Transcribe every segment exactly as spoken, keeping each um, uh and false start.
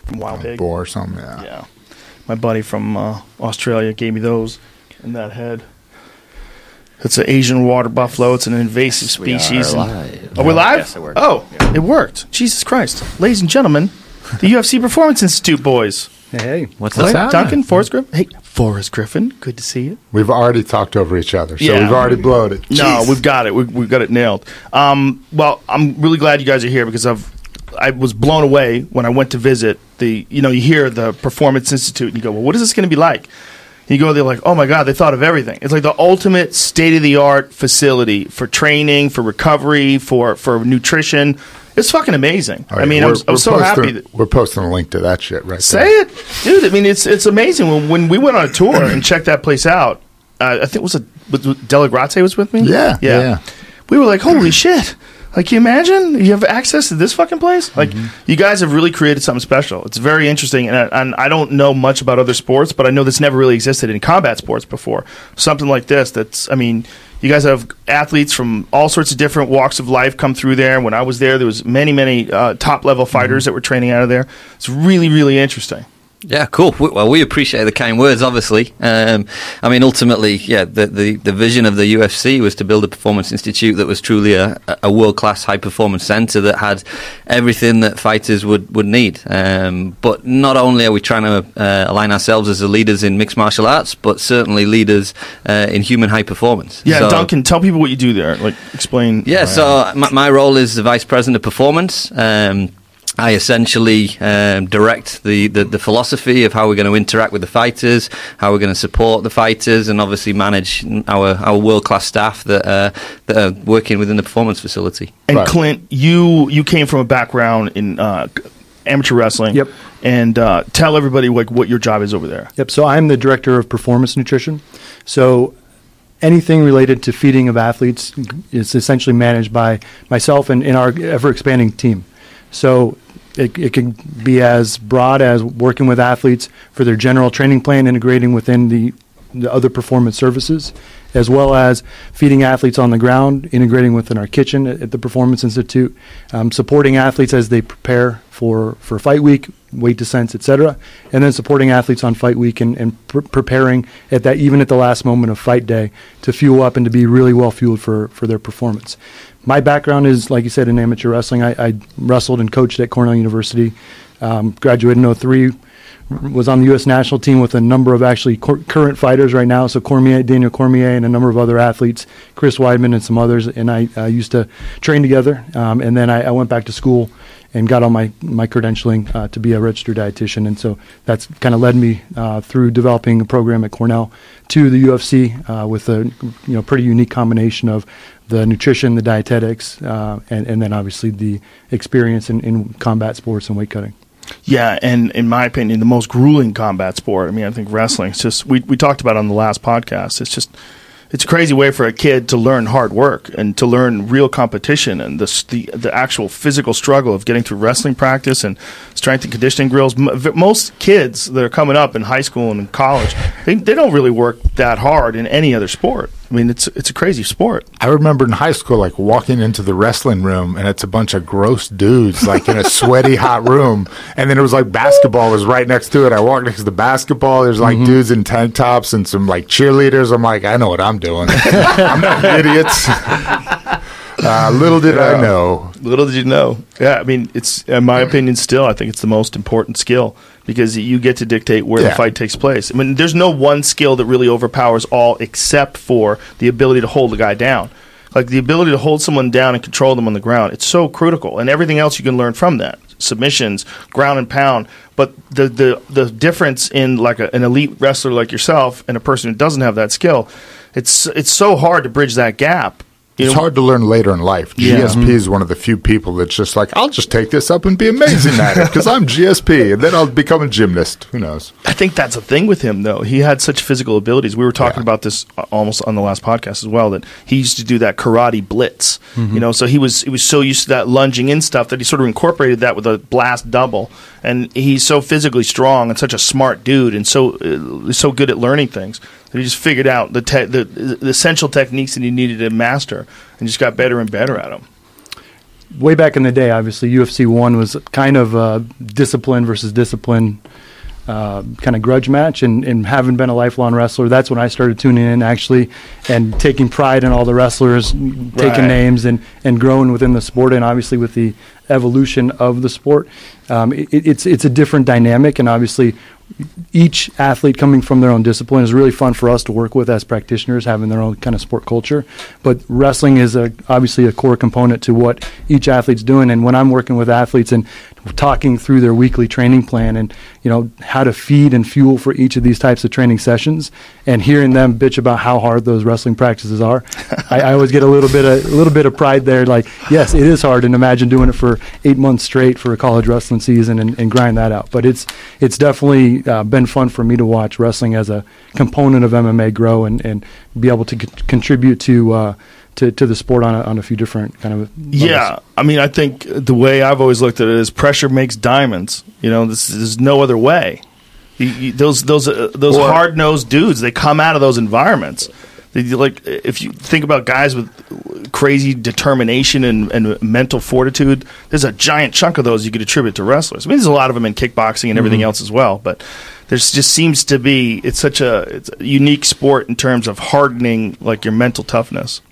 Wild pig. Boar or something, yeah. Yeah. My buddy from uh, Australia gave me those in that head. It's an Asian water buffalo. It's an invasive species. We are and, live. Are we live? Yes, it worked. Oh, Yeah. it worked. Jesus Christ. Ladies and gentlemen, the U F C Performance Institute boys. Hey, What's What's that? happening? Duncan, Forrest Griffin. Hey, Forrest Griffin. Good to see you. We've already talked over each other, so Yeah. we've already blowed it. No, Jeez. we've got it. We, we've got it nailed. Um, well, I'm really glad you guys are here because I've I was blown away when I went to visit the. You know, you hear the Performance Institute and you go, well, what is this going to be like? And you go, they're like, oh my God, they thought of everything. It's like the ultimate state of the art facility for training, for recovery, for for nutrition. It's fucking amazing. All I right, mean, I'm, we're- I'm we're so posting- happy that. We're posting a link to that shit right Say there. it, dude. I mean, it's it's amazing. When, when we went on a tour and checked that place out, uh, I think it was a was, Delagrate was with me. Yeah, yeah, yeah. We were like, holy shit! Like, can you imagine you have access to this fucking place? Like, you guys have really created something special. It's very interesting, and I, and I don't know much about other sports, but I know this never really existed in combat sports before. Something like this. That's, I mean, you guys have athletes from all sorts of different walks of life come through there. When I was there, there was many, many uh, top level fighters that were training out of there. It's really, really interesting. Yeah, cool. We- Well, we appreciate the kind words, obviously. Um, I mean, ultimately, yeah, the, the, the vision of the U F C was to build a performance institute that was truly a, a world-class high-performance centre that had everything that fighters would, would need. Um, but not only are we trying to uh, align ourselves as the leaders in mixed martial arts, but certainly leaders uh, in human high performance. Yeah, So- Duncan, tell people what you do there. Like, explain. Yeah, so my, my role is the Vice President of Performance. Um, I essentially um, direct the, the, the philosophy of how we're going to interact with the fighters, how we're going to support the fighters, and obviously manage our, our world-class staff that, uh, that are working within the performance facility. And Right. Clint, you you came from a background in uh, amateur wrestling. Yep. And uh, tell everybody like what your job is over there. Yep. So I'm the director of performance nutrition. So anything related to feeding of athletes is essentially managed by myself and, and our ever-expanding team. So it, it can be as broad as working with athletes for their general training plan, integrating within the, the other performance services, as well as feeding athletes on the ground, integrating within our kitchen at, at the Performance Institute, um, supporting athletes as they prepare for, for fight week, weight descents, et cetera, and then supporting athletes on fight week and, and pr- preparing at that, even at the last moment of fight day, to fuel up and to be really well fueled for, for their performance. My background is, like you said, in amateur wrestling. I, I wrestled and coached at Cornell University, um, graduated in oh three, was on the U S national team with a number of actually cor- current fighters right now, so Cormier, Daniel Cormier, and a number of other athletes, Chris Weidman and some others, and I uh, used to train together, um, and then I, I went back to school and got on my, my credentialing uh, to be a registered dietitian, and so that's kind of led me uh, through developing a program at Cornell to the U F C uh, with a you know pretty unique combination of the nutrition, the dietetics, uh, and, and then obviously the experience in, in combat sports and weight cutting. Yeah, and in my opinion, the most grueling combat sport. I mean, I think wrestling. It's just we we talked about it on the last podcast. It's just it's a crazy way for a kid to learn hard work and to learn real competition and the the, the actual physical struggle of getting through wrestling practice and strength and conditioning drills. M- v- most kids that are coming up in high school and in college, they they don't really work that hard in any other sport. I mean, it's it's a crazy sport. I remember in high school, like walking into the wrestling room, and it's a bunch of gross dudes, like in a sweaty, hot room. And then it was like basketball was right next to it. I walked next to the basketball. There's like dudes in tank tops and some like cheerleaders. I'm like, I know what I'm doing. I'm not idiots. Uh, little did I know. Little did you know. Yeah, I mean, it's in my opinion still, I think it's the most important skill because you get to dictate where Yeah. the fight takes place. I mean, there's no one skill that really overpowers all except for the ability to hold a guy down. Like the ability to hold someone down and control them on the ground. It's so critical. And everything else you can learn from that. Submissions, ground and pound. But the the, the difference in like a, an elite wrestler like yourself and a person who doesn't have that skill, it's it's so hard to bridge that gap. You It's know, hard to learn later in life. Yeah. G S P is one of the few people that's just like, I'll just take this up and be amazing at it because I'm G S P, and then I'll become a gymnast. Who knows? I think that's a thing with him, though. He had such physical abilities. We were talking Yeah. about this uh, almost on the last podcast as well. That he used to do that karate blitz, you know. So he was he was so used to that lunging in stuff that he sort of incorporated that with a blast double. And he's so physically strong and such a smart dude, and so uh, so good at learning things that he just figured out the, te- the the essential techniques that he needed to master, and just got better and better at them. way back in the day, obviously, U F C one was kind of a discipline versus discipline uh, kind of grudge match. And, and having been a lifelong wrestler, that's when I started tuning in, actually, and taking pride in all the wrestlers, right. taking names, and, and growing within the sport. And obviously, with the evolution of the sport, um, it, it's it's a different dynamic. And obviously, each athlete coming from their own discipline is really fun for us to work with as practitioners, having their own kind of sport culture. But wrestling is a, obviously a core component to what each athlete's doing. And when I'm working with athletes and talking through their weekly training plan and, you know, how to feed and fuel for each of these types of training sessions, and hearing them bitch about how hard those wrestling practices are, I, I always get a little bit of a little bit of pride there. Like, yes, it is hard, and imagine doing it for eight months straight for a college wrestling season and, and grind that out. But it's it's definitely uh, been fun for me to watch wrestling as a component of M M A grow and, and be able to c- contribute to. Uh, To, to the sport on a, on a few different kind of levels. Yeah, I mean, I think the way I've always looked at it is pressure makes diamonds. You know, this there's no other way. You, you, those those uh, those Or, hard nosed dudes, they come out of those environments. They, like if you think about guys with crazy determination and, and mental fortitude, there's a giant chunk of those you could attribute to wrestlers. I mean, there's a lot of them in kickboxing and everything mm-hmm. else as well, but there's just seems to be it's such a it's a unique sport in terms of hardening like your mental toughness.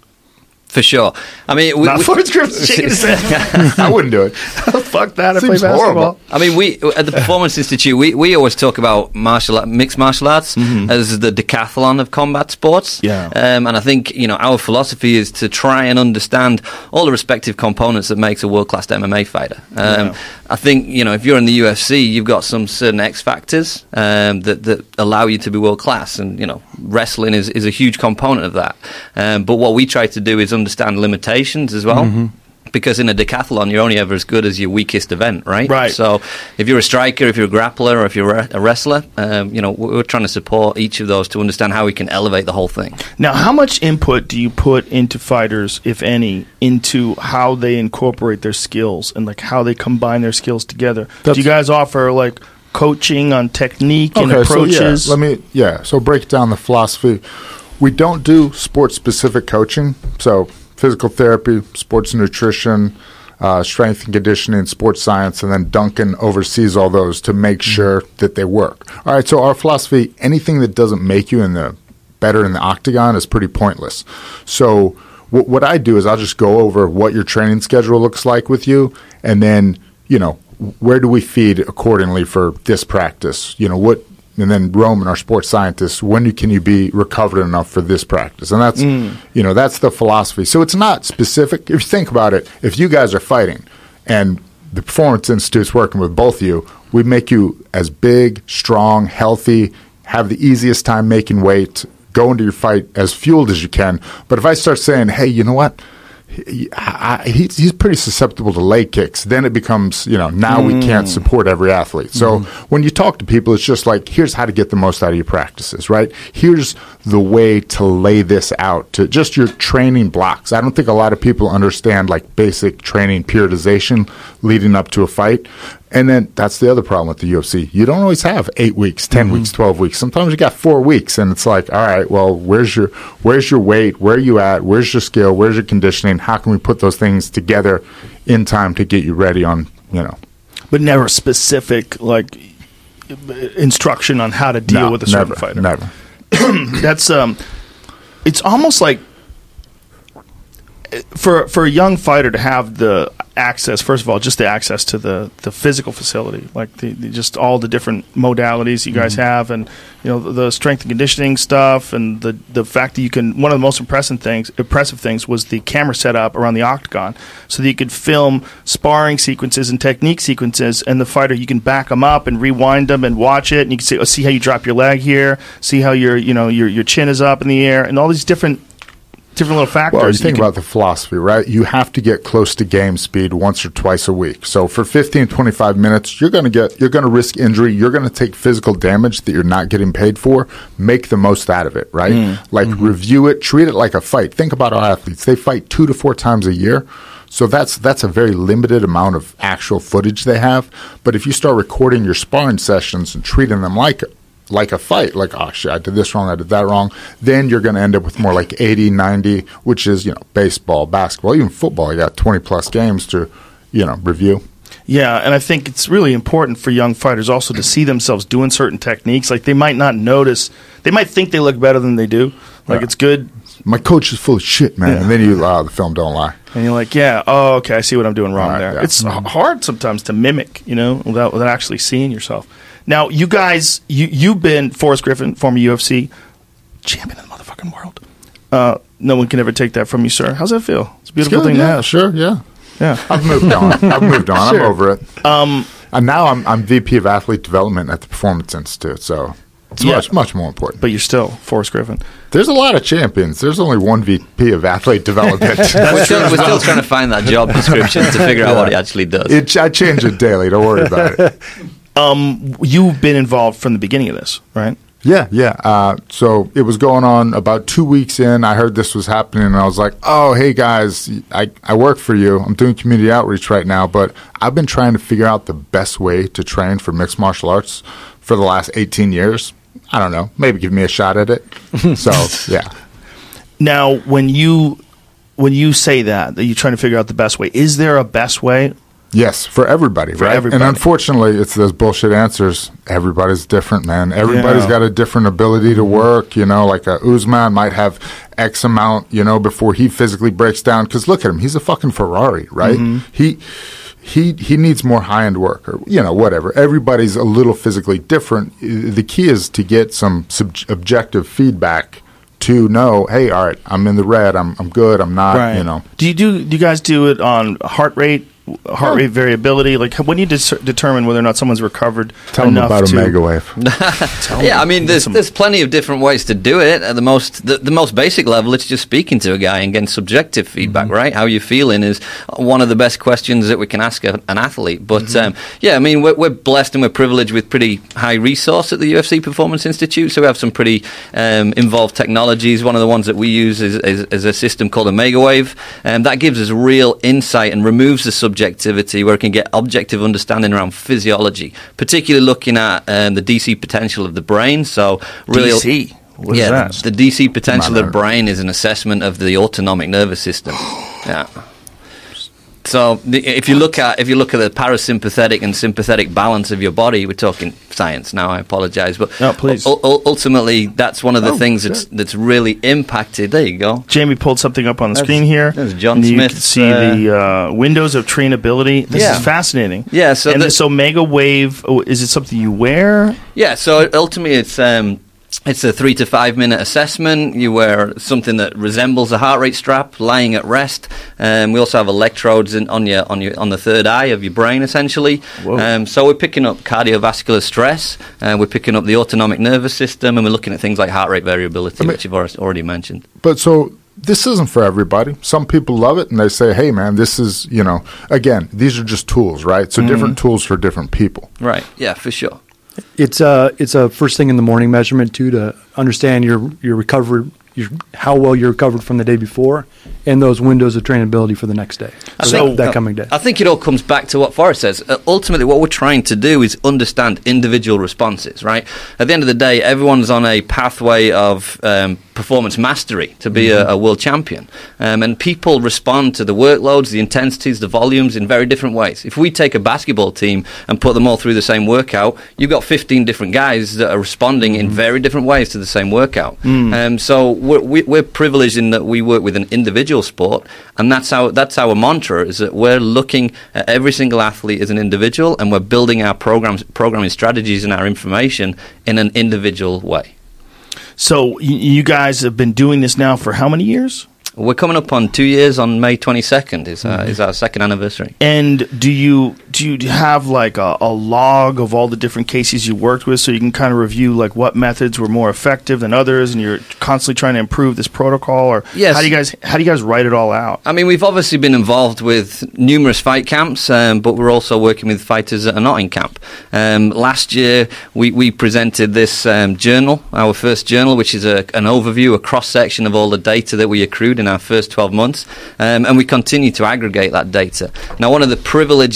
For sure. I mean, we, Not we, Forrest Griffin shaking his head. I wouldn't do it. Fuck that. I Seems play basketball. horrible. I mean, we at the Performance Institute, we, we always talk about martial mixed martial arts mm-hmm. as the decathlon of combat sports. Yeah. Um, and I think, you know, our philosophy is to try and understand all the respective components that makes a world-class M M A fighter. Um, yeah. I think, you know, if you're in the U F C, you've got some certain X factors um, that, that allow you to be world-class. And, you know, wrestling is, is a huge component of that. Um, but what we try to do is understand limitations as well. Mm-hmm. Because in a decathlon, you're only ever as good as your weakest event, right? Right. So if you're a striker, if you're a grappler, or if you're a wrestler, um, you know, we're trying to support each of those to understand how we can elevate the whole thing. Now, how much input do you put into fighters, if any, into how they incorporate their skills and like how they combine their skills together? That's, do you guys offer like coaching on technique and okay, approaches? So yeah, let me yeah. So break down the philosophy. We don't do sport-specific coaching, so physical therapy, sports nutrition, uh, strength and conditioning, sports science, and then Duncan oversees all those to make mm-hmm. sure that they work. All right, so our philosophy, anything that doesn't make you in the better in the octagon is pretty pointless. So w- what I do is I'll just go over what your training schedule looks like with you, and then, you know, where do we feed accordingly for this practice? You know, what and then Roman, our sports scientist, when can you be recovered enough for this practice? And that's, mm. you know, that's the philosophy. So it's not specific. If you think about it, if you guys are fighting and the Performance Institute's working with both of you, we make you as big, strong, healthy, have the easiest time making weight, go into your fight as fueled as you can. But if I start saying, hey, you know what? He, I, he's, he's pretty susceptible to leg kicks. Then it becomes, you know, now mm. we can't support every athlete. So mm. when you talk to people, it's just like, here's how to get the most out of your practices, right? Here's the way to lay this out to just your training blocks. I don't think a lot of people understand like basic training periodization leading up to a fight. And then that's the other problem with the U F C. You don't always have eight weeks, ten mm-hmm. weeks, twelve weeks. Sometimes you got four weeks, and it's like, all right, well, where's your where's your weight? Where are you at? Where's your skill? Where's your conditioning? How can we put those things together in time to get you ready on, you know? But never specific, like, instruction on how to deal no, with a certain never, fighter. Never. That's, um, it's almost like, for for a young fighter to have the access, first of all, just the access to the, the physical facility, like the, the just all the different modalities you guys mm-hmm. have, and you know the, the strength and conditioning stuff, and the the fact that you can. One of the most impressive things, impressive things, was the camera setup around the octagon, so that you could film sparring sequences and technique sequences, and the fighter you can back them up and rewind them and watch it, and you can see oh, see how you drop your leg here, see how your you know your your chin is up in the air, and all these different. Different little factors. Well, you think you about the philosophy, right? You have to get close to game speed once or twice a week. So for fifteen, twenty-five minutes, you're going to get, you're going to risk injury. You're going to take physical damage that you're not getting paid for. Make the most out of it, right? Mm. Like mm-hmm. review it, treat it like a fight. Think about our athletes. They fight two to four times a year. So that's that's a very limited amount of actual footage they have. But if you start recording your sparring sessions and treating them like like a fight, like, oh, shit, I did this wrong, I did that wrong, then you're going to end up with more like eighty, ninety, which is, you know, baseball, basketball, even football. You got twenty-plus games to, you know, review. Yeah, and I think it's really important for young fighters also to see themselves doing certain techniques. Like, they might not notice. They might think they look better than they do. Like, Yeah. it's good. My coach is full of shit, man. Yeah. And then you, oh, the film don't lie. And you're like, yeah, oh, okay, I see what I'm doing wrong Right, there. yeah. It's h- hard sometimes to mimic, you know, without, without actually seeing yourself. Now, you guys, you, you've been Forrest Griffin, former U F C champion of the motherfucking world. Uh, no one can ever take that from you, sir. How's that feel? It's a beautiful Good, thing yeah, to have. Sure, yeah. Yeah. I've moved on. I've moved on. Sure. I'm over it. Um, and now I'm, I'm V P of Athlete Development at the Performance Institute, so it's Yeah. much, much more important. But you're still Forrest Griffin. There's a lot of champions. There's only one V P of Athlete Development. We're still, we're still trying to find that job description to figure out what he actually does. It, I change it daily. Don't worry about it. You've been involved from the beginning of this, right? Yeah, yeah. Uh, so it was going on about two weeks in. I heard this was happening, and I was like, oh, hey, guys, I, I work for you. I'm doing community outreach right now, but I've been trying to figure out the best way to train for mixed martial arts for the last eighteen years. I don't know. Maybe give me a shot at it. So, yeah. Now, when you when you say that, that you're trying to figure out the best way, is there a best way? Yes, for everybody, For right? everybody. And unfortunately, it's those bullshit answers. Everybody's different, man. Everybody's Yeah. got a different ability to work. You know, like a Usman might have X amount, you know, before he physically breaks down. Because look at him. He's a fucking Ferrari, right? Mm-hmm. He he he needs more high-end work or, you know, whatever. Everybody's a little physically different. The key is to get some sub- objective feedback to know, hey, all right, I'm in the red. I'm I'm good. I'm not, you know. Do you do? Do you guys do it on heart rate, heart Oh. rate variability? Like, when do you dis- determine whether or not someone's recovered Tell them enough about to Omega Wave. Yeah, I mean, there's Some- there's plenty of different ways to do it. At the most, the, the most basic level, it's just speaking to a guy and getting subjective feedback, Mm-hmm. right? How you feeling is one of the best questions that we can ask a, an athlete. But Mm-hmm. um, yeah, I mean, we're, we're blessed and we're privileged with pretty high resource at the U F C Performance Institute. So we have some pretty um, involved technologies. One of the ones that we use is, is, is a system called Omega Wave, and that gives us real insight and removes the subjectivity, where it can get objective understanding around physiology, particularly looking at um, the D C potential of the brain. So really, D C? What is yeah, that? The, the D C potential of the Matter. brain is an assessment of the autonomic nervous system. Yeah. So the, if you look at if you look at the parasympathetic and sympathetic balance of your body, we're talking science now. I apologise, but No, please. u- u- ultimately that's one of the Oh, things that's that's really impacted. There you go. Jamie pulled something up on the That's- screen here. that's John and you Smith's, can see uh, the uh, windows of trainability. This Yeah. is fascinating. Yeah, so and the- this Omega Wave, oh, is it something you wear? Yeah, so ultimately it's um, it's a three to five minute assessment. You wear something that resembles a heart rate strap, lying at rest. Um, we also have electrodes in, on your on your on the third eye of your brain, essentially. Whoa. Um, so we're picking up cardiovascular stress, uh, we're picking up the autonomic nervous system, and we're looking at things like heart rate variability, mean- which you've alre- already mentioned. But so this isn't for everybody. Some people love it and they say, hey, man, this is, you know, again, these are just tools, right? So different tools for different people. Right? Yeah, for sure. It's a it's a first thing in the morning measurement too, to understand your your recovery, your how well you're recovered from the day before, and those windows of trainability for the next day, I for think- that, that coming day. I think it all comes back to what Forrest says. Uh, ultimately, what we're trying to do is understand individual responses, right? At the end of the day, everyone's on a pathway of um, performance mastery to be a, a world champion. Um, and people respond to the workloads, the intensities, the volumes in very different ways. If we take a basketball team and put them all through the same workout, you've got fifteen different guys that are responding in very different ways to the same workout. Um, so we're, we, we're privileged in that we work with an individual sport, and that's our, that's our mantra, is that we're looking at every single athlete as an individual, and we're building our programs, programming strategies and our information in an individual way. So y- you guys have been doing this now for how many years? We're coming up on two years on May twenty-second is, uh, is our second anniversary. And do you do you have like a, a log of all the different cases you worked with, so you can kind of review like what methods were more effective than others, and you're constantly trying to improve this protocol? Or Yes. how do you guys how do you guys write it all out? I mean, we've obviously been involved with numerous fight camps, um, but we're also working with fighters that are not in camp. Um, last year, we, we presented this um, journal, our first journal, which is a, an overview, a cross-section of all the data that we accrued in our first twelve months, um, and we continue to aggregate that data. Now, one of the privileges that we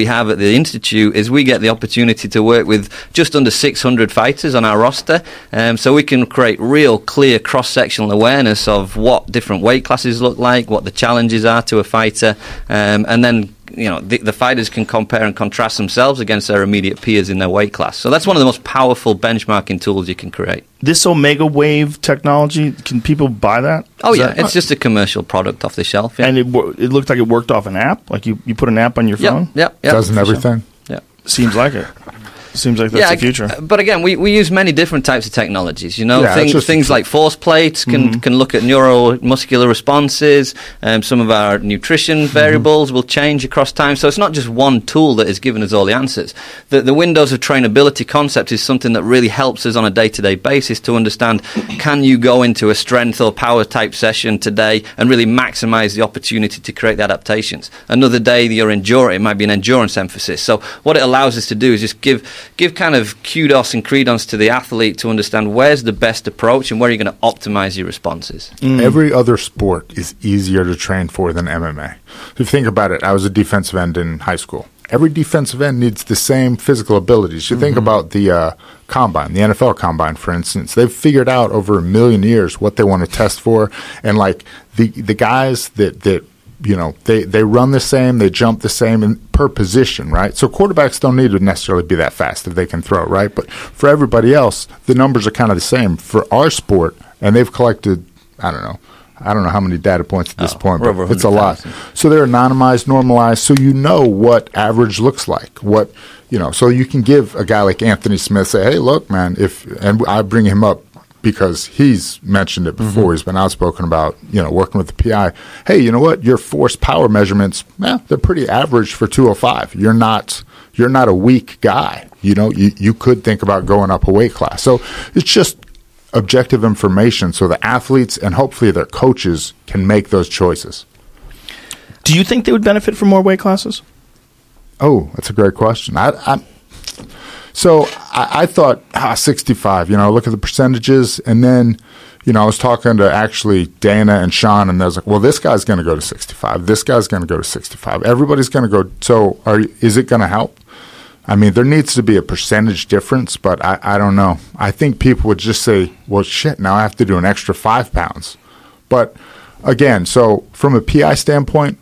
we have at the Institute is we get the opportunity to work with just under six hundred fighters on our roster, um, so we can create real clear cross-sectional awareness of what different weight classes look like, what the challenges are to a fighter, um, and then you know the, the fighters can compare and contrast themselves against their immediate peers in their weight class. So that's one of the most powerful benchmarking tools you can create. This Omega Wave technology, can people buy that? Oh Is yeah, that- it's just a commercial product off the shelf. Yeah. And it, wo- it looked like it worked off an app? Like you, you put an app on your phone? Yep, yep, yep. Doesn't everything? Yeah. Seems like it. Seems like that's yeah, the future. uh, but again, we, we use many different types of technologies. You know, Yeah, things, it's just- things like force plates can Mm-hmm. can look at neuromuscular responses. Um, some of our nutrition variables will change across time. So it's not just one tool that is giving us all the answers. The, the windows of trainability concept is something that really helps us on a day-to-day basis to understand, can you go into a strength or power type session today and really maximize the opportunity to create the adaptations. Another day you're endurance, it might be an endurance emphasis. So what it allows us to do is just give give kind of kudos and credence to the athlete to understand where's the best approach and where you're going to optimize your responses. Every other sport is easier to train for than M M A. If you think about it, I was a defensive end in high school. Every defensive end needs the same physical abilities. You think about the uh, combine, the N F L combine, for instance. They've figured out over a million years what they want to test for. And like the the guys that, that you know, they, they run the same, they jump the same in, per position, right? So quarterbacks don't need to necessarily be that fast if they can throw, right? But for everybody else, the numbers are kind of the same. For our sport, and they've collected, I don't know, I don't know how many data points at this Oh, point, we're but over it's a lot. one hundred thousand. So they're anonymized, normalized, so you know what average looks like. What, you know, so you can give a guy like Anthony Smith, say, hey, look, man, if, and I bring him up because he's mentioned it before. Mm-hmm. He's been outspoken about, you know, working with the P I. Hey, you know what? Your force power measurements, eh, they're pretty average for two oh five. You're not you're not a weak guy. You know, you, you could think about going up a weight class. So it's just objective information so the athletes and hopefully their coaches can make those choices. Do you think they would benefit from more weight classes? Oh, that's a great question. I, I So I, I thought, ah, sixty-five, you know, look at the percentages. And then, you know, I was talking to actually Dana and Sean, and they was like, well, this guy's going to go to sixty-five. This guy's going to go to sixty-five. Everybody's going to go. So are, is it going to help? I mean, there needs to be a percentage difference, but I, I don't know. I think people would just say, well, shit, now I have to do an extra five pounds. But again, so from a P I standpoint,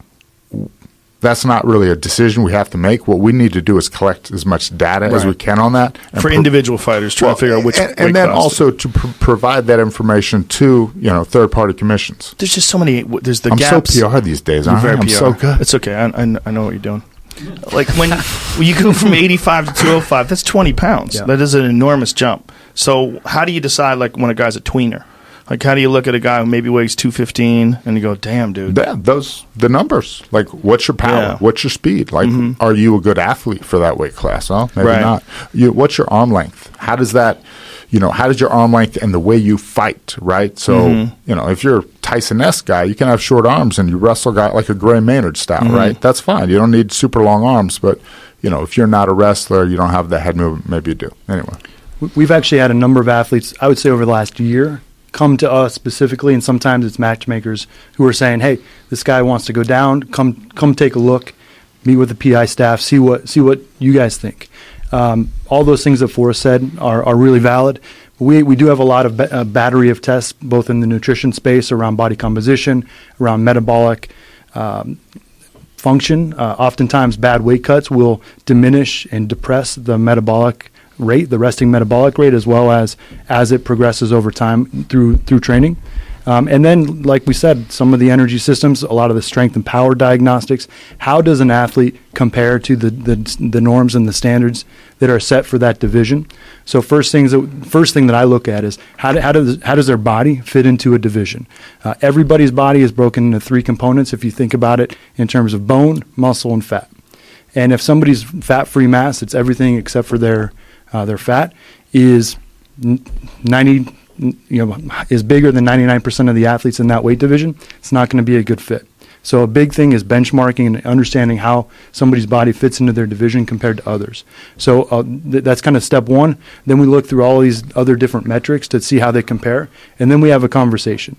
that's not really a decision we have to make. What we need to do is collect as much data as Right. we can on that. and For pro- individual fighters, trying Well, to figure out which and, weight and then class also to pr- provide that information to, you know, third-party commissions. there's just so many. There's the I'm gaps. so P R these days. You're Aren't I? very I'm P R. so good. It's okay. I, I, I know what you're doing. Like when, when you go from eighty-five to two oh five, that's twenty pounds. Yeah. That is an enormous jump. So how do you decide, like, when a guy's a tweener? Like, how do you look at a guy who maybe weighs two fifteen and you go, damn, dude. That, those the numbers. Like, what's your power? Yeah. What's your speed? Like, are you a good athlete for that weight class? Oh, maybe Right. not. You, what's your arm length? How does that, you know, how does your arm length and the way you fight, right? So, you know, if you're a Tyson-esque guy, you can have short arms and you wrestle guy like a Gray Maynard style, right? That's fine. You don't need super long arms, but you know, if you're not a wrestler, you don't have the head movement. Maybe you do. Anyway, We- We've actually had a number of athletes, I would say over the last year, come to us specifically, and sometimes it's matchmakers who are saying, hey, this guy wants to go down, come come take a look, meet with the P I staff, see what see what you guys think. Um, all those things that Forrest said are, are really valid. We, we do have a lot of ba- uh, battery of tests, both in the nutrition space, around body composition, around metabolic um, function. Uh, oftentimes, bad weight cuts will diminish and depress the metabolic rate, the resting metabolic rate, as well as as it progresses over time through through training. Um, and then, like we said, some of the energy systems, a lot of the strength and power diagnostics. How does an athlete compare to the, the the norms and the standards that are set for that division? So first things that, first thing that I look at is how do, how does how does their body fit into a division? Uh, everybody's body is broken into three components. If you think about it in terms of bone, muscle, and fat. And if somebody's fat-free mass, it's everything except for their uh, their fat, is ninety. You know, is bigger than ninety-nine percent of the athletes in that weight division, it's not going to be a good fit. So a big thing is benchmarking and understanding how somebody's body fits into their division compared to others. So uh, th- that's kind of step one. Then we look through all these other different metrics to see how they compare, and then we have a conversation.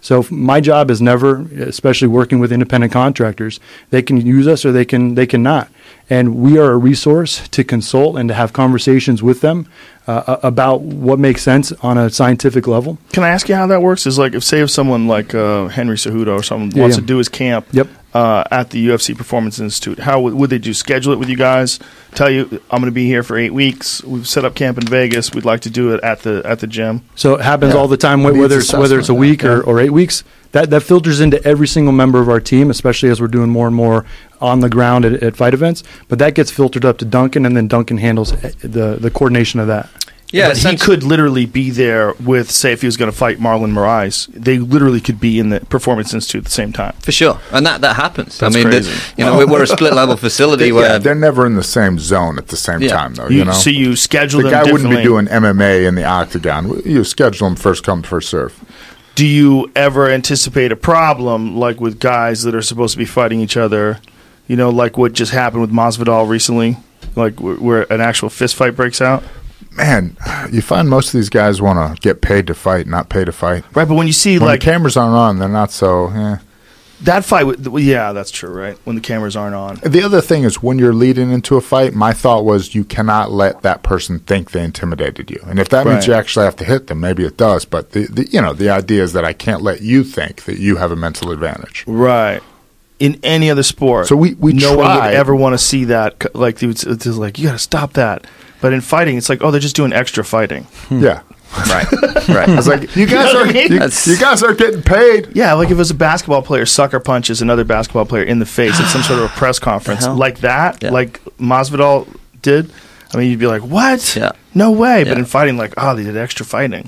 So f- my job is never, especially working with independent contractors, they can use us or they can they cannot. And we are a resource to consult and to have conversations with them uh, about what makes sense on a scientific level. Can I ask you how that works? Is like if say if someone like uh, Henry Cejudo or someone Yeah, wants yeah. to do his camp Yep. uh, at the U F C Performance Institute, how would, would they do? Schedule it with you guys? Tell you I'm going to be here for eight weeks. We've set up camp in Vegas. We'd like to do it at the at the gym. So it happens Yeah. all the time, wh- Needs whether it's whether it's a assessment, week yeah. or, or eight weeks. That that filters into every single member of our team, especially as we're doing more and more on the ground at, at fight events. But that gets filtered up to Duncan, and then Duncan handles eh, the the coordination of that. Yeah, but he essentially- could literally be there with, say, if he was going to fight Marlon Moraes, they literally could be in the Performance Institute at the same time. For sure, and that, that happens. That's I mean, crazy. the, you know, we're, we're a split level facility They, where yeah, they're never in the same zone at the same Yeah. time, though. You, You, know, so you schedule the them guy wouldn't be differently. doing M M A in the octagon. You schedule them first come, first serve. Do you ever anticipate a problem like with guys that are supposed to be fighting each other? You know, like what just happened with Masvidal recently, like where, where an actual fist fight breaks out. Man, you find most of these guys want to get paid to fight, not pay to fight. Right, but when you see When like the cameras aren't on, they're not so. Eh. that fight, with, well, yeah, that's true, right? When the cameras aren't on. The other thing is when you're leading into a fight, my thought was you cannot let that person think they intimidated you. And if that Right. means you actually have to hit them, maybe it does. But the, the you know the idea is that I can't let you think that you have a mental advantage. Right. In any other sport, So we- we no one would tried- ever want to see that. c- Like it's, it's like you got to stop that. But in fighting, it's like, oh, they're just doing extra fighting. Yeah, right, right. I was like, you guys know are what I mean? you, That's- you guys are getting paid. Yeah, like if it was a basketball player sucker punches another basketball player in the face at some sort of a press conference hell? like that, Yeah. like Masvidal did. I mean, you'd be like, what? Yeah. No way. But Yeah. in fighting, like, oh, they did extra fighting.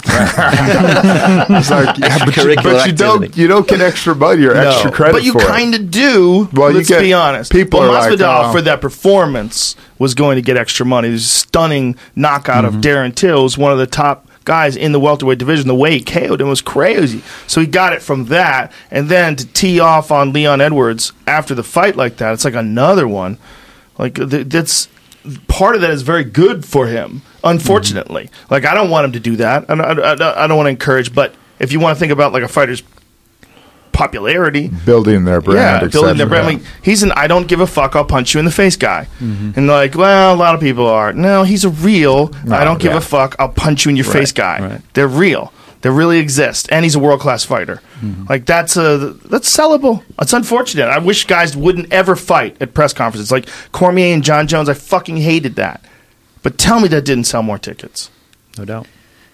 It's like, yeah, but, you, Extracurricular but you don't activity. you don't get extra money or No, extra credit but you for it. kind of do. Well, you let's get- be honest. people well, are like, Masvidal oh. for that performance was going to get extra money. This stunning knockout Mm-hmm. of Darren Till, was one of the top guys in the welterweight division. The way he K O'd him was crazy. So he got it from that, and then to tee off on Leon Edwards after the fight like that, it's like another one. Like th- that's part of that is very good for him. Unfortunately, Mm-hmm. like I don't want him to do that. I don't, I don't, I don't want to encourage. But if you want to think about like a fighter's popularity, building their brand, yeah, et building their cetera. brand. Like, he's an I don't give a fuck, I'll punch you in the face guy. And like, well, a lot of people are. No, he's a real No, I don't give yeah. a fuck, I'll punch you in your face guy. right. They're real. They really exist. And he's a world class fighter. Like that's a that's sellable. It's unfortunate. I wish guys wouldn't ever fight at press conferences. Like Cormier and John Jones, I fucking hated that. But tell me that didn't sell more tickets. No doubt.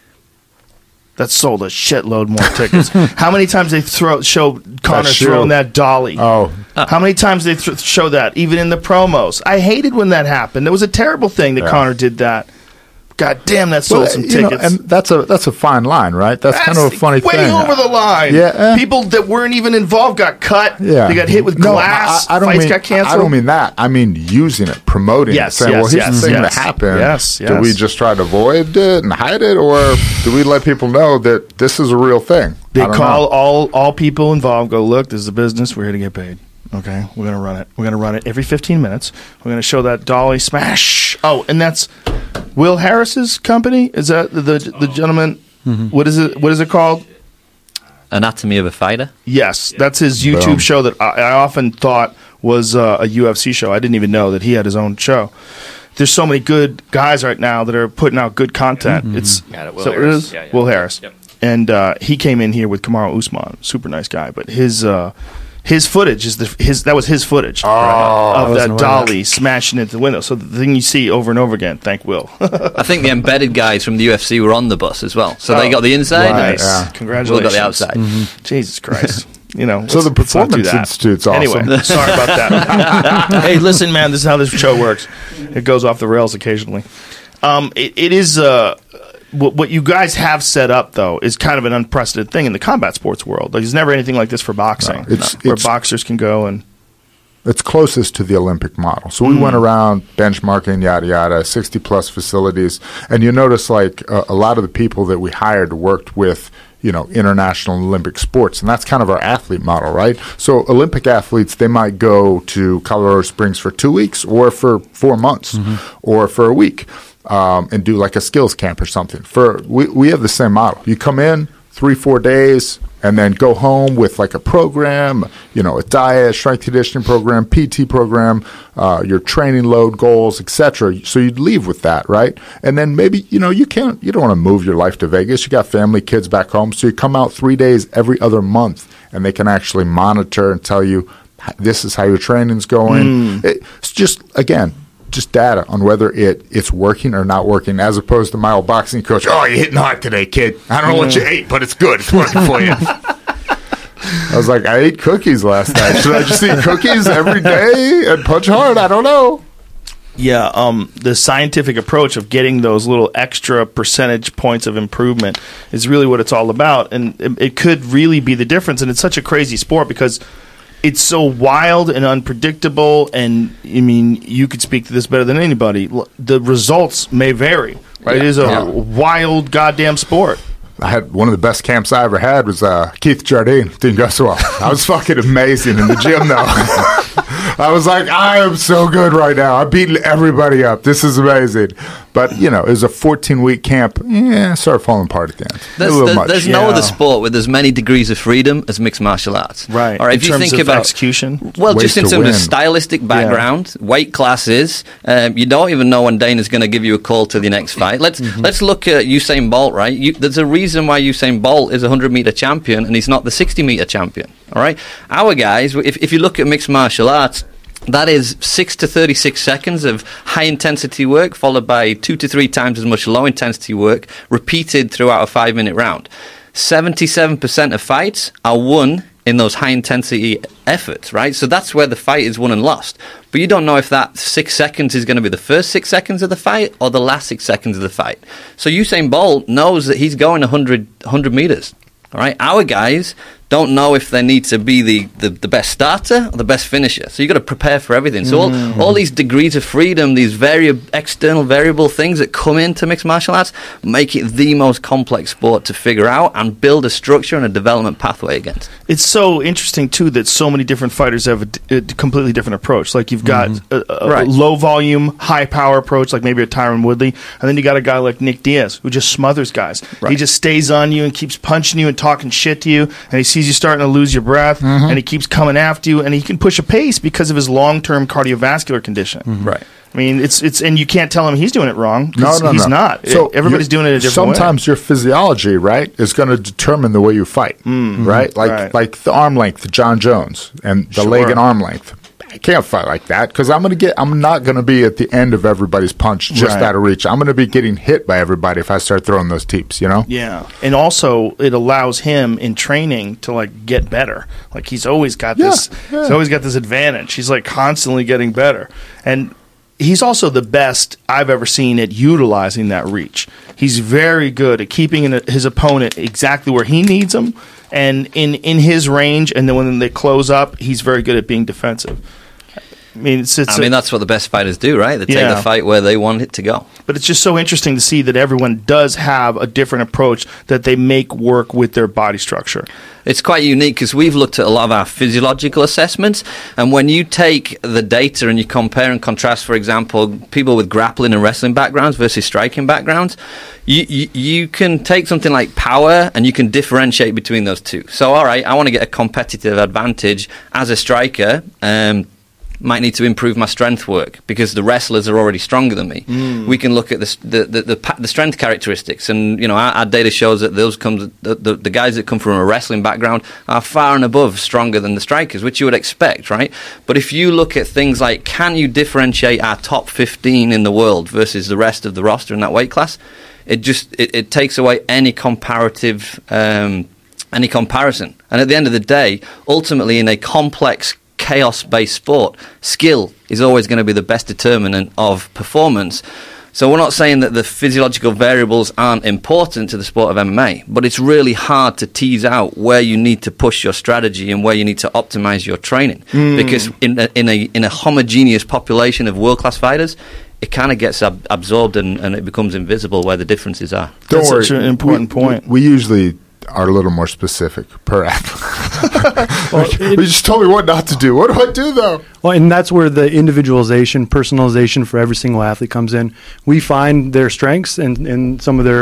That sold a shitload more tickets. How many times they throw show Connor shoe. throwing that dolly? Oh, How many times they th- show that, even in the promos? I hated when that happened. It was a terrible thing that Yeah. Connor did that. God damn, that sold well, some you know, tickets. and that's a that's a fine line, right? That's, kind of a funny way thing. over the line. Yeah, eh. People that weren't even involved got cut. Yeah, They got hit with No, glass. I, I don't Fights mean, got canceled. I don't mean that. I mean using it, promoting Yes, it, saying, yes, "Well, here's yes, the thing yes. that happened." Yes, Do yes. we just try to avoid it and hide it, or do we let people know that this is a real thing? They I don't call know. all all people involved. Go look. This is a business. We're here to get paid. Okay, we're gonna run it. We're gonna run it every fifteen minutes. We're gonna show that dolly smash. Oh, and that's Will Harris's company. Is that the the, the gentleman? What is it? What is it called? Anatomy of a Fighter. Yes, that's his YouTube Boom. show that I, I often thought was uh, a U F C show. I didn't even know that he had his own show. There's so many good guys right now that are putting out good content. It's Yeah, Will so it Harris. is Yeah, yeah. Will Harris, Yep. and uh, he came in here with Kamaru Usman, super nice guy. But his uh, his footage is the his that was his footage Oh, of wasn't that aware of dolly smashing into the window. So the thing you see over and over again. Thank Will. I think the embedded guys from the U F C were on the bus as well, so they Oh, got the inside. right, and yeah. Will Congratulations. got the outside. Jesus Christ. You know, So let's- the let's not do Performance that. Institute's awesome. Anyway, sorry about that. Hey, listen, man, this is how this show works. It goes off the rails occasionally. Um, it, it is uh, what, what you guys have set up, though, is kind of an unprecedented thing in the combat sports world. Like, there's never anything like this for boxing, No, it's- where it's- boxers can go and It's closest to the Olympic model. So Mm. we went around benchmarking, yada, yada, sixty plus facilities. And you notice like uh, a lot of the people that we hired worked with, you know, international and Olympic sports. And that's kind of our athlete model, right? So Olympic athletes, they might go to Colorado Springs for two weeks or for four months or for a week um, and do like a skills camp or something. For we, we have the same model. You come in, three, four days, and then go home with like a program, you know, a diet, strength conditioning program, P T program, uh, your training load goals, et cetera. So you'd leave with that, right? And then maybe, you know, you can't, you don't want to move your life to Vegas. You got family, kids back home. So you come out three days every other month, and they can actually monitor and tell you, this is how your training's going. Mm. It's just, again, just data on whether it, it's working or not working, as opposed to my old boxing coach, oh, you're hitting hard today, kid. I don't know what you ate, but it's good. It's working for you. I was like, I ate cookies last night. Should I just eat cookies every day and punch hard? I don't know. Yeah, um, the scientific approach of getting those little extra percentage points of improvement is really what it's all about. And it, it could really be the difference. And it's such a crazy sport because it's so wild and unpredictable, and I mean, you could speak to this better than anybody. The results may vary, right? Yeah, it is a yeah. wild goddamn sport. I had one of the best camps I ever had was uh, Keith Jardine, Dean Guswell. I was fucking amazing in the gym, though. I was like, I am so good right now. I'm beating everybody up. This is amazing. But, you know, it was a fourteen-week camp. Yeah, it started falling apart at the end. There's, a little there's, much. there's yeah. no other sport with as many degrees of freedom as mixed martial arts. Right. Or if in you terms think of about execution? Well, Ways just in to terms win. of stylistic background, yeah. weight classes, um, you don't even know when Dana's going to give you a call to the next fight. Let's mm-hmm. let's look at Usain Bolt, right? You, there's a reason why Usain Bolt is a hundred-meter champion and he's not the sixty-meter champion, all right? Our guys, if, if you look at mixed martial arts, that is six to thirty-six seconds of high-intensity work followed by two to three times as much low-intensity work repeated throughout a five-minute round. seventy-seven percent of fights are won in those high-intensity efforts, right? So that's where the fight is won and lost. But you don't know if that six seconds is going to be the first six seconds of the fight or the last six seconds of the fight. So Usain Bolt knows that he's going one hundred, one hundred meters. All right, our guys don't know if they need to be the, the, the best starter or the best finisher. So you've got to prepare for everything. So mm. all, all these degrees of freedom, these vari- external variable things that come into mixed martial arts make it the most complex sport to figure out and build a structure and a development pathway against. It's so interesting, too, that so many different fighters have a, d- a completely different approach. Like you've got mm-hmm. a, a, right. a low-volume, high-power approach, like maybe a Tyron Woodley, and then you got a guy like Nick Diaz, who just smothers guys. Right. He just stays on you and keeps punching you and talking shit to you, and he sees you starting to lose your breath, mm-hmm. and he keeps coming after you, and he can push a pace because of his long-term cardiovascular condition. Mm-hmm. Right. I mean, it's it's, and you can't tell him he's doing it wrong. No, no, he's no. not. So everybody's doing it a different sometimes way. Sometimes your physiology, right, is going to determine the way you fight, mm-hmm. right? Like right. like the arm length, John Jones, and the sure. leg and arm length. I can't fight like that because I'm going to get. I'm not going to be at the end of everybody's punch, just right. out of reach. I'm going to be getting hit by everybody if I start throwing those teeps. You know? Yeah, and also it allows him in training to like get better. Like he's always got yeah, this. Yeah. He's always got this advantage. He's like constantly getting better, and he's also the best I've ever seen at utilizing that reach. He's very good at keeping his opponent exactly where he needs him and in in his range. And then when they close up, he's very good at being defensive. I mean, it's, it's I mean, a, that's what the best fighters do, right? They take yeah. the fight where they want it to go. But it's just so interesting to see that everyone does have a different approach that they make work with their body structure. It's quite unique because we've looked at a lot of our physiological assessments, and when you take the data and you compare and contrast, for example, people with grappling and wrestling backgrounds versus striking backgrounds, you, you, you can take something like power and you can differentiate between those two. So, all right, I want to get a competitive advantage as a striker. Um, might need to improve my strength work because the wrestlers are already stronger than me. Mm. We can look at the the, the the the strength characteristics, and you know our, our data shows that those comes the, the the guys that come from a wrestling background are far and above stronger than the strikers, which you would expect, right? But if you look at things like, can you differentiate our top fifteen in the world versus the rest of the roster in that weight class? It just it, it takes away any comparative um, any comparison. And at the end of the day, ultimately, in a complex chaos-based sport, skill is always going to be the best determinant of performance. So we're not saying that the physiological variables aren't important to the sport of M M A, but it's really hard to tease out where you need to push your strategy and where you need to optimize your training. Mm. Because in a, in a in a homogeneous population of world-class fighters, it kind of gets ab- absorbed and, and it becomes invisible where the differences are. Don't That's worry. such an important we, point. We, we usually are a little more specific per athlete. well, it, you just told me what not to do. What do I do, though? Well, and that's where the individualization, personalization for every single athlete comes in. We find their strengths and, and some of their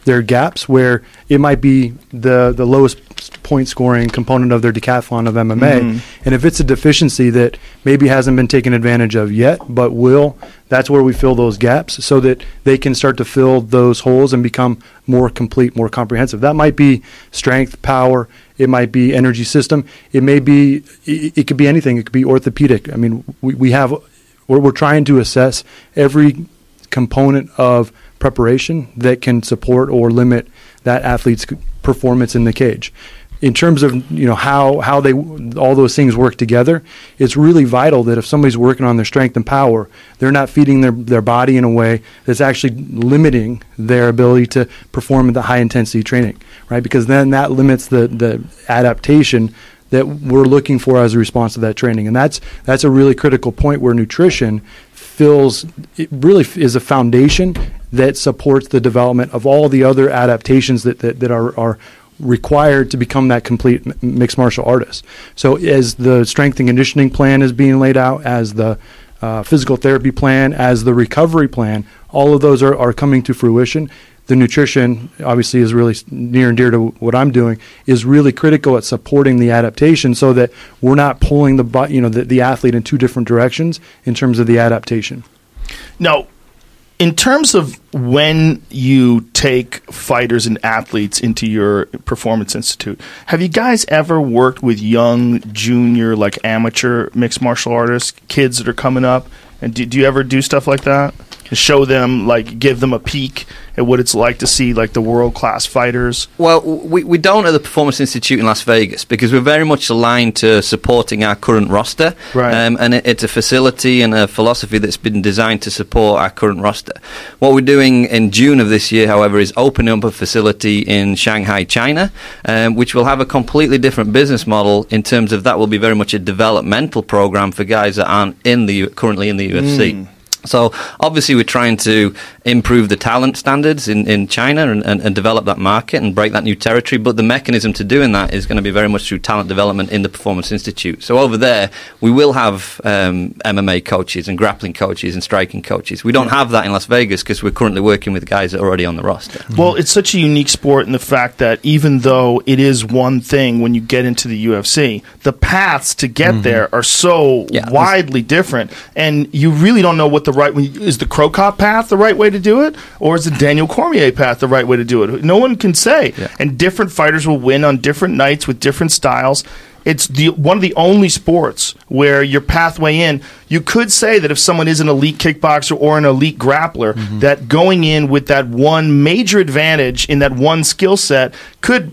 there are gaps where it might be the, the lowest point scoring component of their decathlon of M M A. Mm-hmm. And if it's a deficiency that maybe hasn't been taken advantage of yet, but will, that's where we fill those gaps so that they can start to fill those holes and become more complete, more comprehensive. That might be strength, power, it might be energy system, it may be, it, it could be anything, it could be orthopedic. I mean, we, we have, we're, we're trying to assess every component of preparation that can support or limit that athlete's performance in the cage. In terms of, you know, how, how they all those things work together, it's really vital that if somebody's working on their strength and power, they're not feeding their, their body in a way that's actually limiting their ability to perform at the high intensity training, right? Because then that limits the, the adaptation that we're looking for as a response to that training. And that's that's a really critical point where nutrition fills, it really is a foundation that supports the development of all the other adaptations that, that, that are, are required to become that complete m- mixed martial artist. So as the strength and conditioning plan is being laid out, as the uh, physical therapy plan, as the recovery plan, all of those are, are coming to fruition. The nutrition, obviously, is really near and dear to what I'm doing, is really critical at supporting the adaptation so that we're not pulling the bu- you know the, the athlete in two different directions in terms of the adaptation. Now, in terms of when you take fighters and athletes into your Performance Institute, have you guys ever worked with young, junior, like amateur mixed martial artists, kids that are coming up? And do, do you ever do stuff like that? To show them, like, give them a peek at what it's like to see, like, the world-class fighters? Well, we, we don't at the Performance Institute in Las Vegas because we're very much aligned to supporting our current roster. Right. Um, and it, it's a facility and a philosophy that's been designed to support our current roster. What we're doing in June of this year, however, is opening up a facility in Shanghai, China, um, which will have a completely different business model in terms of that will be very much a developmental program for guys that aren't in the currently in the U F C. Mm. So obviously we're trying to improve the talent standards in, in China and, and, and develop that market and break that new territory, but the mechanism to doing that is going to be very much through talent development in the Performance Institute. So over there we will have um, M M A coaches and grappling coaches and striking coaches. We don't have that in Las Vegas because we're currently working with guys that are already on the roster. Well, it's such a unique sport in the fact that even though it is one thing when you get into the U F C, the paths to get mm-hmm. there are so yeah, widely different, and you really don't know what the right is. The Cro Cop path the right way to do it, or is the Daniel Cormier path the right way to do it? No one can say. Yeah. And different fighters will win on different nights with different styles. It's the one of the only sports where your pathway in, you could say that if someone is an elite kickboxer or an elite grappler, mm-hmm. that going in with that one major advantage in that one skill set could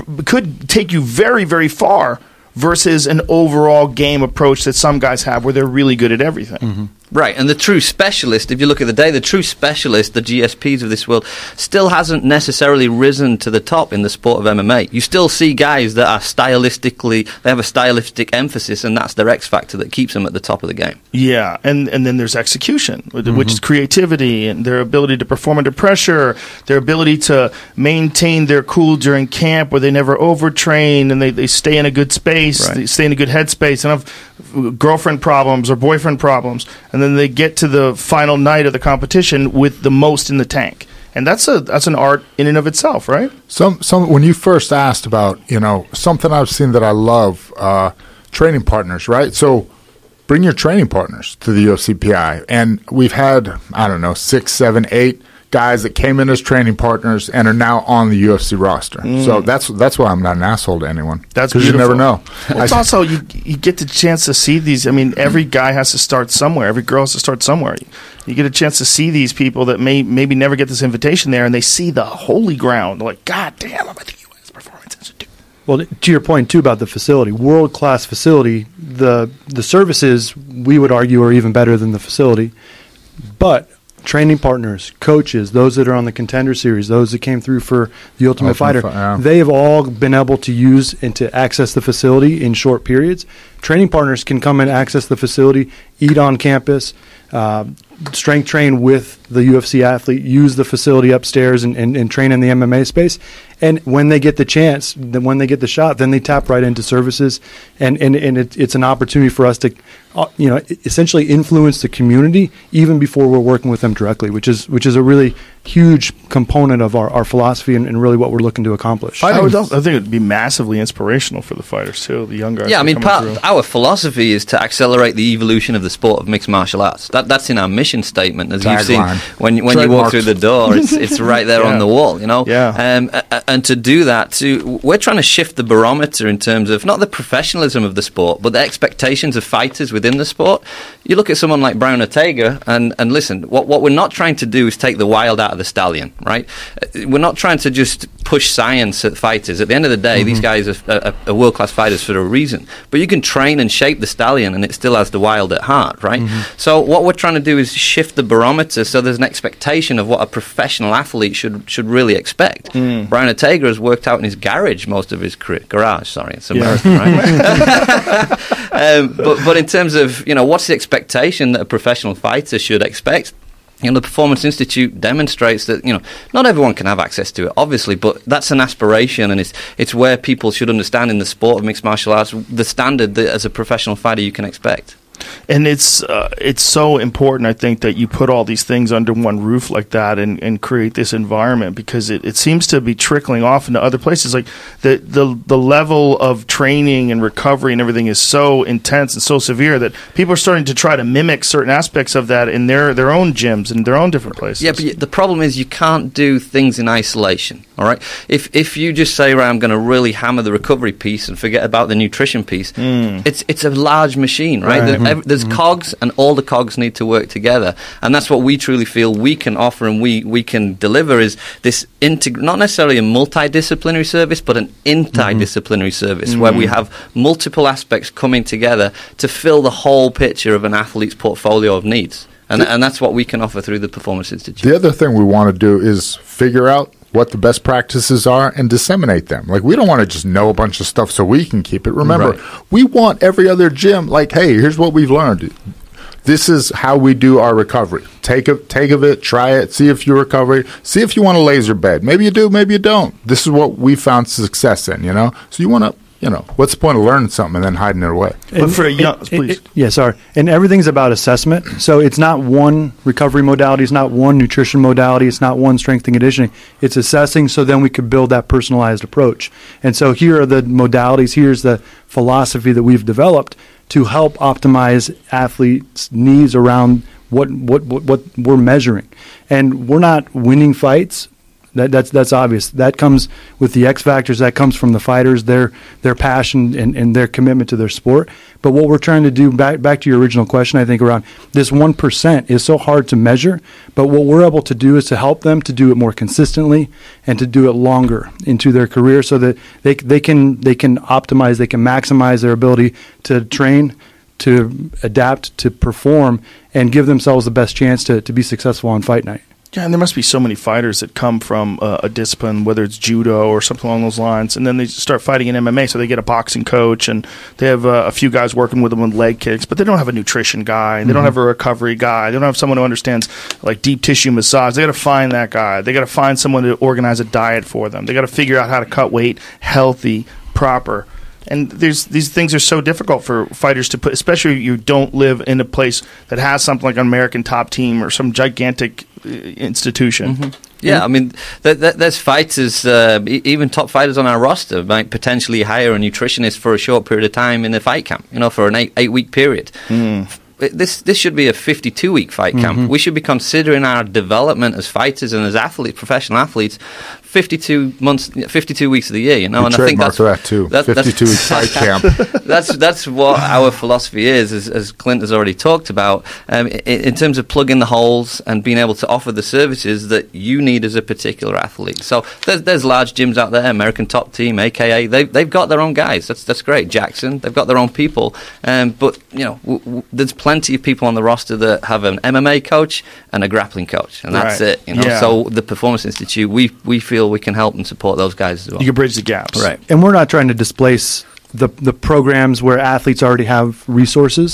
could take you very, very far versus an overall game approach that some guys have where they're really good at everything. Mm-hmm. Right, and the true specialist, if you look at the day, the true specialist, the G S Ps of this world, still hasn't necessarily risen to the top in the sport of M M A. You still see guys that are stylistically, they have a stylistic emphasis, and that's their X factor that keeps them at the top of the game. Yeah, and, and then there's execution, mm-hmm. which is creativity and their ability to perform under pressure, their ability to maintain their cool during camp where they never overtrain and they, they stay in a good space, right. They stay in a good headspace and have girlfriend problems or boyfriend problems. And then they get to the final night of the competition with the most in the tank. And that's a that's an art in and of itself, right? Some some when you first asked about, you know, something I've seen that I love, uh, training partners, right? So bring your training partners to the U F C P I. And we've had, I don't know, six, seven, eight guys that came in as training partners and are now on the U F C roster. Mm. So that's that's why I'm not an asshole to anyone. That's because you never know. Well, it's also you you get the chance to see these. I mean, every guy has to start somewhere. Every girl has to start somewhere. You, you get a chance to see these people that may maybe never get this invitation there, and they see the holy ground. They're like, God damn, I'm at the U S Performance Institute. Well, to your point too about the facility, world class facility. The the services we would argue are even better than the facility, but training partners, coaches, those that are on the Contender Series, those that came through for the Ultimate, Ultimate Fighter, fi- yeah. they have all been able to use and to access the facility in short periods. Training partners can come and access the facility, eat on campus, uh, strength train with the U F C athlete, use the facility upstairs and, and, and train in the M M A space. And when they get the chance, then when they get the shot, then they tap right into services. And, and, and it, it's an opportunity for us to, uh, you know, essentially influence the community even before we're working with them directly, which is which is a really huge component of our, our philosophy and, and really what we're looking to accomplish. I, would, I think it would be massively inspirational for the fighters too, the young guys. Yeah, I mean, part through. our philosophy is to accelerate the evolution of the sport of mixed martial arts. That, that's in our mission statement, as you've seen when when you walk through the door. It's it's right there yeah. on the wall, you know. Yeah. Um, and to do that, to we're trying to shift the barometer in terms of not the professionalism of the sport, but the expectations of fighters within the sport. You look at someone like Brian Ortega, and and listen, what what we're not trying to do is take the wild out of the stallion, right? We're not trying to just push science at fighters. At the end of the day, mm-hmm. these guys are, are, are world-class fighters for a reason. But you can train and shape the stallion, and it still has the wild at heart, right? Mm-hmm. So what we're trying to do is shift the barometer so there's an expectation of what a professional athlete should should really expect. Mm. Brian Ortega has worked out in his garage most of his career. Garage, sorry, it's American, yeah. right? um, but, but in terms of, you know, what's the expectation that a professional fighter should expect? You know, the Performance Institute demonstrates that, you know, not everyone can have access to it, obviously, but that's an aspiration, and it's it's where people should understand in the sport of mixed martial arts the standard that as a professional fighter you can expect. And it's uh, it's so important, I think, that you put all these things under one roof like that and, and create this environment, because it, it seems to be trickling off into other places. Like the, the the level of training and recovery and everything is so intense and so severe that people are starting to try to mimic certain aspects of that in their, their own gyms and their own different places. Yeah, but the problem is you can't do things in isolation, all right? If if you just say, right, I'm going to really hammer the recovery piece and forget about the nutrition piece, mm. it's it's a large machine, right? right. There's, there's mm-hmm. cogs, and all the cogs need to work together, and that's what we truly feel we can offer and we, we can deliver is this integ- not necessarily a multidisciplinary service, but an interdisciplinary mm-hmm. service mm-hmm. where we have multiple aspects coming together to fill the whole picture of an athlete's portfolio of needs. And, and that's what we can offer through the Performance Institute. The other thing we want to do is figure out what the best practices are and disseminate them. Like, we don't want to just know a bunch of stuff so we can keep it. Remember, right. we want every other gym, like, hey, here's what we've learned. This is how we do our recovery. Take a, take of it, try it, see if you recover, see if you want a laser bed. Maybe you do, maybe you don't. This is what we found success in, you know? So you want to, you know, what's the point of learning something and then hiding it away? And, but for a young, it, please. It, it, yeah, sorry. And everything's about assessment. So it's not one recovery modality. It's not one nutrition modality. It's not one strength and conditioning. It's assessing so then we could build that personalized approach. And so here are the modalities. Here's the philosophy that we've developed to help optimize athletes' needs around what, what, what, what we're measuring. And we're not winning fights. That, that's that's obvious. That comes with the X factors. That comes from the fighters, their their passion and, and their commitment to their sport. But what we're trying to do, back back to your original question, I think around this one percent is so hard to measure. But what we're able to do is to help them to do it more consistently and to do it longer into their career, so that they they can they can optimize, they can maximize their ability to train, to adapt, to perform, and give themselves the best chance to to be successful on fight night. Yeah, and there must be so many fighters that come from uh, a discipline, whether it's judo or something along those lines, and then they start fighting in M M A, so they get a boxing coach, and they have uh, a few guys working with them with leg kicks, but they don't have a nutrition guy, and they mm-hmm. don't have a recovery guy, they don't have someone who understands like deep tissue massage. They got to find that guy. They got to find someone to organize a diet for them. They got to figure out how to cut weight healthy, proper. And there's these things are so difficult for fighters to put, especially if you don't live in a place that has something like an American Top Team or some gigantic uh, institution. Mm-hmm. Yeah, I mean, th- th- there's fighters, uh, e- even top fighters on our roster might potentially hire a nutritionist for a short period of time in the fight camp, you know, for an eight, eight-week period. Mm. This this should be a fifty-two week fight camp. Mm-hmm. We should be considering our development as fighters and as athletes, professional athletes, fifty-two months, fifty-two weeks of the year. You know, you and I think that's that too. That, fifty-two week fight camp. That's that's what our philosophy is, as, as Clint has already talked about, um, in, in terms of plugging the holes and being able to offer the services that you need as a particular athlete. So there's there's large gyms out there, American Top Team, A K A. They they've got their own guys. That's that's great. Jackson, they've got their own people. Um, but you know, w- w- there's plenty. Plenty of people on the roster that have an M M A coach and a grappling coach, and that's right. it. You know, yeah. So the Performance Institute, we we feel we can help and support those guys as well. You can bridge the gaps, right? And we're not trying to displace the the programs where athletes already have resources,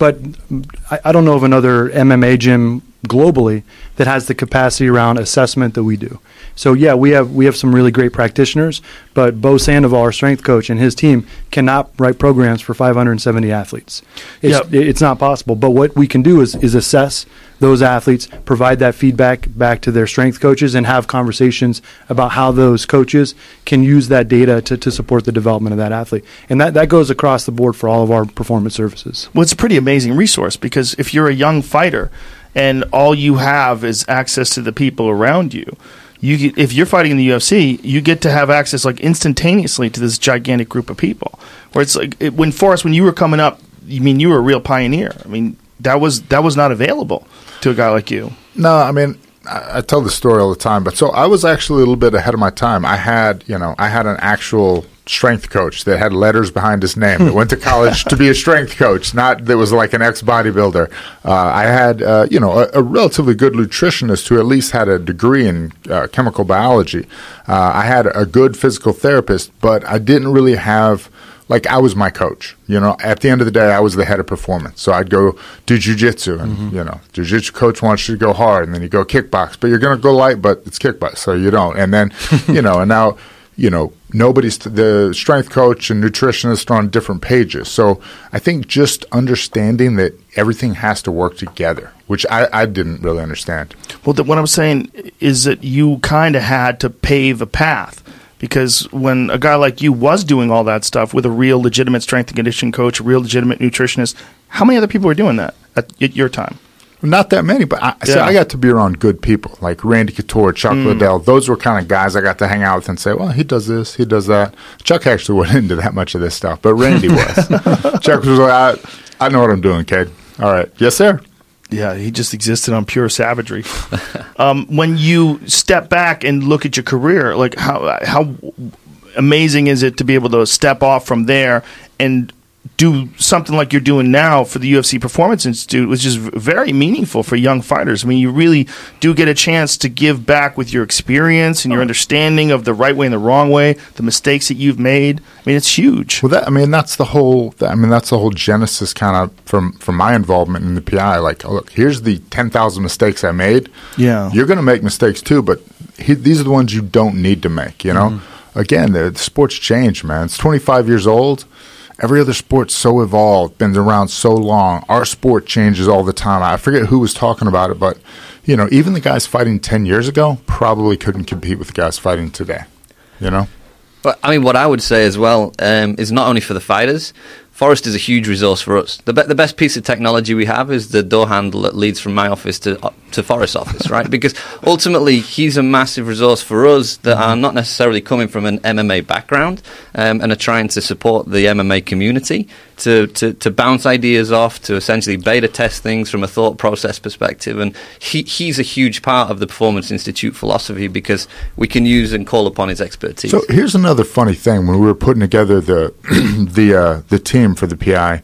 but I, I don't know of another M M A gym globally that has the capacity around assessment that we do. So yeah, we have we have some really great practitioners, but Bo Sandoval, our strength coach, and his team cannot write programs for five hundred seventy athletes. It's, Yep. it's not possible. But what we can do is is assess those athletes, provide that feedback back to their strength coaches, and have conversations about how those coaches can use that data to, to support the development of that athlete. And that, that goes across the board for all of our performance services. Well, it's a pretty amazing resource because if you're a young fighter and all you have is access to the people around you, you get, if you're fighting in the U F C, you get to have access like instantaneously to this gigantic group of people. Where it's like it, when Forrest, when you were coming up, you mean you were a real pioneer. I mean that was that was not available to a guy like you. No, I mean, I, I tell the story all the time, but so I was actually a little bit ahead of my time. I had, you know, I had an actual strength coach that had letters behind his name that went to college to be a strength coach, not that was like an ex-bodybuilder. Uh, I had, uh, you know, a, a relatively good nutritionist who at least had a degree in uh, chemical biology. Uh, I had a good physical therapist, but I didn't really have – like I was my coach, you know. At the end of the day, I was the head of performance. So I'd go do jiu-jitsu, and mm-hmm. you know, jiu-jitsu coach wants you to go hard, and then you go kickbox, but you're going to go light, but it's kickbox, so you don't. And then, you know, and now, you know, nobody's the strength coach and nutritionist are on different pages. So I think just understanding that everything has to work together, which I, I didn't really understand. Well, the, what I'm saying is that you kind of had to pave a path. Because when a guy like you was doing all that stuff with a real legitimate strength and conditioning coach, a real legitimate nutritionist, how many other people were doing that at, at your time? Not that many, but I, yeah. so I got to be around good people like Randy Couture, Chuck mm. Liddell. Those were kind of guys I got to hang out with and say, well, he does this, he does that. Chuck actually wasn't into that much of this stuff, but Randy was. Chuck was like, I, I know what I'm doing, kid. All right. Yes, sir. Yeah, he just existed on pure savagery. um, when you step back and look at your career, like how how amazing is it to be able to step off from there and do something like you're doing now for the U F C Performance Institute, which is very meaningful for young fighters. I mean, you really do get a chance to give back with your experience and your understanding of the right way and the wrong way, the mistakes that you've made. I mean, it's huge. Well, that, I mean, that's the whole. I mean, that's the whole genesis, kind of from from my involvement in the P I. Like, oh, look, here's the ten thousand mistakes I made. Yeah, you're going to make mistakes too, but he, these are the ones you don't need to make. You know, mm-hmm. Again, the, the sport's changed, man. It's twenty-five years old. Every other sport's so evolved, been around so long. Our sport changes all the time. I forget who was talking about it, but, you know, even the guys fighting ten years ago probably couldn't compete with the guys fighting today, you know? But, I mean, what I would say as well um, is not only for the fighters, Forrest is a huge resource for us. The, be- the best piece of technology we have is the door handle that leads from my office to uh, to Forrest's office, right? Because ultimately, he's a massive resource for us that are not necessarily coming from an M M A background um, and are trying to support the M M A community to, to, to bounce ideas off, to essentially beta test things from a thought process perspective. And he, he's a huge part of the Performance Institute philosophy because we can use and call upon his expertise. So here's another funny thing. When we were putting together the the uh, the team for the P I,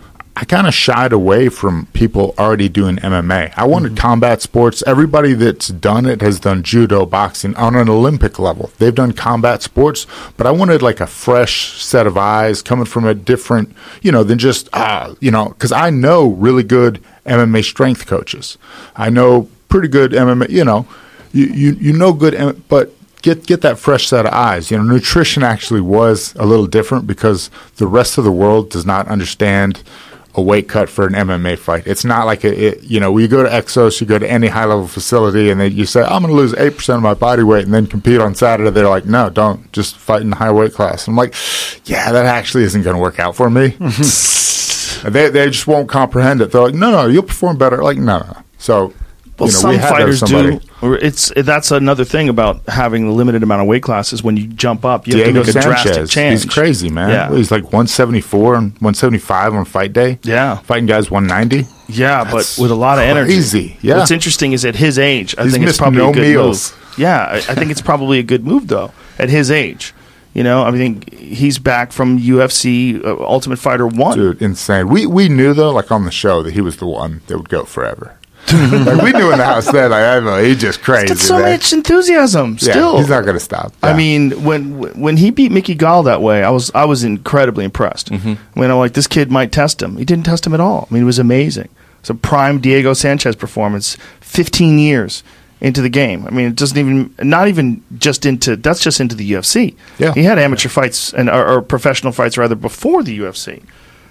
I kind of shied away from people already doing M M A. I wanted mm-hmm. combat sports. Everybody that's done it has done judo, boxing on an Olympic level. They've done combat sports, but I wanted like a fresh set of eyes coming from a different, you know, than just, uh, you know, because I know really good M M A strength coaches. I know pretty good M M A, you know, you, you, you know good, but Get get that fresh set of eyes. You know, nutrition actually was a little different because the rest of the world does not understand a weight cut for an M M A fight. It's not like a, it, you know, you go to Exos, you go to any high level facility, and then you say, "I'm going to lose eight percent of my body weight and then compete on Saturday." They're like, "No, don't. Just fight in the high weight class." I'm like, "Yeah, that actually isn't going to work out for me." they they just won't comprehend it. They're like, "No, no, you'll perform better." Like, no, no. So. Well, you know, some we fighters do. Or it's that's another thing about having a limited amount of weight classes. When you jump up, you Diego have to make a drastic Sanchez, change. He's crazy, man. Yeah. He's like one seventy-four and one seventy-five on fight day. Yeah, fighting guys one ninety. Yeah, That's but with a lot of energy. Crazy. Yeah. What's interesting is at his age, I He's think it's probably no a good meals. move. Yeah, I, I think it's probably a good move though. At his age. You know, I think he's back from U F C uh, Ultimate Fighter one. Dude, insane. We we knew though, like on the show, that he was the one that would go forever. Like we knew in the house then, like, I don't know, he's just crazy. Got so man. much enthusiasm. Yeah, Still, he's not going to stop. I Yeah. mean, when when he beat Mickey Gall that way, I was I was incredibly impressed. Mm-hmm. When I'm like, this kid might test him. He didn't test him at all. I mean, it was amazing. It's a prime Diego Sanchez performance. fifteen years into the game. I mean, it doesn't even not even just into that's just into the U F C. Yeah. He had amateur fights and or, or professional fights rather before the U F C.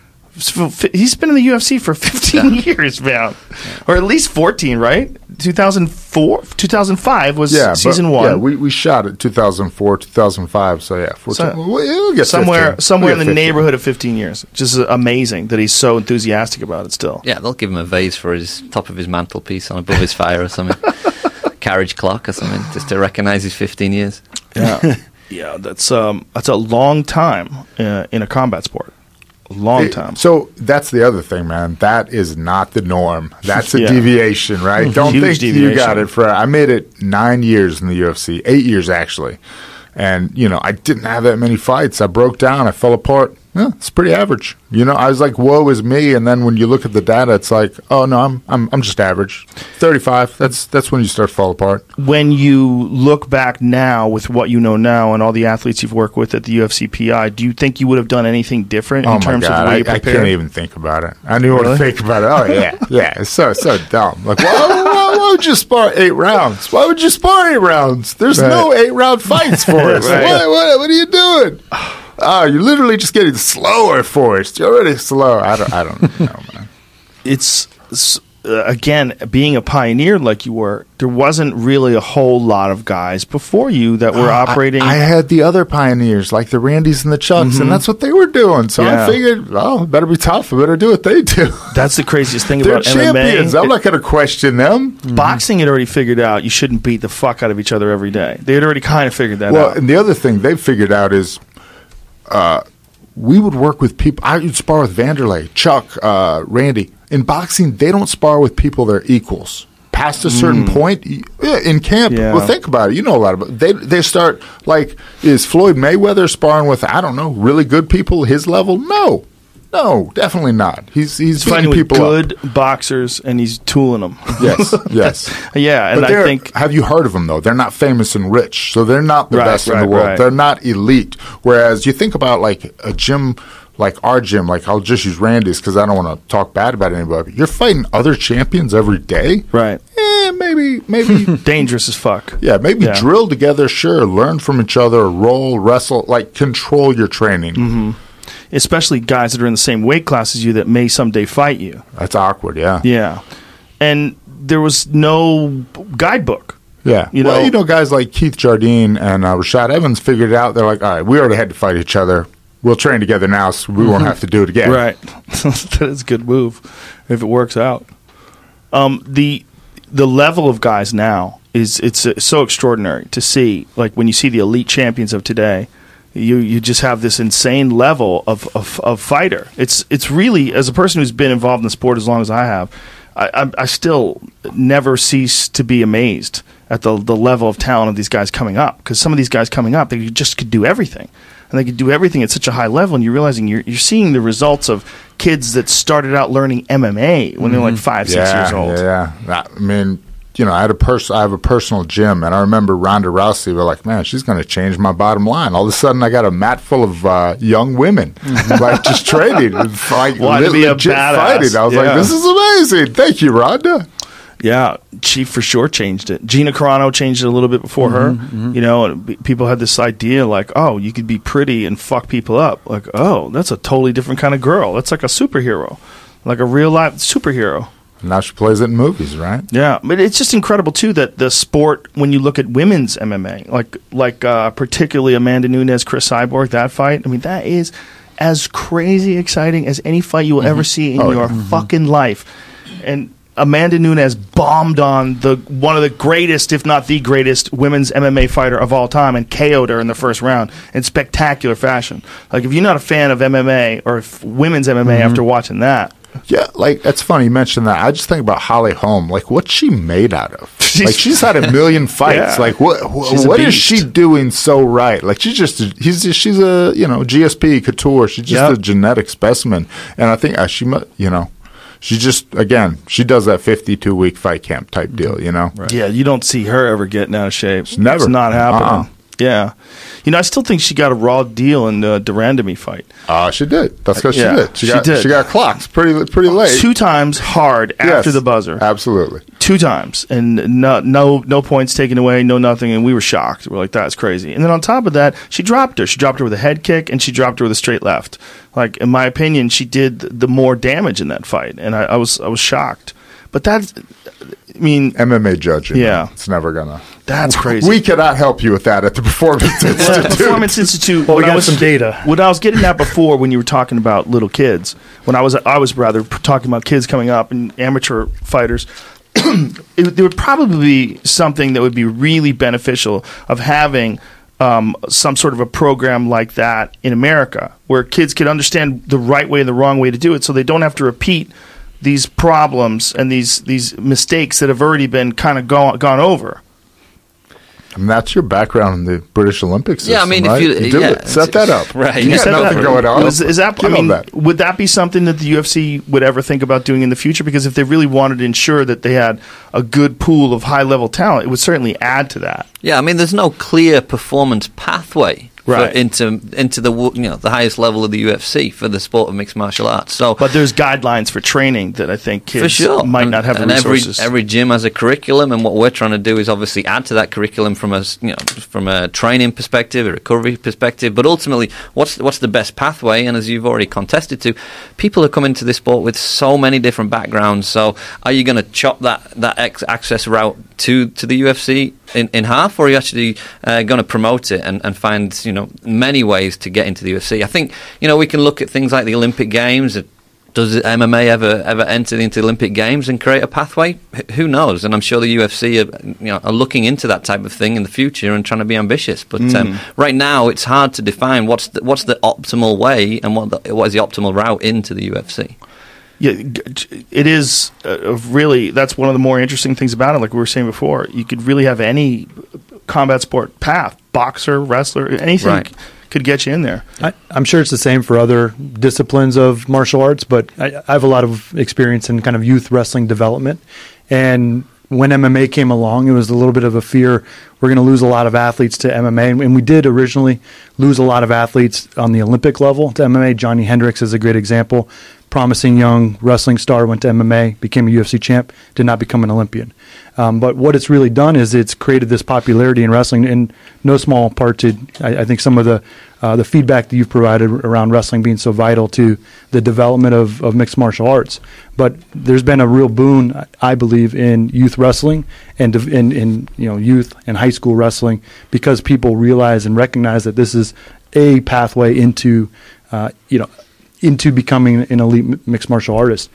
So, fi- He's been in the U F C for fifteen years, man, or at least fourteen, right? two thousand four, two thousand five was yeah, season but, one. Yeah, we, we shot it two thousand four, two thousand five. So yeah, fourteen, So- we'll, we'll get somewhere fifteen. somewhere We'll in get the fifteen. neighborhood of fifteen years. Just amazing that he's so enthusiastic about it still. Yeah, they'll give him a vase for his top of his mantelpiece on above his fire or something. Carriage clock or something, just to recognise his fifteen years. Yeah, yeah, that's um that's a long time uh, in a combat sport. A long It- time. So that's the other thing, man. That is not the norm. That's a Yeah. deviation, right? Don't Huge think you deviation. got it for. I made it nine years in the U F C, eight years actually, and you know I didn't have that many fights. I broke down. I fell apart. Yeah, it's pretty average. You know, I was like, "Woe is me," and then when you look at the data, it's like, "Oh no, I'm I'm I'm just average." thirty-five. That's that's when you start to fall apart. When you look back now with what you know now and all the athletes you've worked with at the U F C P I, do you think you would have done anything different in Oh my terms god, of the way I, you I prepared? can't even think about it. I didn't want Really? to think about it. Oh yeah, yeah. It's so so dumb. Like, why, why, why would you spar eight rounds? Why would you spar eight rounds? There's Right. no eight round fights for us. Right. what, what, what are you doing? Oh, you're literally just getting slower for us. You're already slow. I don't. I don't know, man. It's s- uh, again being a pioneer like you were. There wasn't really a whole lot of guys before you that were operating. I, I had the other pioneers, like the Randys and the Chucks, and that's what they were doing. So Yeah. I figured, oh, it better be tough. I better do what they do. That's the craziest thing They're about M M A. champions. I'm not going to question them. Boxing had already figured out you shouldn't beat the fuck out of each other every day. They had already kind of figured that Well, out. and the other thing they've figured out is uh, we would work with people. I would spar with Vanderlei, Chuck, uh, Randy. In boxing, they don't spar with people they're equals. Past a certain point y- yeah, in camp, Yeah. well, think about it. You know a lot about it. They they start like is Floyd Mayweather sparring with I don't know really good people his level? No, no, definitely not. He's he's He's fighting beating with people up. good boxers and he's tooling them. Yes, yes. Yeah, and But I they're- think have you heard of them though? They're not famous and rich, so they're not the Right, best in right, the world. right. They're not elite. Whereas you think about like a gym, like our gym, like I'll just use Randy's because I don't want to talk bad about anybody. You're fighting other champions every day, right, Eh, maybe, maybe, dangerous as fuck. yeah, maybe Yeah. drill together. Sure, learn from each other, roll, wrestle, like control your training. Mm-hmm. Especially guys that are in the same weight class as you that may someday fight you. That's awkward. Yeah, Yeah, and there was no guidebook. Yeah. You well, know- you know, guys like Keith Jardine and uh, Rashad Evans figured it out. They're like, all right, we already had to fight each other. We'll train together now, so we won't have to do it again. Right, that is a good move if it works out. Um, the the level of guys now is it's uh, so extraordinary to see. Like when you see the elite champions of today, you you just have this insane level of, of, of fighter. It's it's really, as a person who's been involved in the sport as long as I have, I, I, I still never cease to be amazed at the the level of talent of these guys coming up. Because some of these guys coming up, they just could do everything. And they could do everything at such a high level, and you're realizing you're you're seeing the results of kids that started out learning M M A when they're like five, six Yeah, years old. yeah, yeah. I mean, you know, I had a pers- I have a personal gym, and I remember Ronda Rousey. We're like, man, she's going to change my bottom line. All of a sudden, I got a mat full of uh, young women, like just training, and, like Wanted to be a legit badass. fighting. I was Yeah. like, this is amazing. Thank you, Ronda. Yeah, she for sure changed it. Gina Carano changed it a little bit before her. You know, and b- people had this idea like, oh, you could be pretty and fuck people up. Like, oh, that's a totally different kind of girl. That's like a superhero, like a real life superhero. Now she plays it in movies, right? Yeah, but it's just incredible too that the sport, when you look at women's M M A, like like uh, particularly Amanda Nunes, Chris Cyborg, that fight. I mean, that is as crazy exciting as any fight you will ever see in Oh, your yeah. fucking life. And Amanda Nunes bombed on the one of the greatest, if not the greatest, women's M M A fighter of all time, and K O'd her in the first round in spectacular fashion. Like, if you're not a fan of M M A or if women's M M A after watching that, Yeah, like that's funny you mentioned that. I just think about Holly Holm. Like, what's she made out of? She's- like, she's had a million fights. Yeah. Like, what? wh- She's a what is beast. she doing so right? Like, she's just a, he's just, she's a you know G S P couture. She's just Yep. a genetic specimen. And I think uh, she, mu- you know, She just, again, she does that fifty-two week fight camp type deal, you know? Yeah, you don't see her ever getting out of shape. Never. It's not happening. Uh-uh. Yeah. You know, I still think she got a raw deal in the Durandamy fight. Uh, she did. That's because Yeah, she did. She, she got, did. She got clocked pretty pretty late. Two times hard Yes, after the buzzer. Absolutely. Two times. And no, no no points taken away, no nothing. And we were shocked. We're like, that's crazy. And then on top of that, she dropped her. She dropped her with a head kick, and she dropped her with a straight left. Like, in my opinion, she did the more damage in that fight. And I, I was I was shocked. But that's, I mean, M M A judging. Yeah. It's never going to. that's crazy. We cannot help you with that at the Performance Yeah, Institute. Performance Institute. Well, we when got I was, some data. What I was getting at before, when you were talking about little kids, when I was I was rather p- talking about kids coming up and amateur fighters, it, there would probably be something that would be really beneficial of having um, some sort of a program like that in America, where kids could understand the right way and the wrong way to do it, so they don't have to repeat these problems and these these mistakes that have already been kind of gone gone over. I mean, that's your background in the British Olympic system, Yeah, I mean, if right? you- do yeah, it. Set that up. right. You You got Set nothing that- going on. Was, is that, I Give 'em mean, that. would that be something that the U F C would ever think about doing in the future? Because if they really wanted to ensure that they had a good pool of high-level talent, it would certainly add to that. Yeah, I mean, there's no clear performance pathway Right. for into into the w- you know the highest level of the U F C for the sport of mixed martial arts. So, But there's guidelines for training that I think kids for sure, might and, not have the and resources. Every, every gym has a curriculum, and what we're trying to do is obviously add to that curriculum from a s- you know from a training perspective, a recovery perspective. But ultimately, what's what's the best pathway? And as you've already contested to, people are coming to this sport with so many different backgrounds. So, are you going to chop that that ex- access route to to the U F C in, in half, or are you actually uh, going to promote it and, and find you know many ways to get into the U F C? I think you know we can look at things like the Olympic Games. Does M M A ever ever enter into the Olympic Games and create a pathway? H- who knows? And I'm sure the U F C are, you know, are looking into that type of thing in the future and trying to be ambitious. But um, right now, it's hard to define what's the, what's the optimal way and what the, what is the optimal route into the U F C. Yeah, g- it is uh, really, that's one of the more interesting things about it. Like we were saying before, you could really have any combat sport path, boxer, wrestler, anything Right. could get you in there. I, I'm sure it's the same for other disciplines of martial arts, but I, I have a lot of experience in kind of youth wrestling development. And when M M A came along, it was a little bit of a fear we're going to lose a lot of athletes to M M A. And we did originally lose a lot of athletes on the Olympic level to M M A. Johnny Hendricks is a great example. Promising young wrestling star, went to M M A, became a U F C champ, did not become an Olympian. Um, but what it's really done is it's created this popularity in wrestling, in no small part to, I, I think, some of the uh, the feedback that you've provided around wrestling being so vital to the development of, of mixed martial arts. But there's been a real boon, I believe, in youth wrestling and dev- in, in you know youth and high school wrestling, because people realize and recognize that this is a pathway into uh, you know into becoming an elite mi- mixed martial artist.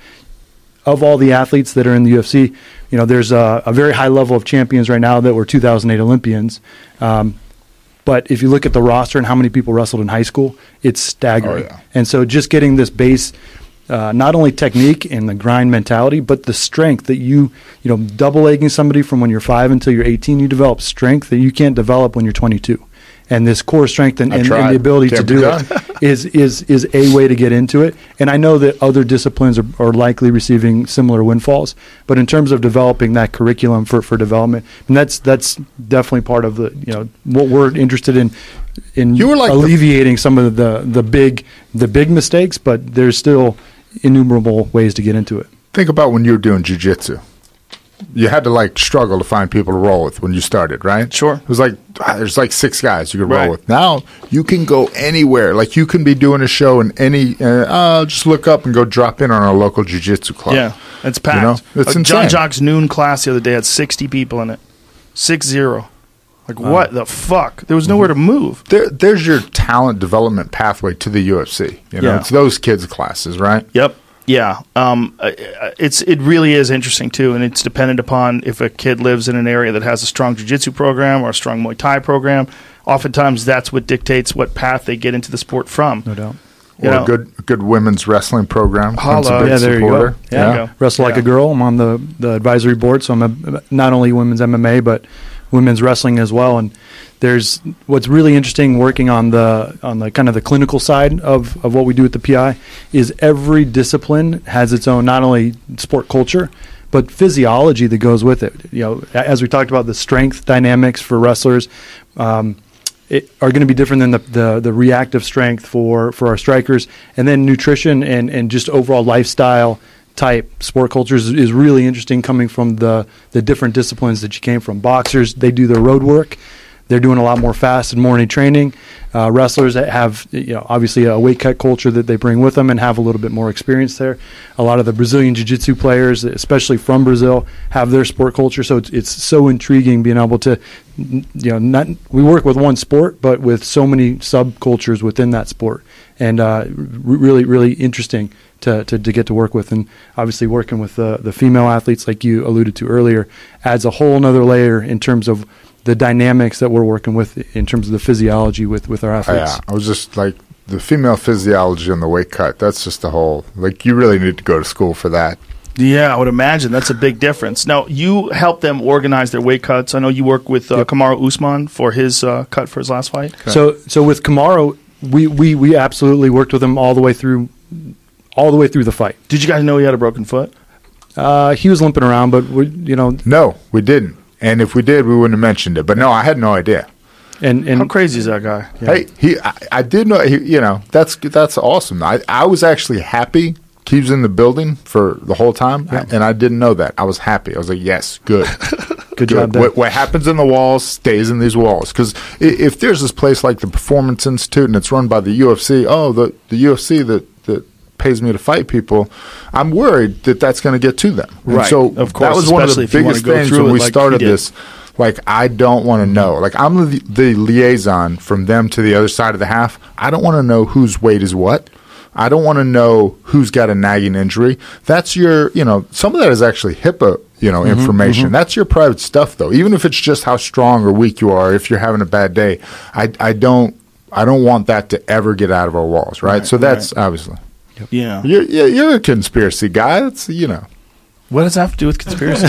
Of all the athletes that are in the U F C, you know, there's a, a very high level of champions right now that were two thousand eight Olympians. Um, but if you look at the roster and how many people wrestled in high school, it's staggering. Oh, yeah. And so just getting this base, uh, not only technique and the grind mentality, but the strength that you, you know, double legging somebody from when you're five until you're eighteen, you develop strength that you can't develop when you're twenty-two. And this core strength and, I and, tried. and the ability Can't to be do done. it is, is, is a way to get into it. And I know that other disciplines are, are likely receiving similar windfalls, but in terms of developing that curriculum for, for development, and that's that's definitely part of the, you know, what we're interested in in You were like the- alleviating some of the, the big the big mistakes, but there's still innumerable ways to get into it. Think about when you were doing jiu-jitsu. You had to like struggle to find people to roll with when you started, right? Sure. It was like ah, there's like six guys you could roll Right. with. Now you can go anywhere. Like you can be doing a show in any. Uh, uh, just look up and go drop in on our local jiu-jitsu club. Yeah, it's packed. You know, it's Uh, John insane. Jock's noon class the other day had sixty people in it. Six zero. Like, what the fuck? There was nowhere to move. There, there's your talent development pathway to the U F C. You know, Yeah. it's those kids' classes, right? Yep. Yeah. Um, uh, it's it really is interesting too, and it's dependent upon if a kid lives in an area that has a strong jiu-jitsu program or a strong Muay Thai program. Oftentimes, that's what dictates what path they get into the sport from. No doubt. You Or know. a good, good women's wrestling program. I'm a Holla. big Yeah, there you supporter. go. There you go. Wrestle Like Yeah. a Girl. I'm on the, the advisory board, so I'm a, not only women's M M A, but women's wrestling as well. And there's what's really interesting working on the on the kind of the clinical side of, of what we do with the P I is every discipline has its own not only sport culture but physiology that goes with it. You know, as we talked about the strength dynamics for wrestlers um, it, are going to be different than the, the the reactive strength for for our strikers, and then nutrition and and just overall lifestyle type sport cultures is really interesting coming from the the different disciplines that you came from. Boxers, they do their road work. They're doing a lot more fast and morning training. Uh, wrestlers that have, you know, obviously a weight cut culture that they bring with them and have a little bit more experience there. A lot of the Brazilian Jiu-Jitsu players, especially from Brazil, have their sport culture. So it's, it's so intriguing being able to, you know, not we work with one sport, but with so many subcultures within that sport, and uh, r- really, really interesting to, to to get to work with. And obviously, working with the the female athletes, like you alluded to earlier, adds a whole another layer in terms of the dynamics that we're working with in terms of the physiology with, with our athletes. Yeah, I was just like, the female physiology and the weight cut, that's just a whole, like, you really need to go to school for that. Yeah, I would imagine that's a big difference. Now, you help them organize their weight cuts. I know you work with uh, yep. Kamaru Usman for his uh, cut for his last fight. Okay. So so with Kamaru, we, we, we absolutely worked with him all the way through all the way through the fight. Did you guys know he had a broken foot? Uh, he was limping around, but, we, you know. No, we didn't. And if we did, we wouldn't have mentioned it. But no, I had no idea. And, and how crazy is that guy? Yeah. Hey, he, I, I did know. He, you know, that's that's awesome. I, I was actually happy he was in the building for the whole time, yeah. and I didn't know that. I was happy. I was like, yes, good, good, good job. What, what happens in the walls stays in these walls. Because if there's this place like the Performance Institute and it's run by the U F C, oh, the the U F C that that. pays me to fight people, I'm worried that that's going to get to them. And right. so of course, that was one of the biggest things when we like started this. Like, I don't want to know. Like, I'm the, the liaison from them to the other side of the half. I don't want to know whose weight is what. I don't want to know who's got a nagging injury. That's your, you know, some of that is actually HIPAA, you know, mm-hmm, information. Mm-hmm. That's your private stuff, though. Even if it's just how strong or weak you are, if you're having a bad day, I, I don't, I don't want that to ever get out of our walls, right? right so that's right. obviously. Yep. Yeah. You're, you're a conspiracy guy. It's, you know. What does that have to do with conspiracy?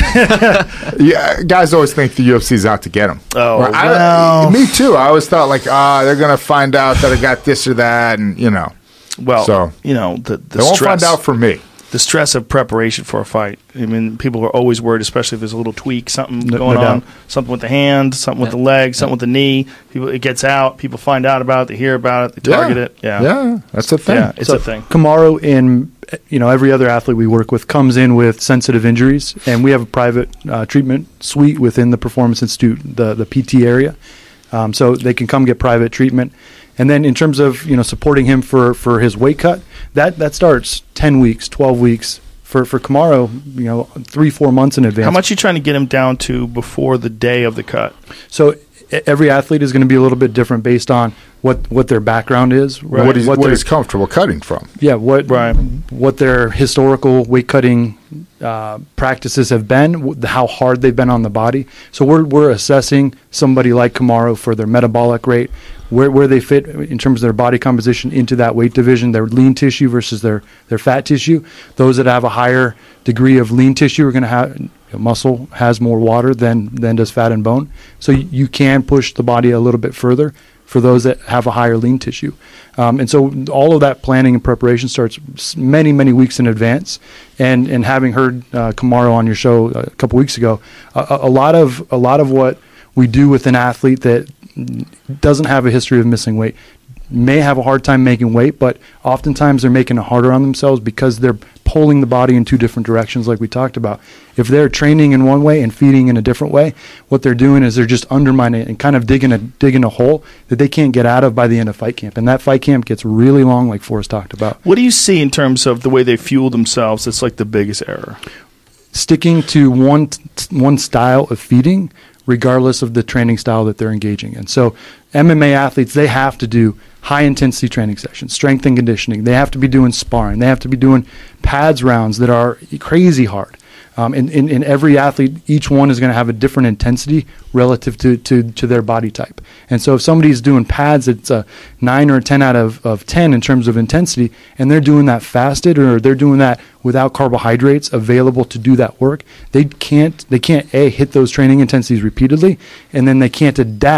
Yeah, guys always think the U F C's out to get them. Oh, right? well. I, me too. I always thought, like, ah, oh, they're going to find out that I got this or that, and, you know. Well, so, you know, the, the they won't stress. find out for me. The stress of preparation for a fight. I mean, people are always worried, especially if there's a little tweak, something no, going no on, doubt. something with the hand, something with yeah. the leg, something yeah. with the knee. People, it gets out. People find out about it. They hear about it. They target yeah. it. Yeah, yeah, that's a thing. Yeah, it's so a thing. Kamaru and you know every other athlete we work with comes in with sensitive injuries, and we have a private uh, treatment suite within the Performance Institute, the the P T area, um, so they can come get private treatment. And then in terms of you know supporting him for, for his weight cut, that that starts ten weeks, twelve weeks. For for Kamaru, you know, three, four months in advance. How much are you trying to get him down to before the day of the cut? So every athlete is going to be a little bit different based on what, what their background is. Right. What, he's, what, what he's comfortable cutting from. Yeah, what right. what their historical weight cutting uh, practices have been, how hard they've been on the body. So we're we're assessing somebody like Kamaru for their metabolic rate, where where they fit in terms of their body composition into that weight division, their lean tissue versus their, their fat tissue. Those that have a higher degree of lean tissue are going to have you know, muscle has more water than than does fat and bone. So you, you can push the body a little bit further for those that have a higher lean tissue. Um, and so all of that planning and preparation starts many, many weeks in advance. And and having heard uh, Kamaru on your show a couple weeks ago, a, a lot of a lot of what we do with an athlete that doesn't have a history of missing weight may have a hard time making weight, but oftentimes they're making it harder on themselves because they're pulling the body in two different directions like we talked about. If they're training in one way and feeding in a different way, what they're doing is they're just undermining it and kind of digging a digging a hole that they can't get out of by the end of fight camp. And that fight camp gets really long, like Forrest talked about. What do you see in terms of the way they fuel themselves that's like the biggest error? Sticking to one one style of feeding regardless of the training style that they're engaging in. So M M A athletes, they have to do high-intensity training sessions, strength and conditioning. They have to be doing sparring. They have to be doing pads rounds that are crazy hard. Um, and, and, and every athlete, each one is going to have a different intensity relative to, to, to their body type. And so if somebody's doing pads, it's a nine or a ten out of, of ten in terms of intensity, and they're doing that fasted or they're doing that without carbohydrates available to do that work, they can't, they can't A, hit those training intensities repeatedly, and then they can't adapt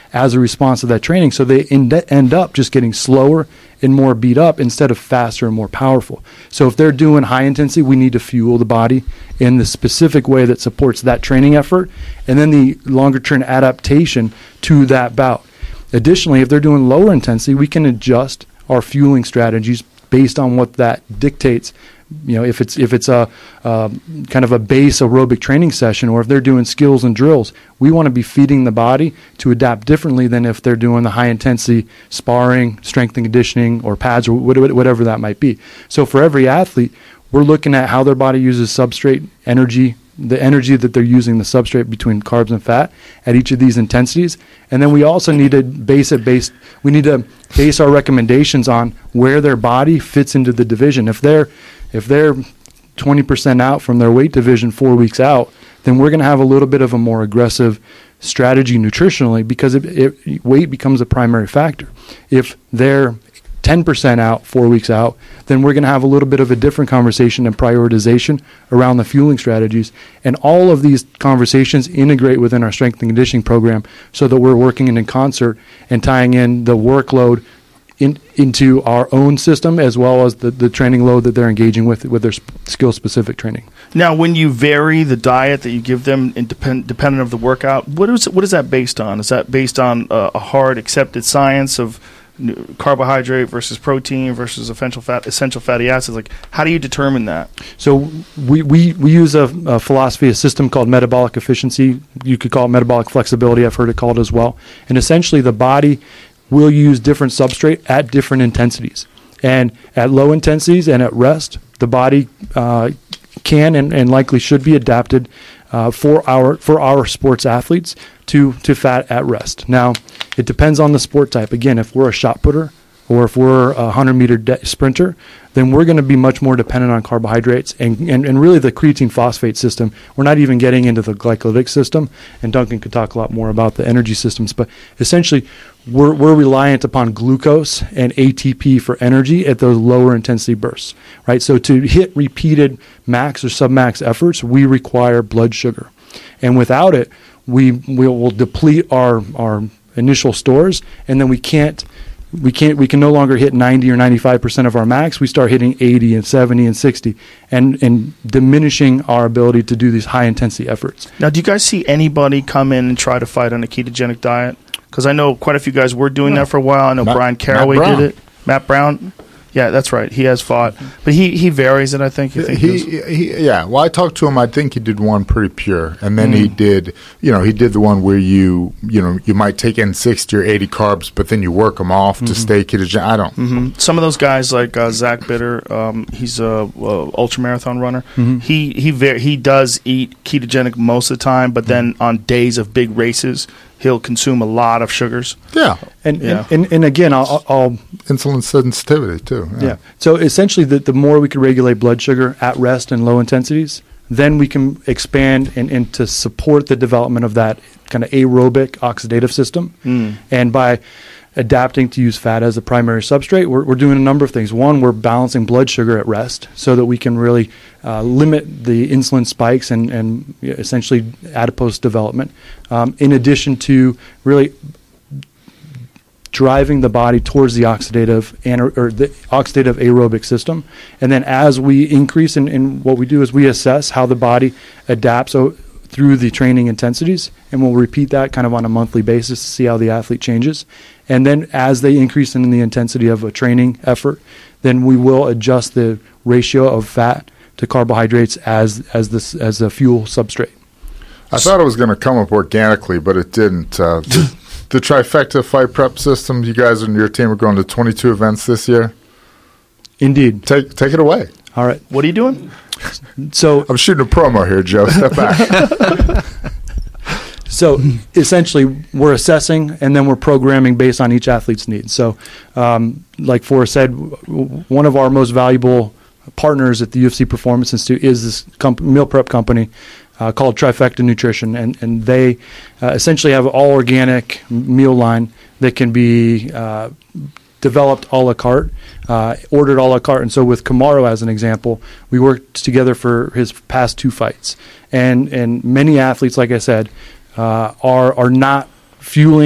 as a response to that training. So they end, end up just getting slower and more beat up instead of faster and more powerful. So if they're doing high intensity, we need to fuel the body in the specific way that supports that training effort, and then the longer term adaptation to that bout. Additionally, if they're doing lower intensity, we can adjust our fueling strategies based on what that dictates. You know, if it's if it's a uh, kind of a base aerobic training session, or if they're doing skills and drills, we want to be feeding the body to adapt differently than if they're doing the high intensity sparring, strength and conditioning, or pads, or whatever that might be. So for every athlete, we're looking at how their body uses substrate energy, the energy that they're using the substrate between carbs and fat at each of these intensities. And then we also need to base it based, we need to base our recommendations on where their body fits into the division. If they're, if they're twenty percent out from their weight division four weeks out, then we're going to have a little bit of a more aggressive strategy nutritionally, because it, it, weight becomes a primary factor. If they're ten percent out, four weeks out, then we're going to have a little bit of a different conversation and prioritization around the fueling strategies. And all of these conversations integrate within our strength and conditioning program so that we're working in concert and tying in the workload in, into our own system, as well as the, the training load that they're engaging with with their sp- skill-specific training. Now, when you vary the diet that you give them, independent, dependent of the workout, what is what is that based on? Is that based on uh, a hard accepted science of carbohydrate versus protein versus essential fat, essential fatty acids? Like, how do you determine that? So we, we, we use a, a philosophy, a system called metabolic efficiency. You could call it metabolic flexibility. I've heard it called as well. And essentially, the body will use different substrate at different intensities. And at low intensities and at rest, the body uh, can and, and likely should be adapted uh, for our for our sports athletes to to fat at rest. Now, it depends on the sport type. Again, if we're a shot putter or if we're a hundred-meter de- sprinter, then we're going to be much more dependent on carbohydrates and, and, and really the creatine phosphate system. We're not even getting into the glycolytic system, and Duncan could talk a lot more about the energy systems. But essentially, we're, we're reliant upon glucose and A T P for energy at those lower intensity bursts, right? So to hit repeated max or submax efforts, we require blood sugar. And without it, we, we will deplete our, our initial stores, and then we can't we can't we can no longer hit ninety or ninety-five percent of our max. We start hitting eighty and seventy and sixty, and and diminishing our ability to do these high intensity efforts. Now, do you guys see anybody come in and try to fight on a ketogenic diet? Because I know quite a few guys were doing that for a while. I know Matt, Brian Caraway Matt did it. Matt Brown. Yeah, that's right. He has fought, but he, he varies it. I think. You think he, he, yeah. Well, I talked to him. I think he did one pretty pure, and then mm. he did, you know, he did the one where you, you know, you might take in sixty or eighty carbs, but then you work them off mm-hmm. to stay ketogenic. I don't. Mm-hmm. Some of those guys, like uh, Zach Bitter, um, he's a, a ultra marathon runner. Mm-hmm. He he var- he does eat ketogenic most of the time, but then mm-hmm. on days of big races, he'll consume a lot of sugars. Yeah. And yeah. And, and, and again, I'll, I'll insulin sensitivity too. Yeah. yeah. So essentially, the, the more we can regulate blood sugar at rest and low intensities, then we can expand and, and to support the development of that kind of aerobic oxidative system. Mm. And by adapting to use fat as a primary substrate, we're, we're doing a number of things. One, we're balancing blood sugar at rest so that we can really uh, limit the insulin spikes and, and essentially adipose development, um, in addition to really driving the body towards the oxidative anaer- or the oxidative aerobic system. And then as we increase, in, in what we do is we assess how the body adapts so, through the training intensities, and we'll repeat that kind of on a monthly basis to see how the athlete changes. And then as they increase in the intensity of a training effort, then we will adjust the ratio of fat to carbohydrates as as this as a fuel substrate. I thought it was going to come up organically, but it didn't. Uh, the, the Trifecta Fight Prep System, you guys and your team are going to twenty-two events this year? Indeed. Take take it away. All right. What are you doing? So I'm shooting a promo here, Joe. Step back. So essentially, we're assessing and then we're programming based on each athlete's needs. So, um, like Forrest said, w- one of our most valuable partners at the U F C Performance Institute is this comp- meal prep company uh, called Trifecta Nutrition, and and they uh, essentially have an all organic meal line that can be uh, developed a la carte, uh, ordered a la carte. And so with Kamaru, as an example, we worked together for his past two fights, and and many athletes, like I said, Uh, are are not fueling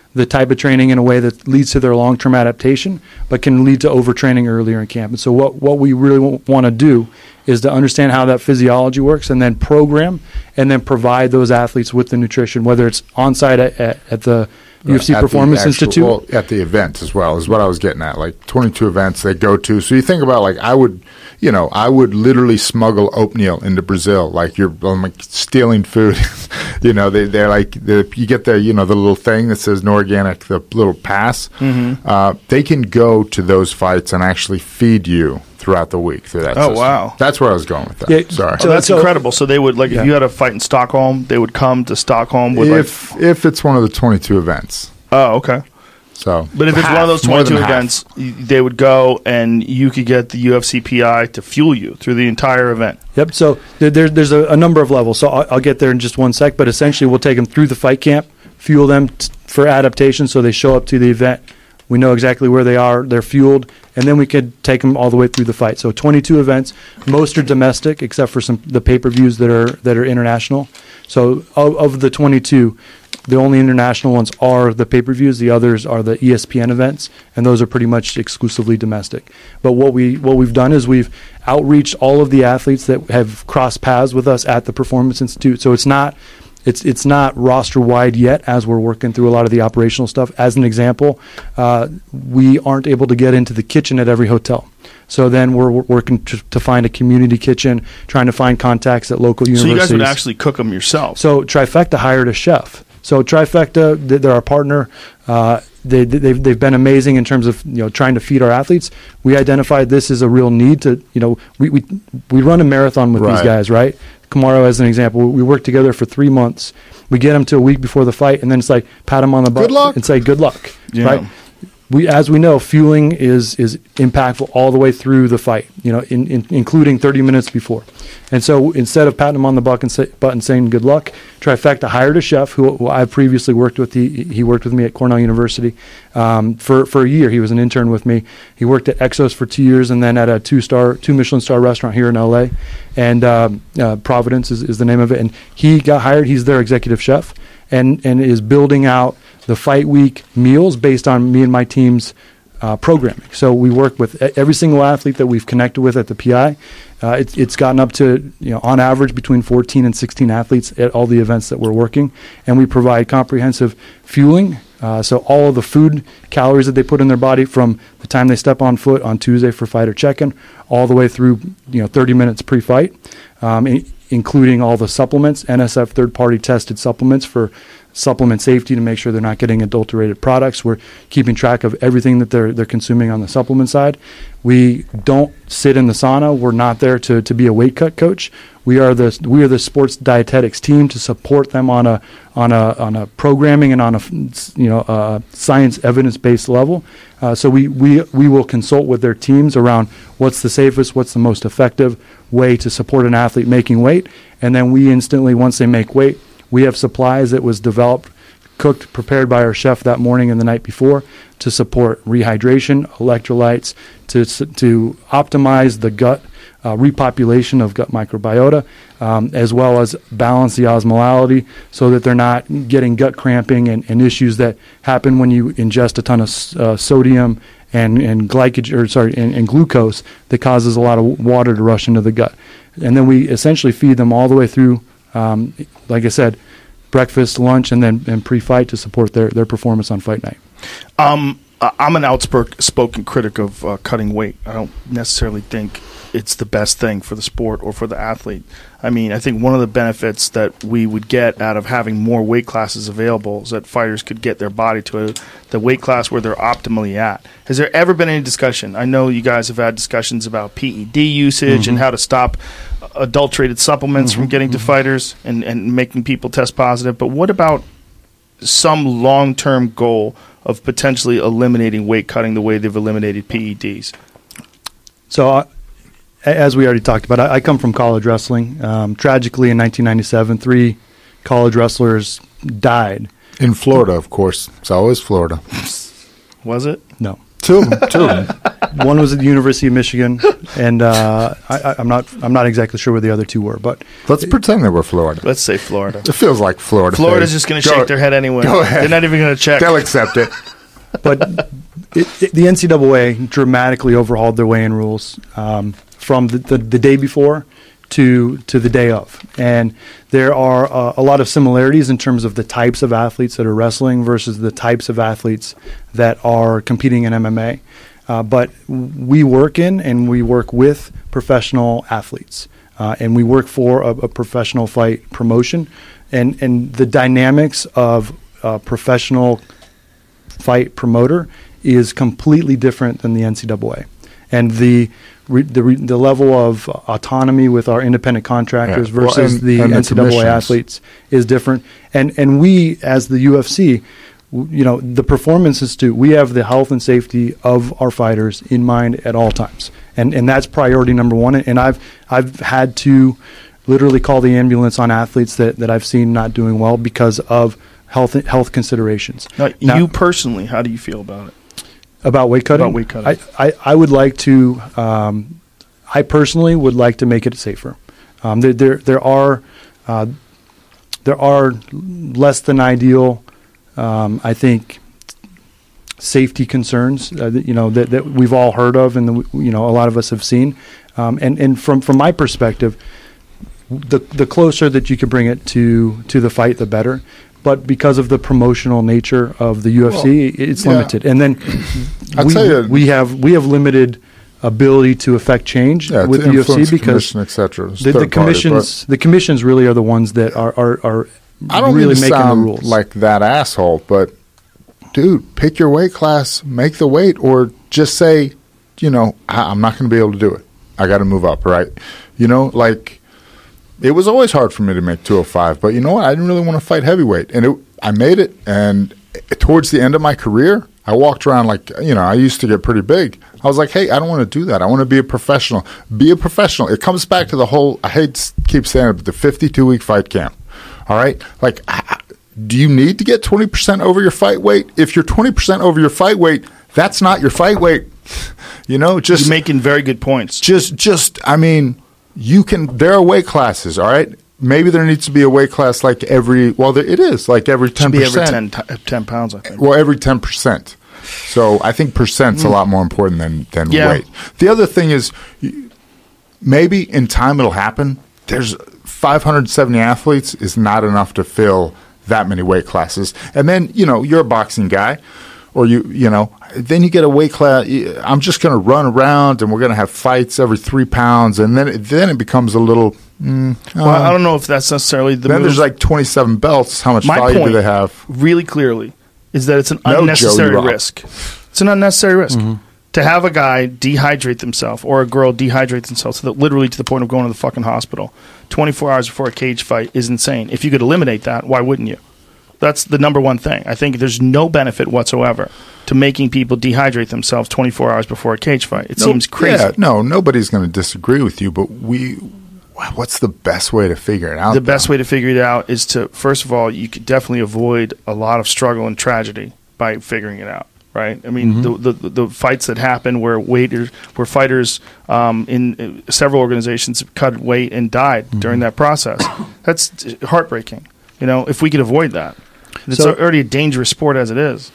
the type of training in a way that leads to their long-term adaptation, but can lead to overtraining earlier in camp. And so what, what we really w- want to do is to understand how that physiology works and then program and then provide those athletes with the nutrition, whether it's on-site at, at, at the U F C At Performance the actual- Institute. well, at the event as well is what I was getting at. Like twenty-two events they go to. So you think about like I would, you know, I would literally smuggle oatmeal into Brazil. Like you're I'm like stealing food. you know, they they're like the, you get the you know the little thing that says no organic, the little pass. Mm-hmm. Uh, they can go to those fights and actually feed you throughout the week through that. Oh, system. wow. That's where I was going with that. Yeah, Sorry. So that's So- incredible. So they would like Yeah. if you had a fight in Stockholm, they would come to Stockholm with if like. if it's one of the twenty-two events. Oh, okay. So, But if it's half, one of those more than twenty-two half. events, y- they would go and you could get the U F C P I to fuel you through the entire event. Yep. So there, there, there's a, a number of levels. So I'll, I'll get there in just one sec. But essentially, we'll take them through the fight camp, fuel them t- for adaptation, so they show up to the event. We know exactly where they are. They're fueled, and then we could take them all the way through the fight. So twenty-two events. Most are domestic, except for some the pay-per-views that are that are international. So of, of the twenty-two, the only international ones are the pay-per-views. The others are the E S P N events, and those are pretty much exclusively domestic. But what we what we've done is we've outreached all of the athletes that have crossed paths with us at the Performance Institute. So it's not it's it's not roster wide yet, as we're working through a lot of the operational stuff. As an example, uh, we aren't able to get into the kitchen at every hotel. So then we're, we're working to, to find a community kitchen, trying to find contacts at local So universities. you guys would actually cook them yourself. So Trifecta hired a chef. So Trifecta, th- they're our partner. Uh, they, they've, they've been amazing in terms of you know trying to feed our athletes. We identified this as a real need to you know we we, we run a marathon with these Right. guys, right? Kamaro as an example, we work together for three months. We get them to a week before the fight, and then it's like pat them on the butt Good luck. and say good luck, Yeah. right? We, as we know, fueling is is impactful all the way through the fight. You know, in, in, including thirty minutes before. And so instead of patting him on the butt and, say, butt and saying good luck, Trifecta hired a chef who, who I previously worked with. He he worked with me at Cornell University um, for for a year. He was an intern with me. He worked at Exos for two years and then at a two star two Michelin star restaurant here in L A. And um, uh, Providence is, is the name of it. And he got hired. He's their executive chef and and is building out the fight week meals based on me and my team's uh, programming. So we work with e- every single athlete that we've connected with at the P I. Uh, it, it's gotten up to, you know, on average between fourteen and sixteen athletes at all the events that we're working. And we provide comprehensive fueling. Uh, so all of the food calories that they put in their body from the time they step on foot on Tuesday for fighter check-in all the way through, you know, thirty minutes pre-fight, um, in, including all the supplements, N S F third-party tested supplements for supplement safety to make sure they're not getting adulterated products. We're keeping track of everything that they're they're consuming on the supplement side. We don't sit in the sauna. We're not there to, to be a weight cut coach. We are the we are the sports dietetics team to support them on a on a on a programming and on a you know a science evidence based level. Uh, so we, we we will consult with their teams around what's the safest, what's the most effective way to support an athlete making weight, and then we instantly, once they make weight, we have supplies that was developed, cooked, prepared by our chef that morning and the night before to support rehydration, electrolytes, to to optimize the gut uh, repopulation of gut microbiota, um, as well as balance the osmolality so that they're not getting gut cramping and, and issues that happen when you ingest a ton of uh, sodium and and glycogen or sorry and, and glucose that causes a lot of water to rush into the gut. And then we essentially feed them all the way through. Um, like I said, breakfast, lunch, and then and pre-fight to support their, their performance on fight night. Um, I- I'm an outspoken critic of uh, cutting weight. I don't necessarily think it's the best thing for the sport or for the athlete. I mean, I think one of the benefits that we would get out of having more weight classes available is that fighters could get their body to a, the weight class where they're optimally at. Has there ever been any discussion? I know you guys have had discussions about P E D usage Mm-hmm. and how to stop adulterated supplements Mm-hmm. from getting to fighters and, and making people test positive. But what about some long-term goal of potentially eliminating weight cutting the way they've eliminated P E Ds? So, uh, a- as we already talked about, I, I come from college wrestling. Um, tragically, in nineteen ninety-seven, three college wrestlers died. In Florida, of course. It's always Florida. Was it? No. Two of them. Two of them. one was at the University of Michigan, and uh, I, I'm not I'm not exactly sure where the other two were. But Let's pretend they were Florida. Let's say Florida. It feels like Florida. Florida's thing. just going to Go- shake their head anyway. Go ahead. They're not even going to check. They'll accept it. but it, it, the N C double A dramatically overhauled their weigh-in rules um, from the, the, the day before to to the day of, and there are uh, a lot of similarities in terms of the types of athletes that are wrestling versus the types of athletes that are competing in M M A. Uh, but we work in and we work with professional athletes, uh, and we work for a, a professional fight promotion, and and the dynamics of a professional fight promoter is completely different than the N C double A, and the re, the re, the level of autonomy with our independent contractors Yeah. Well, versus and- the and the N C double A commissions. athletes is different, and and we as the U F C, w- you know, the Performance Institute, we have the health and safety of our fighters in mind at all times, and and that's priority number one. And I've I've had to literally call the ambulance on athletes that, that I've seen not doing well because of health health considerations. Now, Now- you personally, how do you feel about it? About weight cutting? About weight cutting. I, I, I would like to, um, I personally would like to make it safer. Um, there, there, there are, uh, there are less than ideal, um, I think, safety concerns, uh, that, you know, that, that we've all heard of and, the, you know, a lot of us have seen. Um, and, and from, from my perspective, the, the closer that you can bring it to, to the fight, the better. But because of the promotional nature of the U F C, Well, it's yeah. limited. And then I'll we, tell you- we have we have limited ability to affect change Yeah, with to the U F C influence because commission, et cetera. It's the, the third party, commissions the commissions really are the ones that are are, are but I don't really mean to making the sound rules. like that asshole, but dude, pick your weight class, make the weight, or just say, you know, I, I'm not going to be able to do it. I got to move up, right? You know, like it was always hard for me to make two oh five, but you know what? I didn't really want to fight heavyweight, and it, I made it. And towards the end of my career, I walked around like, you know, I used to get pretty big. I was like, hey, I don't want to do that. I want to be a professional. Be a professional. It comes back to the whole, I hate to keep saying it, but the fifty-two week fight camp. All right? Like, I- do you need to get twenty percent over your fight weight? If you're twenty percent over your fight weight, that's not your fight weight. You know, just You're making very good points. just just I mean, you can there are weight classes, all right? Maybe there needs to be a weight class like every well there, it is like every ten Should be every percent. ten, t- ten pounds, I think. Well, every ten percent. So I think percent's a lot more important than than Yeah. weight. The other thing is you- maybe in time it'll happen. There's five hundred seventy athletes is not enough to fill that many weight classes. And then, you know, you're a boxing guy or you, you know, then you get a weight class. I'm just going to run around and we're going to have fights every three pounds. And then, it, then it becomes a little, mm, Well, uh, I don't know if that's necessarily the then move. there's like twenty-seven belts. How much My value do point they have? really clearly is that it's an No, unnecessary Joe, you're risk. It's an unnecessary risk. To have a guy dehydrate themselves or a girl dehydrate themselves to the, literally to the point of going to the fucking hospital twenty-four hours before a cage fight is insane. If you could eliminate that, why wouldn't you? That's the number one thing. I think there's no benefit whatsoever to making people dehydrate themselves twenty-four hours before a cage fight. It No, seems crazy. Yeah, no, nobody's going to disagree with you, but we, what's the best way to figure it out? The best way to figure it out is to, first of all, you could definitely avoid a lot of struggle and tragedy by figuring it out. Right, I mean Mm-hmm. the, the the fights that happen where waiters, where fighters um, in uh, several organizations cut weight and died Mm-hmm. during that process. That's t- heartbreaking. You know, if we could avoid that, it's So- already a dangerous sport as it is.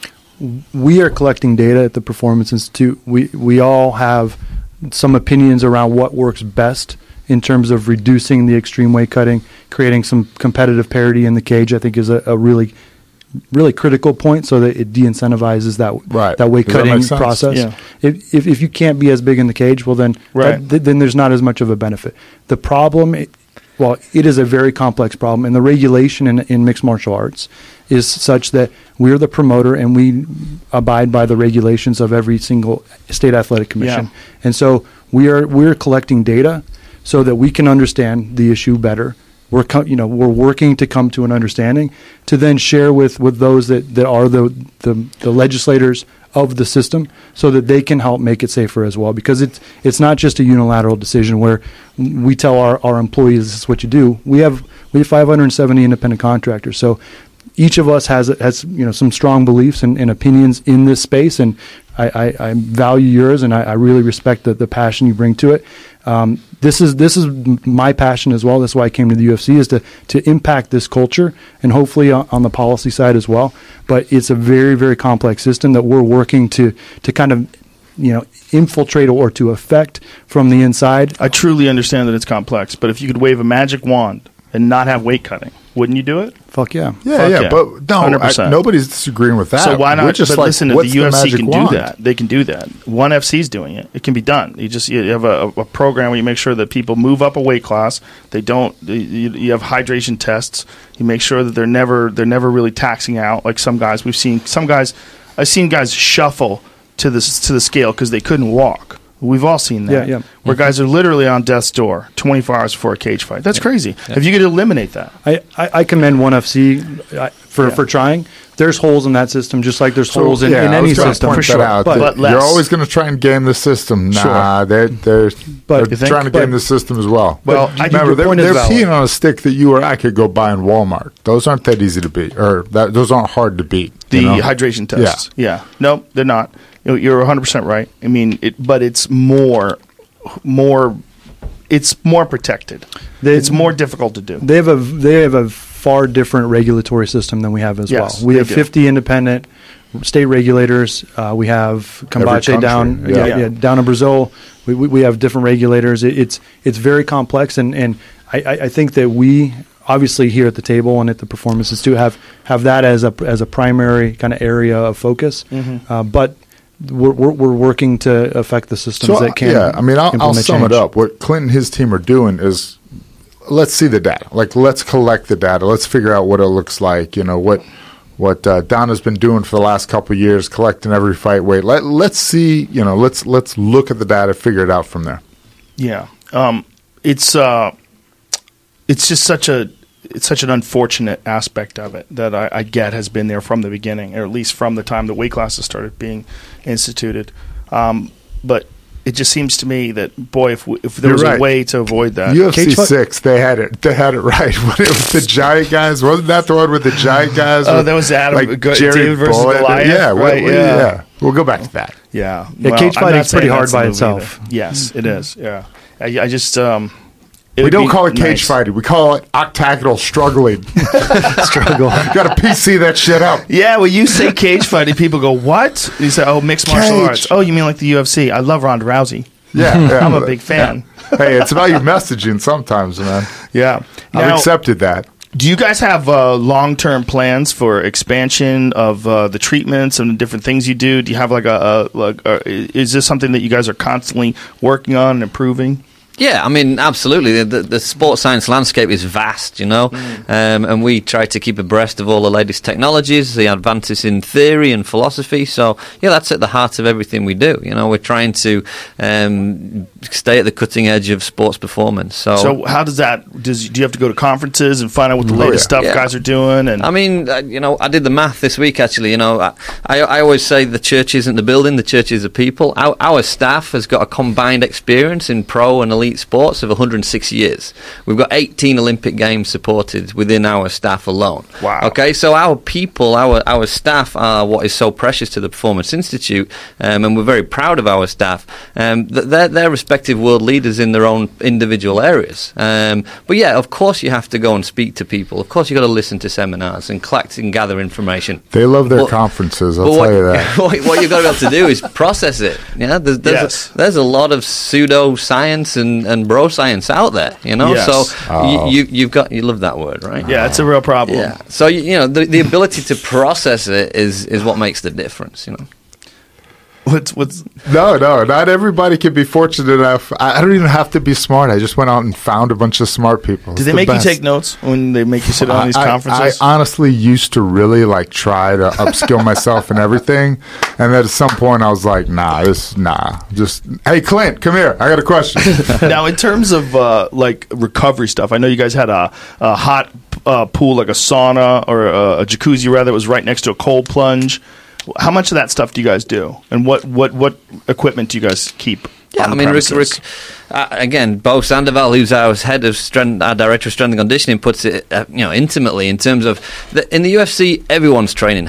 we are collecting data at the Performance Institute. We we all have some opinions around what works best in terms of reducing the extreme weight cutting, creating some competitive parity in the cage. I think is a, a really really critical point, so that it de-incentivizes that Right. that weight Does that cutting make sense? process. Yeah. If, if if you can't be as big in the cage, well then Right. that, th- then there's not as much of a benefit. The problem, i- well, it is a very complex problem, and the regulation in, in mixed martial arts is such that we're the promoter and we abide by the regulations of every single state athletic commission. Yeah. And so we are we're collecting data so that we can understand the issue better. We're co- you know we're working to come to an understanding to then share with, with those that, that are the, the the legislators of the system so that they can help make it safer as well, because it's it's not just a unilateral decision where we tell our, our employees this is what you do. We have we have five hundred seventy independent contractors, so each of us has has you know some strong beliefs and, and opinions in this space, and I, I, I value yours, and I, I really respect the, the passion you bring to it. Um, this is this is my passion as well. That's why I came to the U F C, is to to impact this culture, and hopefully on, on the policy side as well. But it's a very, very complex system that we're working to to kind of, you know, infiltrate or to affect from the inside. I truly understand that it's complex, but if you could wave a magic wand and not have weight cutting, wouldn't you do it? Fuck yeah. Yeah, Fuck yeah, yeah. but no, one hundred percent. I, nobody's disagreeing with that. So why We're not? just But like, listen, if what's the U F C magic can wand? do that, they can do that. One F C's doing it. It can be done. You just you have a, a program where you make sure that people move up a weight class. They don't. You, you have hydration tests. You make sure that they're never they're never really taxing out. Like some guys, we've seen some guys. I've seen guys shuffle to the to the scale because they couldn't walk. We've all seen that. Yeah, yeah. Where guys are literally on death's door twenty-four hours before a cage fight. That's crazy. Yeah. If you could eliminate that. I, I, I commend One F C uh, for, Yeah. for trying. There's holes in that system, just like there's So, holes in, yeah, in I any was gonna system. point for that sure. out, But- that But less. you're always going to try and game the system. Nah, Sure. they're they're, But- they're You trying to think? game But- the system as well. Well, But I- Remember, your they're, point is they're valid. peeing on a stick that you or I could go buy in Walmart. Those aren't that easy to beat, or that, those aren't hard to beat. The you know? hydration tests. Yeah. No, they're not. You know, You're one hundred percent right. I mean, it, but it's more, more, it's more protected. They- it's more difficult to do. They have a they have a far different regulatory system than we have as Yes, well. We they have do. fifty independent state regulators. Uh, we have Cambache country, down yeah. yeah, Yeah. yeah, down in Brazil. We, we, we have different regulators. It, it's it's very complex, and, and I, I I think that we obviously here at the table and at the Performance Institute have have that as a as a primary kind of area of focus. Mm-hmm. Uh, but we're, we're we're working to affect the systems So, that can. yeah, I mean, I'll, I'll implement sum change. it up. What Clint and his team are doing is, let's see the data. Like, let's collect the data. Let's figure out what it looks like. You know, what what uh, Donna's been doing for the last couple of years, collecting every fight weight. Let let's see. You know, let's let's look at the data, figure it out from there. Yeah. Um, it's uh, it's just such a it's such an unfortunate aspect of it that I, I get has been there from the beginning, or at least from the time the weight classes started being instituted. Um, but it just seems to me that, boy, if we, if there You're was right. a way to avoid that, U F C Cage fight- six, they had it. They had it right. When it was the giant guys, wasn't that the one with the giant guys? Oh, with, that was Adam- like Go- Jerry David versus Bullitt? Goliath? Yeah, we- Right, we- yeah. yeah. We'll go back to that. yeah, Yeah, cage I'm fighting's not saying pretty hard that's the by movie itself. either. Yes, it is. Yeah, I, I just um, it We would don't be call it cage nice. fighting. We call it octagonal struggling. Struggle. Got to P C that shit up. Yeah, when you say cage fighting, people go, "What?" You say, "Oh, mixed martial Cage. arts." Oh, you mean like the U F C? I love Ronda Rousey. Yeah, yeah. I'm a big fan. Hey, it's about your messaging sometimes, man. Yeah. I've Now, accepted that. do you guys have uh, long-term plans for expansion of uh, the treatments and the different things you do? Do you have like a, a like? A, is this something that you guys are constantly working on and improving? Yeah, I mean, absolutely. The, the, the sports science landscape is vast, you know, mm. um, and we try to keep abreast of all the latest technologies, the advances in theory and philosophy. So, yeah, that's at the heart of everything we do. You know, we're trying to um, stay at the cutting edge of sports performance. So, So how does that? Does do you have to go to conferences and find out what the Oh, latest yeah. stuff Yeah. guys are doing? And I mean, uh, you know, I did the math this week, actually. You know, I, I, I always say the church isn't the building, the church is the people. Our, our staff has got a combined experience in pro and elite sports of one hundred six years. We've got eighteen Olympic Games supported within our staff alone. Wow. Okay, so our people, our our staff are what is so precious to the Performance Institute, um, and we're very proud of our staff. Um, th- they're, they're respective world leaders in their own individual areas. Um, but yeah, of course you have to go and speak to people. Of course you've got to listen to seminars and collect and gather information. They love their But- conferences, I'll but tell what, you that. what, what you've got to be able to do is process it. Yeah, there's there's, Yes. a, there's a lot of pseudo science and, and bro science out there. You know, Yes. so Oh. you, you you've got you love that word, right? yeah, it's a real problem. Yeah. So you, you know the the ability to process it is is what makes the difference. You know. What's what's No, no, not everybody can be fortunate enough. I, I don't even have to be smart. I just went out and found a bunch of smart people. do It's they the make best. you take notes when they make you sit on these I, conferences? I, I honestly used to really like try to upskill myself and everything, and then at some point I was like, nah, this nah. Just hey, Clint, come here. I got a question. Now, in terms of uh, like recovery stuff, I know you guys had a, a hot uh, pool, like a sauna or a, a jacuzzi, rather. It was right next to a cold plunge. How much of that stuff do you guys do, and what, what, what equipment do you guys keep? Yeah, on I the mean, Rick, premises? Rick, uh, again, Bo Sandoval, who's our head of strength, our director of strength and conditioning, puts it, uh, you know, intimately in terms of the, in the U F C, everyone's training hard.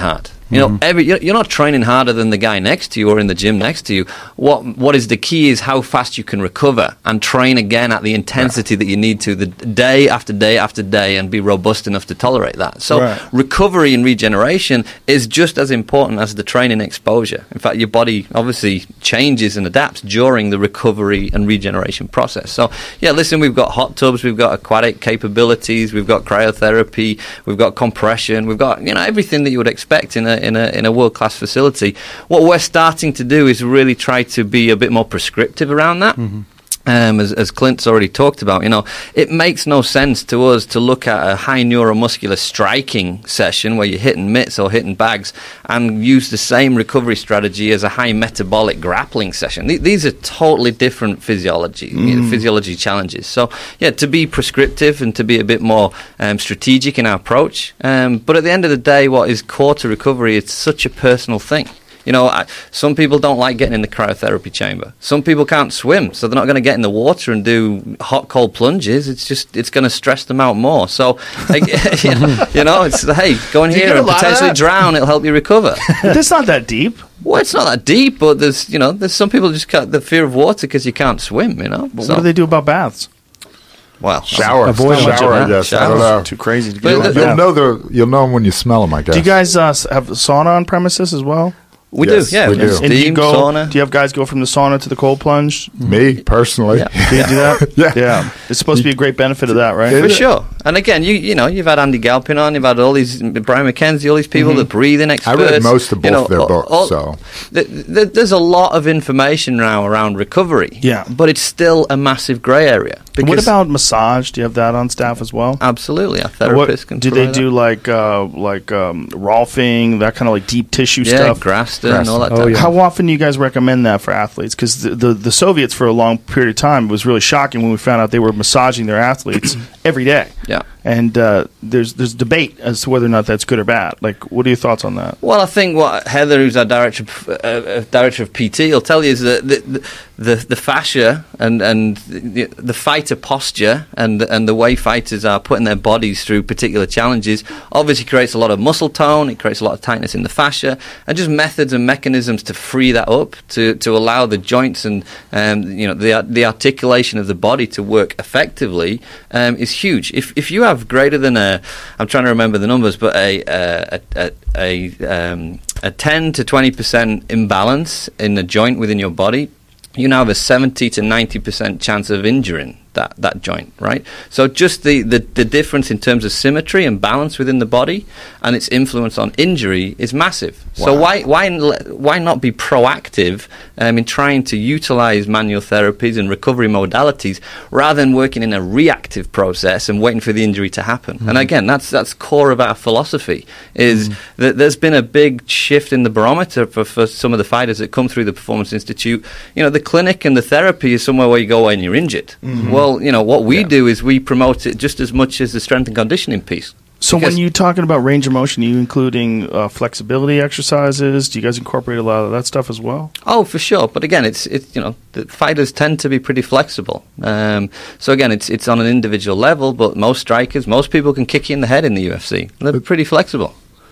You know, every you're you're not training harder than the guy next to you or in the gym next to you. What what is the key is how fast you can recover and train again at the intensity that you need to, the day after day after day, and be robust enough to tolerate that. So Right. recovery and regeneration is just as important as the training exposure. In fact, your body obviously changes and adapts during the recovery and regeneration process. So yeah, listen, we've got hot tubs, we've got aquatic capabilities, we've got cryotherapy, we've got compression, we've got, you know, everything that you would expect in a in a in a world-class facility. What we're starting to do is really try to be a bit more prescriptive around that. Mm-hmm. Um, as, as Clint's already talked about, you know, it makes no sense to us to look at a high neuromuscular striking session where you're hitting mitts or hitting bags and use the same recovery strategy as a high metabolic grappling session. Th- these are totally different physiology, Mm. you know, physiology challenges. So, yeah, to be prescriptive and to be a bit more um, strategic in our approach. Um, but at the end of the day, what is core to recovery, it's such a personal thing. You know, I, some people don't like getting in the cryotherapy chamber. Some people can't swim, so they're not going to get in the water and do hot, cold plunges. It's just, it's going to stress them out more. So, like, you, know, you know, it's, hey, go in Do you here get a and lot of potentially that? drown. It'll help you recover. That's not that deep. Well, it's not that deep, but there's, you know, there's some people just got the fear of water because you can't swim, you know. But So- what do they do about baths? Well, Shower. Avoid shower, them. I guess. I don't Shower. know. Too crazy to But get the- out of You'll bath. know the. You'll know them when you smell them, I guess. Do you guys uh, have sauna on premises as well? we Yes, do, yeah. we do. Steam, And do you go? sauna. Do you have guys go from the sauna to the cold plunge? Me personally. Yeah. Do you do that? Yeah. yeah. It's supposed to be a great benefit of that, right? It For is. sure. And again, you you know, you've had Andy Galpin on, you've had all these, Brian McKenzie, all these people, the breathing I experts. read most of you both know, their all- books, all- so th- th- there's a lot of information now around recovery. Yeah. But it's still a massive grey area. And what because- about massage? Do you have that on staff as well? Absolutely. Our What- therapists can do they provide do like uh, like um, Rolfing, that kind of like deep tissue that. Yeah, stuff? Grafton and all that Oh, type of yeah. How often do you guys recommend that for athletes? Because the, the the Soviets for a long period of time, it was really shocking when we found out they were massaging their athletes every day. Yeah. And uh, there's there's debate as to whether or not that's good or bad. Like, what are your thoughts on that? Well, I think what Heather, who's our director of, uh, uh, director of P T, will tell you is that the the, the, the fascia and and the, the fighter posture and and the way fighters are putting their bodies through particular challenges obviously creates a lot of muscle tone. It creates a lot of tightness in the fascia, and just methods and mechanisms to free that up to, to allow the joints and um, you know the the articulation of the body to work effectively um, is huge. If if you have greater than a, I'm trying to remember the numbers, but a a a, a, um, a ten to twenty percent imbalance in the joint within your body, you now have a seventy to ninety percent chance of injuring that, that joint, right? So just the, the, the difference in terms of symmetry and balance within the body and its influence on injury is massive. So Wow. why why why not be proactive um, in trying to utilize manual therapies and recovery modalities rather than working in a reactive process and waiting for the injury to happen? Mm-hmm. And again, that's that's core of our philosophy is Mm-hmm. that there's been a big shift in the barometer for, for some of the fighters that come through the Performance Institute. You know, the clinic and the therapy is somewhere where you go when you're injured. Well, you know, what we Yeah. do is we promote it just as much as the strength and conditioning piece. So Because- when you're talking about range of motion, are you including uh, flexibility exercises? Do you guys incorporate a lot of that stuff as well? Oh, for sure. But again, it's it's you know the fighters tend to be pretty flexible. Um, so again, it's it's on an individual level. But most strikers, most people can kick you in the head in the U F C. They're pretty flexible.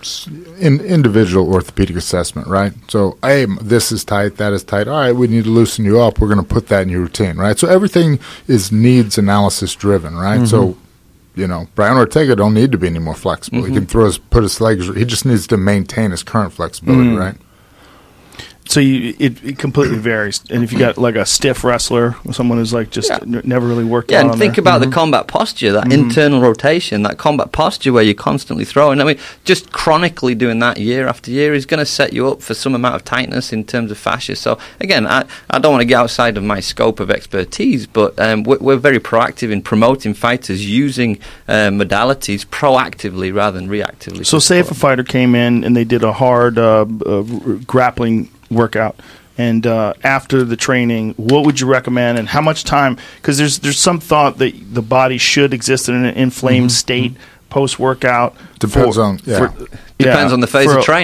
in individual orthopedic assessment, right? So, hey, this is tight, that is tight. All right, we need to loosen you up. We're going to put that in your routine, right? So everything is needs analysis driven, right? So, you know, Brian Ortega don't need to be any more flexible. He can throw his, put his legs. He just needs to maintain his current flexibility, right? So you, it, it completely varies. And if you got like a stiff wrestler, someone who's like just Yeah. n- never really worked Yeah, out and on think their- about the combat posture, that internal rotation, that combat posture where you're constantly throwing. I mean, just chronically doing that year after year is going to set you up for some amount of tightness in terms of fascia. So, again, I, I don't want to get outside of my scope of expertise, but um, we're, we're very proactive in promoting fighters using uh, modalities proactively rather than reactively. So say if a fighter came in and they did a hard uh, uh, r- grappling workout, and uh, after the training, what would you recommend, and how much time? Because there's there's some thought that the body should exist in an inflamed state post workout. Depends on- yeah. Depends on the phase for of a- training.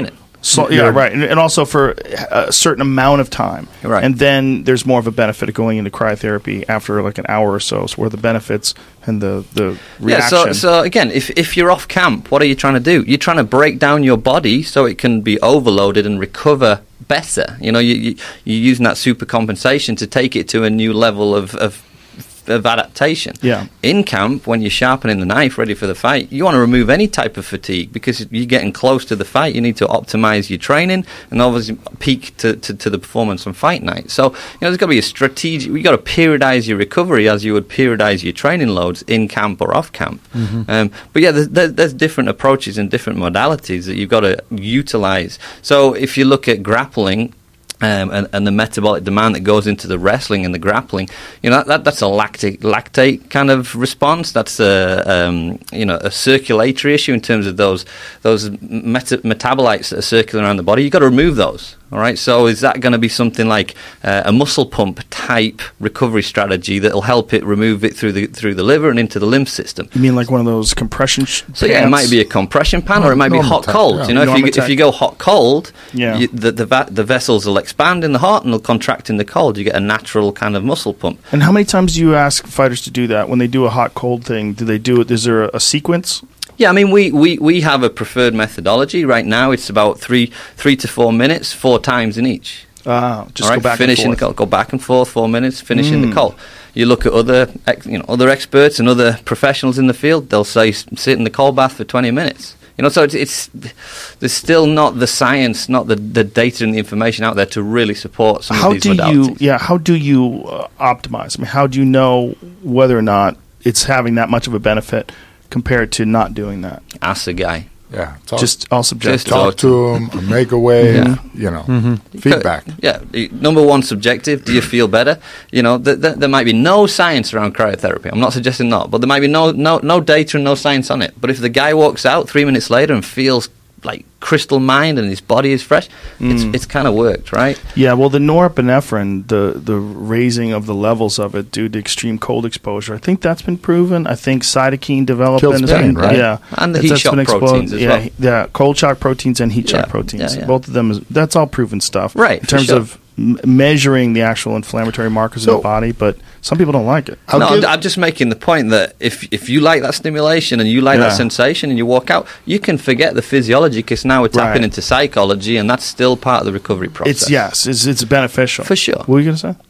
So, yeah, right, and, and also for a certain amount of time, Right. And then there's more of a benefit of going into cryotherapy after like an hour or so. So, where the benefits and the the reaction. Yeah, so, so again, if, if you're off camp, what are you trying to do? You're trying to break down your body so it can be overloaded and recover better. You know, you, you, you're using that super compensation to take it to a new level of, of of adaptation. Yeah. In camp, when you're sharpening the knife ready for the fight, you want to remove any type of fatigue because you're getting close to the fight. You need to optimize your training and obviously peak to, to, to the performance on fight night. So, you know, there's got to be a strategic, you've got to periodize your recovery as you would periodize your training loads in camp or off camp. Mm-hmm. Um, but yeah, there's, there's, there's different approaches and different modalities that you've got to utilize. So if you look at grappling, Um, and, and the metabolic demand that goes into the wrestling and the grappling, you know, that, that that's a lactate lactate kind of response. That's a um, you know a circulatory issue in terms of those those meta- metabolites that are circulating around the body. You've got to remove those. All right. So is that going to be something like uh, a muscle pump type recovery strategy that will help it remove it through the through the liver and into the lymph system? You mean like one of those compression? Sh- So yeah, it might be a compression pan, or it might be hot Normatec, cold. yeah. You know, if you Normatec. if you go hot cold, Yeah. you, the the, va- the vessels will expand in the hot and they'll contract in the cold. You get a natural kind of muscle pump. And how many times do you ask fighters to do that when they do a hot cold thing? Do they do it? Is there a, a sequence? Yeah, I mean, we, we, we have a preferred methodology right now. It's about three three to four minutes, four times in each. Ah, just All right, go back finish and in the forth. cold, go back and forth, four minutes, finish in Mm. the cold. You look at other ex- you know other experts and other professionals in the field. They'll say s- sit in the cold bath for twenty minutes. You know, so it's, it's there's still not the science, not the, the data and the information out there to really support some How of these do modalities. you? Yeah, how do you uh, optimize? I mean, how do you know whether or not it's having that much of a benefit compared to not doing that? Ask the guy. Yeah, talk, Just all subjective. Just talk to them, make a way. Yeah. You know, Mm-hmm. feedback. Yeah, the- number one, subjective. Do you feel better? You know, th- th- there might be no science around cryotherapy. I'm not suggesting not, but there might be no, no, no data and no science on it. But if the guy walks out three minutes later and feels like crystal mind and his body is fresh, it's it's kind of worked, right? Yeah, well, the norepinephrine, the the raising of the levels of it due to extreme cold exposure, I think that's been proven. I think cytokine development Kills has pain, been, right? yeah, And the That's- heat that's shock been exposed. proteins as yeah, well. he- yeah, cold shock proteins and heat shock Yeah, proteins. yeah, yeah. Both of them, is, that's all proven stuff, Right, In for terms sure. of m- measuring the actual inflammatory markers in So- the body, but some people don't like it. I'll no, give- I'm, I'm just making the point that if if you like that stimulation and you like Yeah. that sensation and you walk out, you can forget the physiology because now we're tapping Right. into psychology and that's still part of the recovery process. It's yes, it's, it's beneficial For sure. What were you gonna say?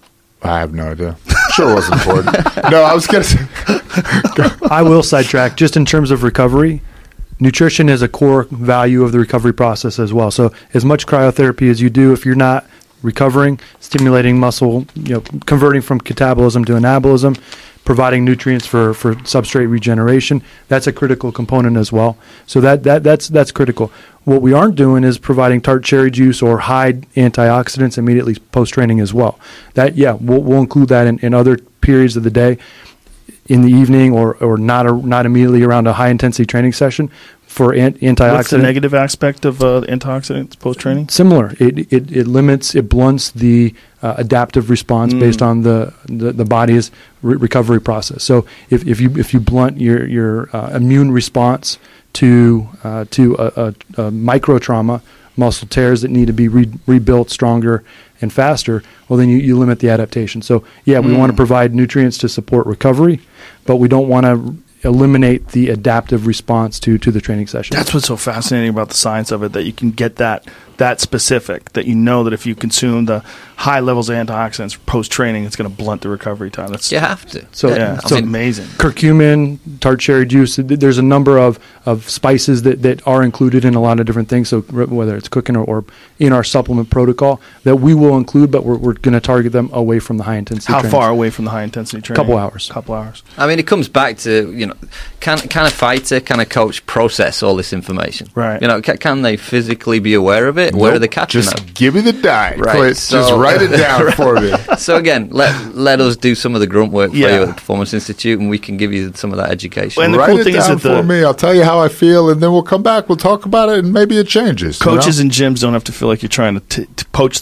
I have no idea. Sure, it was important. No, I was gonna say. I will sidetrack just in terms of recovery. Nutrition is a core value of the recovery process as well. So as much cryotherapy as you do, if you're not recovering, stimulating muscle, you know, converting from catabolism to anabolism, providing nutrients for, for substrate regeneration, that's a critical component as well. So that, that that's that's critical. What we aren't doing is providing tart cherry juice or high antioxidants immediately post-training as well. That, yeah, we'll, we'll include that in, in other periods of the day, in the evening or, or not a, not immediately around a high-intensity training session for an, antioxidant. What's the negative aspect of uh, antioxidants post training? Similar. It, it, it limits, it blunts the uh, adaptive response Mm. based on the, the, the body's re- recovery process. So if, if you if you blunt your, your uh, immune response to uh, to a, a, a micro trauma, muscle tears that need to be re- rebuilt stronger and faster, well, then you, you limit the adaptation. So, yeah, we Mm. want to provide nutrients to support recovery, but we don't want to eliminate the adaptive response to, to the training session. That's what's so fascinating about the science of it, that you can get that that specific, that you know that if you consume the high levels of antioxidants post training, it's going to blunt the recovery time. That's You have to. So- yeah, I it's mean, amazing. Curcumin, tart cherry juice. th- There's a number of, of spices that, that are included in a lot of different things. So r- whether it's cooking or, or in our supplement protocol that we will include, but we're, we're going to target them away from the high intensity. How trainings. far away from the high intensity training? Couple hours. Couple hours. I mean, it comes back to, you know, can can a fighter, can a coach process all this information? Right. You know, can, can they physically be aware of it? Where are Nope, they catching Just it? give me the diet. Right, Quit. so- just write it down for me. So again, let let us do some of the grunt work for Yeah. you at the Performance Institute, and we can give you some of that education. And the write cool it thing is down that the- for me. I'll tell you how I feel, and then we'll come back. We'll talk about it, and maybe it changes. you Coaches know? and gyms don't have to feel like you're trying to, t- to poach them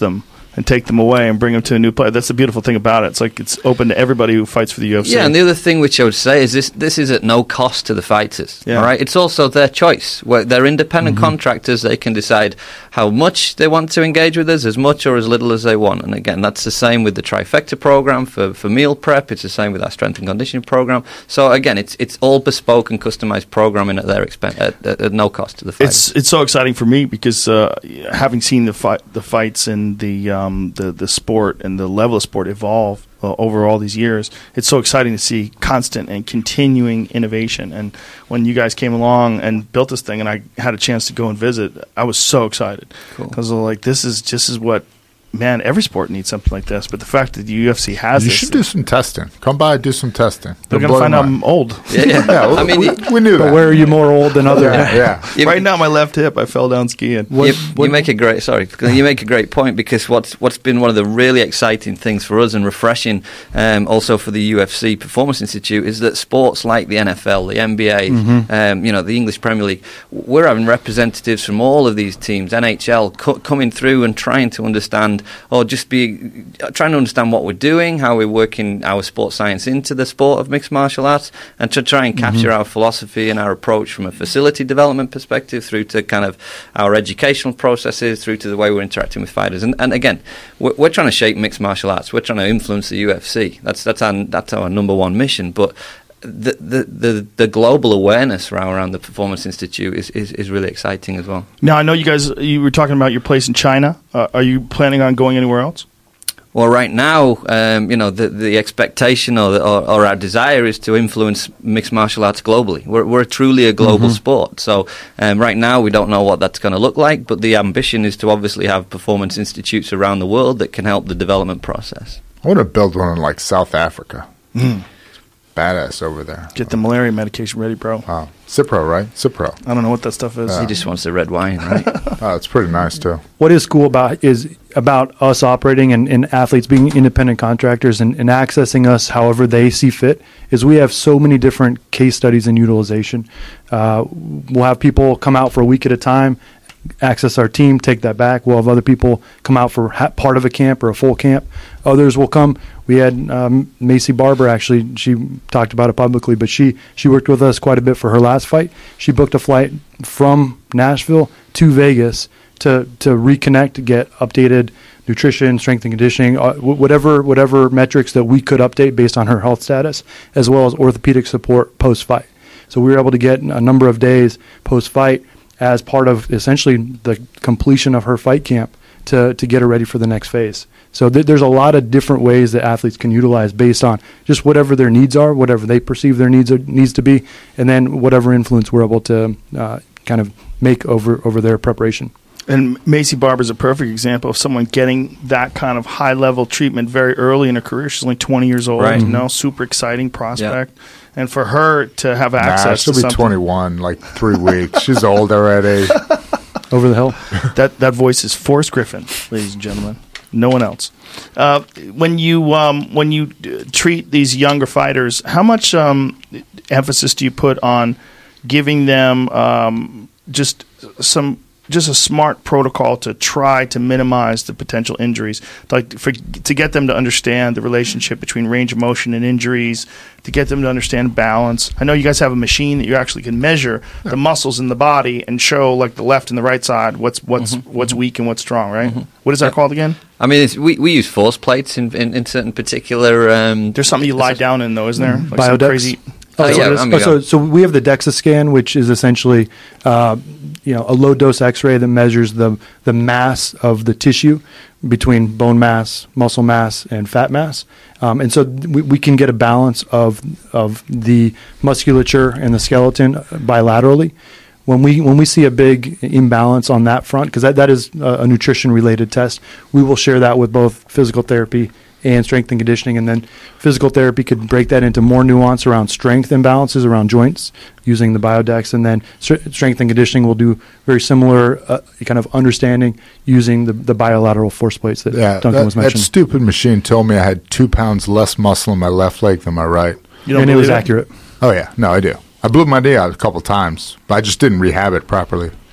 and take them away and bring them to a new player. That's the beautiful thing about it. It's like it's open to everybody who fights for the U F C. Yeah, and the other thing which I would say is this: this is at no cost to the fighters. Yeah. All right, it's also their choice. Where they're independent mm-hmm. contractors, they can decide how much they want to engage with us, as much or as little as they want. And again, that's the same with the Trifecta program for, for meal prep. It's the same with our strength and conditioning program. So again, it's it's all bespoke and customized programming at their expense, at, at, at no cost to the fighters. It's it's so exciting for me because uh, having seen the fight, the fights and the um, the the sport and the level of sport evolve uh, over all these years, it's so exciting to see constant and continuing innovation. And when you guys came along and built this thing, and I had a chance to go and visit, I was so excited because cool. like this is just is what. Man, every sport needs something like this, but the fact that the U F C has you this, should do some testing. Come by, do some testing. They're going to find out I'm old. Yeah, yeah. yeah well, I mean, we, you, we knew but that. where are you more old than other? Yeah, yeah. You, right now, my left hip, I fell down skiing. What, you, what, you make a great sorry. You make a great point because what's what's been one of the really exciting things for us and refreshing, um, also for the U F C Performance Institute, is that sports like the N F L, the N B A, mm-hmm. um, you know, the English Premier League, we're having representatives from all of these teams, N H L, co- coming through and trying to understand, or just be trying to understand what we're doing, how we're working our sports science into the sport of mixed martial arts, and to try and capture mm-hmm. our philosophy and our approach from a facility development perspective through to kind of our educational processes, through to the way we're interacting with fighters. And, and again, we're, we're trying to shape mixed martial arts. We're trying to influence the U F C. That's that's our that's our number one mission. But The, the the the global awareness around the Performance Institute is, is, is really exciting as well. Now, I know you guys, you were talking about your place in China. Uh, are you planning on going anywhere else? Well, right now, um, you know, the, the expectation or, the, or or our desire is to influence mixed martial arts globally. We're we're truly a global mm-hmm. sport. So um, right now, we don't know what that's going to look like, but the ambition is to obviously have performance institutes around the world that can help the development process. I want to build one in like South Africa. Mm. Badass over there. Get the malaria medication ready, bro. Wow. Cipro, right? Cipro. I don't know what that stuff is. Uh, he just wants the red wine, right? Oh, it's pretty nice, too. What is cool about is about us operating and, and athletes being independent contractors and, and accessing us however they see fit is we have so many different case studies and utilization. Uh, we'll have people come out for a week at a time, access our team, take that back. We'll have other people come out for ha- part of a camp or a full camp. Others will come. We had um, Macy Barber, actually, she talked about it publicly, but she, she worked with us quite a bit for her last fight. She booked a flight from Nashville to Vegas to, to reconnect, to get updated nutrition, strength and conditioning, uh, whatever whatever metrics that we could update based on her health status, as well as orthopedic support post-fight. So we were able to get a number of days post-fight as part of essentially the completion of her fight camp to, to get her ready for the next phase. So th- there's a lot of different ways that athletes can utilize based on just whatever their needs are, whatever they perceive their needs are, needs to be, and then whatever influence we're able to uh, kind of make over, over their preparation. And Macy Barber is a perfect example of someone getting that kind of high-level treatment very early in her career. She's only twenty years old, right. you know, super exciting prospect. Yeah. And for her to have access nah, to she'll be something, twenty-one, like three weeks. She's old already. Over the hill. that that voice is Forrest Griffin, ladies and gentlemen. No one else. Uh, when you um, when you d- treat these younger fighters, how much um, emphasis do you put on giving them um, just some just a smart protocol to try to minimize the potential injuries, like for, to get them to understand the relationship between range of motion and injuries, to get them to understand balance? I know you guys have a machine that you actually can measure the muscles in the body and show like the left and the right side what's what's Mm-hmm. what's weak and what's strong, right? Mm-hmm. What is that Yeah. called again? I mean, it's, we we use force plates in in, in certain particular. Um, There's something you lie down in, though, isn't there? Like some Biodex? crazy. Oh, Uh, so, yeah, it is? I mean, oh, so, yeah. so we have the DEXA scan, which is essentially, uh, you know, a low dose X-ray that measures the the mass of the tissue between bone mass, muscle mass, and fat mass, um, and so we, we can get a balance of of the musculature and the skeleton bilaterally. When we when we see a big imbalance on that front, because that, that is a, a nutrition related test, we will share that with both physical therapy and strength and conditioning, and then physical therapy could break that into more nuance around strength imbalances around joints using the Biodex, and then st- strength and conditioning will do very similar uh, kind of understanding using the, the bilateral force plates that Yeah, Duncan that, was that mentioning. stupid machine told me I had two pounds less muscle in my left leg than my right. You don't and it was believe accurate. Oh, yeah. No, I do. I blew my knee out a couple times, but I just didn't rehab it properly.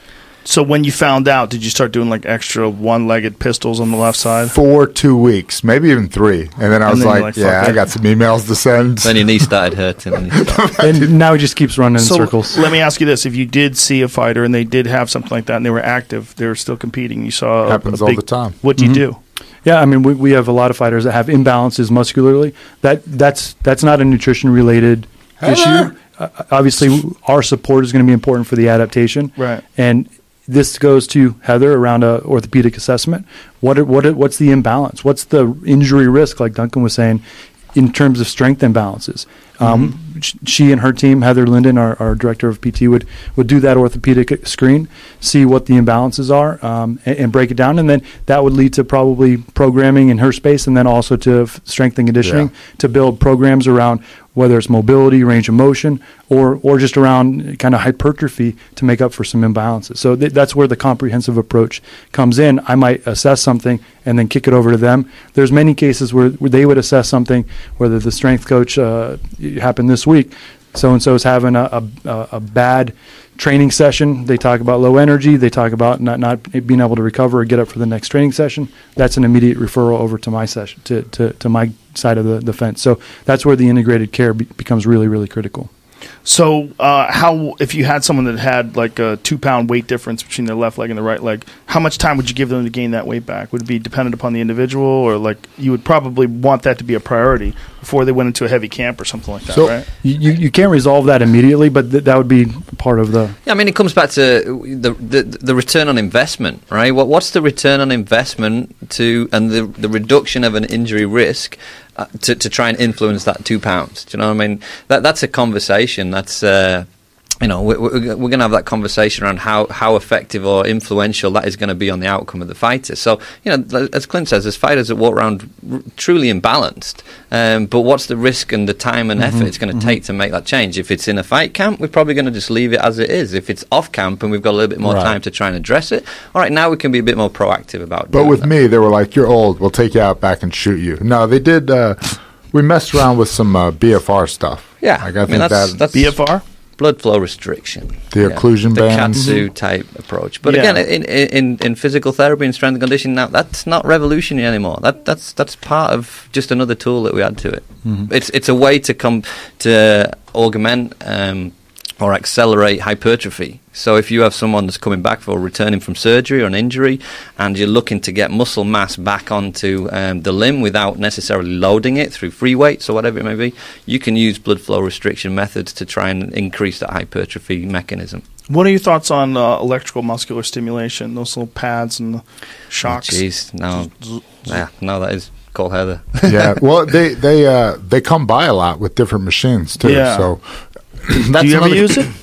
So when you found out, did you start doing like extra one-legged pistols on the left side? For two weeks, maybe even three. And then I And was then you're like, like, yeah, fuck I it. got some emails to send. Then your knee started hurting. And you stopped. And now he just keeps running in So circles. let me ask you this: if you did see a fighter and they did have something like that, and they were active, they were still competing, you saw a, Happens a all big, the time. What do you do? Yeah, I mean, we, we have a lot of fighters that have imbalances muscularly. That that's that's not a nutrition related issue. Uh, obviously, our support is going to be important for the adaptation. Right. And this goes to Heather around a orthopedic assessment. What are, what are, what's the imbalance? What's the injury risk? Like Duncan was saying, in terms of strength imbalances. Um, Mm-hmm. sh- She and her team, Heather Linden, our, our director of P T, would, would do that orthopedic screen, see what the imbalances are, um, and, and break it down. And then that would lead to probably programming in her space, and then also to f- strength and conditioning Yeah. to build programs around whether it's mobility, range of motion, or or just around kind of hypertrophy to make up for some imbalances. So th- that's where the comprehensive approach comes in. I might assess something and then kick it over to them. There's many cases where, where they would assess something, whether the strength coach uh, it happened this week, so-and-so is having a, a, a bad training session. They talk about low energy. They talk about not, not being able to recover or get up for the next training session. That's an immediate referral over to my session, to, to, to my side of the, the fence. So that's where the integrated care be, becomes really, really critical. So, uh, how if you had someone that had like a two-pound weight difference between their left leg and the right leg, how much time would you give them to gain that weight back? Would it be dependent upon the individual, or like you would probably want that to be a priority before they went into a heavy camp or something like that, So- right? You, you can't resolve that immediately, but th- that would be part of the. Yeah, I mean, it comes back to the, the the return on investment, right? What what's the return on investment to and the the reduction of an injury risk uh, to to try and influence that two pounds? Do you know what I mean? That that's a conversation. That's uh, you know, we're, we're going to have that conversation around how, how effective or influential that is going to be on the outcome of the fighter. So, you know, as Clint says, there's fighters that walk around r- truly imbalanced, um, but what's the risk and the time and effort mm-hmm, it's going to mm-hmm. take to make that change? If it's in a fight camp, we're probably going to just leave it as it is. If it's off camp and we've got a little bit more right. time to try and address it, all right, now we can be a bit more proactive about it. But with that. me, they were like, you're old, we'll take you out back and shoot you. No, they did, uh, we messed around with some uh, B F R stuff. Yeah. Like, I, I think mean, that's, that that's B F R? Blood flow restriction, the yeah. occlusion the bands, the Katsu type approach. But yeah. again, in, in in physical therapy and strength and conditioning, now that's not revolutionary anymore. That that's that's part of just another tool that we add to it. Mm-hmm. It's it's a way to come to augment um, or accelerate hypertrophy. So if you have someone that's coming back for returning from surgery or an injury, and you're looking to get muscle mass back onto um, the limb without necessarily loading it through free weights or whatever it may be, you can use blood flow restriction methods to try and increase that hypertrophy mechanism. What are your thoughts on uh, electrical muscular stimulation, those little pads and the shocks? Jeez, oh, no, yeah, no, that is call Heather. Yeah, well, they they uh, they come by a lot with different machines too. Yeah. So that's do you ever use it?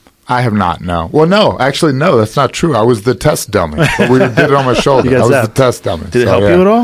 I have not, no. Well, no, actually, no, that's not true. I was the test dummy. But we did it on my shoulder. I was that. the test dummy. Did it so, help yeah. you at all?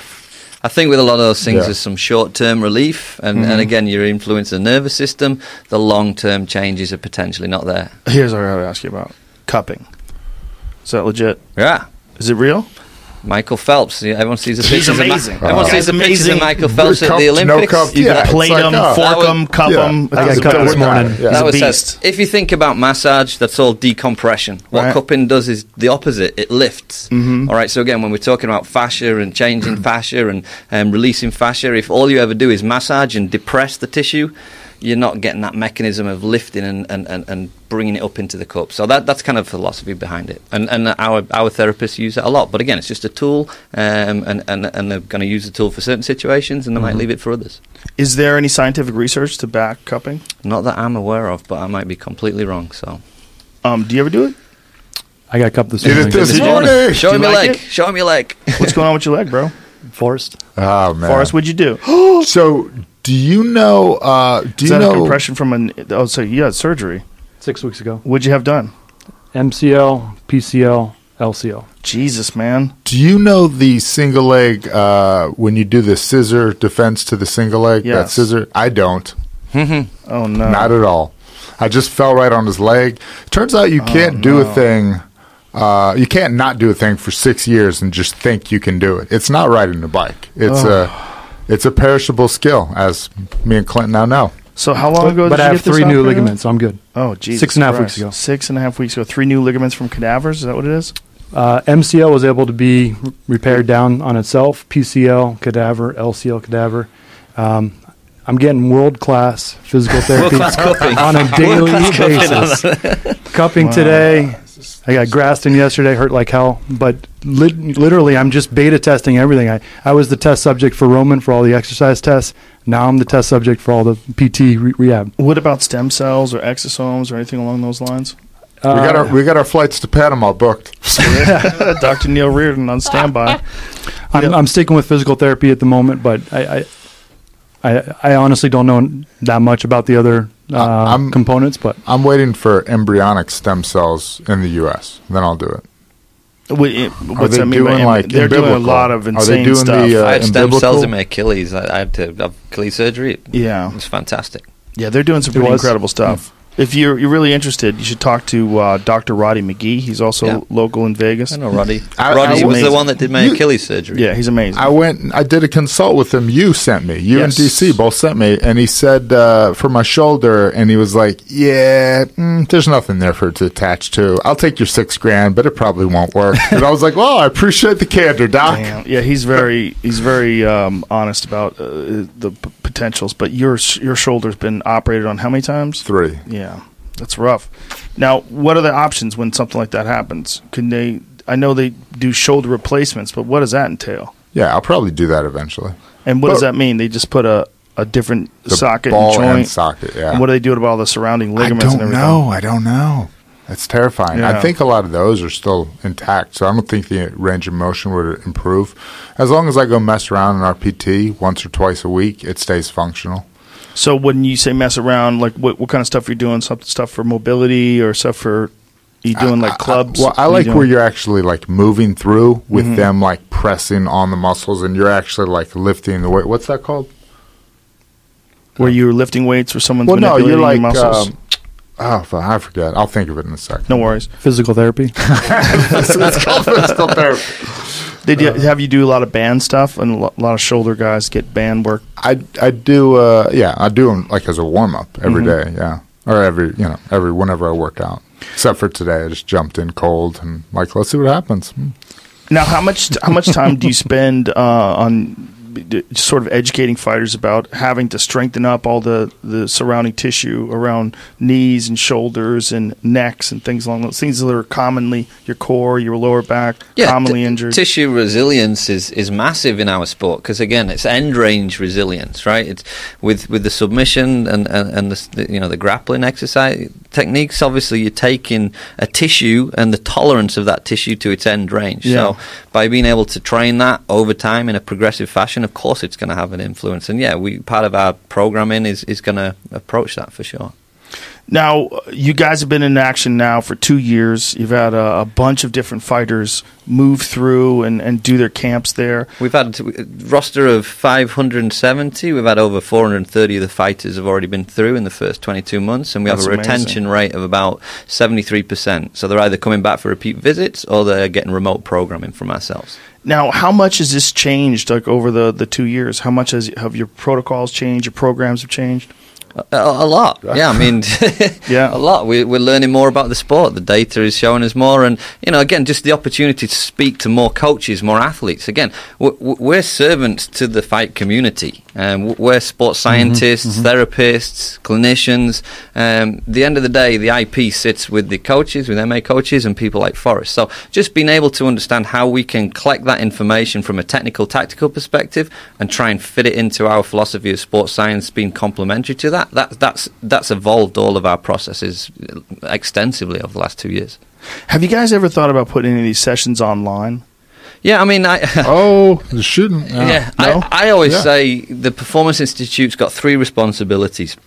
I think with a lot of those things, Yeah. there's some short-term relief, and, Mm-hmm. and again, you're influencing the nervous system. The long-term changes are potentially not there. Here's what I gotta ask you about cupping. Is that legit? Yeah. Is it real? Michael Phelps. Yeah, everyone sees the He's pictures. amazing. Of Ma- everyone Uh, sees the Guy's pictures of amazing. Michael Phelps at Cupped, the no Olympics. cupped. You Yeah, can it's plate like, them, oh. fork That was- them, cup yeah. them. I got cut this morning. Yeah. That was He's a it. beast. If you think about massage, that's all decompression. What Right. cupping does is the opposite. It lifts. Mm-hmm. All right. So again, when we're talking about fascia and changing fascia and um, releasing fascia, if all you ever do is massage and depress the tissue, you're not getting that mechanism of lifting and, and, and, and bringing it up into the cup. So that that's kind of philosophy behind it. And and our our therapists use it a lot. But again, it's just a tool, um, and, and, and they're going to use the tool for certain situations, and they Mm-hmm. might leave it for others. Is there any scientific research to back cupping? Not that I'm aware of, but I might be completely wrong. So Um, do you ever do it? I got cupped this Did it morning. this Did you? morning. Show Do him you your like leg. it? Show him your leg. What's going on with your leg, bro? Forrest. Oh, man. Forrest, what'd you do? So, do you know, uh, do Is you that a know, compression from an? Oh, so you had surgery. Six weeks ago. What'd you have done? M C L, P C L, L C L. Jesus, man. do you know the single leg, uh, when you do the scissor defense to the single leg, that Yes. scissor? I don't. Oh no. Not at all. I just fell right on his leg. Turns out you can't do a thing. Uh, you can't not do a thing for six years and just think you can do it. It's not riding a bike. It's a, it's a perishable skill, as me and Clint now know. So how long ago but did I you have get this three new operated on? ligaments, so I'm good. Oh, Jesus Six and a half Christ. weeks ago. Six and a half weeks ago. Three new ligaments from cadavers. Is that what it is? Uh, M C L was able to be r- repaired down on itself. P C L, cadaver, L C L, cadaver. Um, I'm getting world-class physical therapy World-class cupping. on a daily World-class cupping on basis. Cupping today. I got Graston yesterday, hurt like hell. But lit- literally, I'm just beta testing everything. I, I was the test subject for Roman for all the exercise tests. Now I'm the test subject for all the P T re- rehab. What about stem cells or exosomes or anything along those lines? we got our we got our flights to Panama booked. Doctor Neil Reardon on standby. I'm, Yeah. I'm sticking with physical therapy at the moment, but I, I, I, I honestly don't know that much about the other uh, I'm- components. But I'm waiting for embryonic stem cells in the U S. Then I'll do it. What, it- what's they that mean? by doing, em- like, they're doing a umbilical? lot of Are they insane doing stuff. the, uh, I had stem umbilical? cells in my Achilles. I, I had to have Achilles surgery. It yeah, was fantastic. yeah, they're doing some It pretty was. incredible stuff. If you're you're really interested, you should talk to uh, Doctor Roddy McGee. He's also Yeah. local in Vegas. I know Roddy. I- Roddy I- was the amazing. one that did my You- Achilles surgery. Yeah, he's amazing. I went. and I did a consult with him. You sent me. You Yes. and D C both sent me, and he said uh, for my shoulder, and he was like, "Yeah, mm, there's nothing there for it to attach to. I'll take your six grand, but it probably won't work." And I was like, "Well, I appreciate the candor, Doc." Damn. Yeah, he's very he's very um, honest about uh, the p- potentials. But your sh- your shoulder's been operated on how many times? Three. Yeah, that's rough. Now, what are the options when something like that happens? Can they? I know they do shoulder replacements, but what does that entail? Yeah, I'll probably do that eventually. And what does But- that mean? They just put a, a different The socket ball and joint. and socket. Yeah. And what do they do about all the surrounding I ligaments and don't everything? know. I don't know. That's terrifying. Yeah. I think a lot of those are still intact, so I don't think the range of motion would improve. As long as I go mess around in our P T once or twice a week, it stays functional. So when you say mess around, like what what kind of stuff are you doing? Some stuff for mobility or stuff for you doing like clubs? Well, I What are you like doing? where you're actually like moving through with Mhm. them like pressing on the muscles, and you're actually like lifting the weight. What's that called? where you're lifting weights or someone's Well, no, manipulating you're like your muscles. um, oh, fuck, I forget. I'll think of it in a second. No worries. physical therapy. It's called physical therapy. Did you have you do a lot of band stuff and a lo- lot of shoulder guys get band work? I I do uh yeah I do them like as a warm up every Mhm. day, yeah, or every you know every whenever I work out. Except for today, I just jumped in cold and like let's see what happens. Hmm. Now, how much how much time do you spend uh, on d- sort of educating fighters about having to strengthen up all the, the surrounding tissue around knees and shoulders and necks and things along those things that are commonly your core, your lower back, commonly t- injured? Tissue resilience is, is massive in our sport because again, it's end range resilience, right? It's with with the submission and and, and the, the you know the grappling exercise techniques. Obviously, you're taking a tissue and the tolerance of that tissue to its end range. Yeah. So by being able to train that over time in a progressive fashion, of course, it's going to have an influence. And yeah, we part of our programming is is going to approach that for sure. Now, you guys have been in action now for two years. You've had a, a bunch of different fighters move through and, and do their camps there. We've had a roster of five hundred seventy. We've had over four hundred thirty of the fighters have already been through in the first twenty-two months, and we That's have a retention amazing. rate of about seventy-three percent. So they're either coming back for repeat visits or they're getting remote programming from ourselves. Now, how much has this changed, like over the, the two years? How much has have your protocols changed? Your programs have changed? A, a lot, yeah. I mean, Yeah. a lot. We, we're learning more about the sport. The data is showing us more, and you know, again, just the opportunity to speak to more coaches, more athletes. Again, we're, we're servants to the fight community, and we're sports scientists, therapists, clinicians. Um, the end of the day, the I P sits with the coaches, with M A coaches, and people like Forrest. So, just being able to understand how we can collect that information from a technical, tactical perspective, and try and fit it into our philosophy of sports science, being complementary to that. That, that's that's evolved all of our processes extensively over the last two years. Have you guys ever thought about putting any of these sessions online? Yeah, I mean, I Oh, the shooting. yeah, No? I, I always Yeah. say the Performance Institute's got three responsibilities.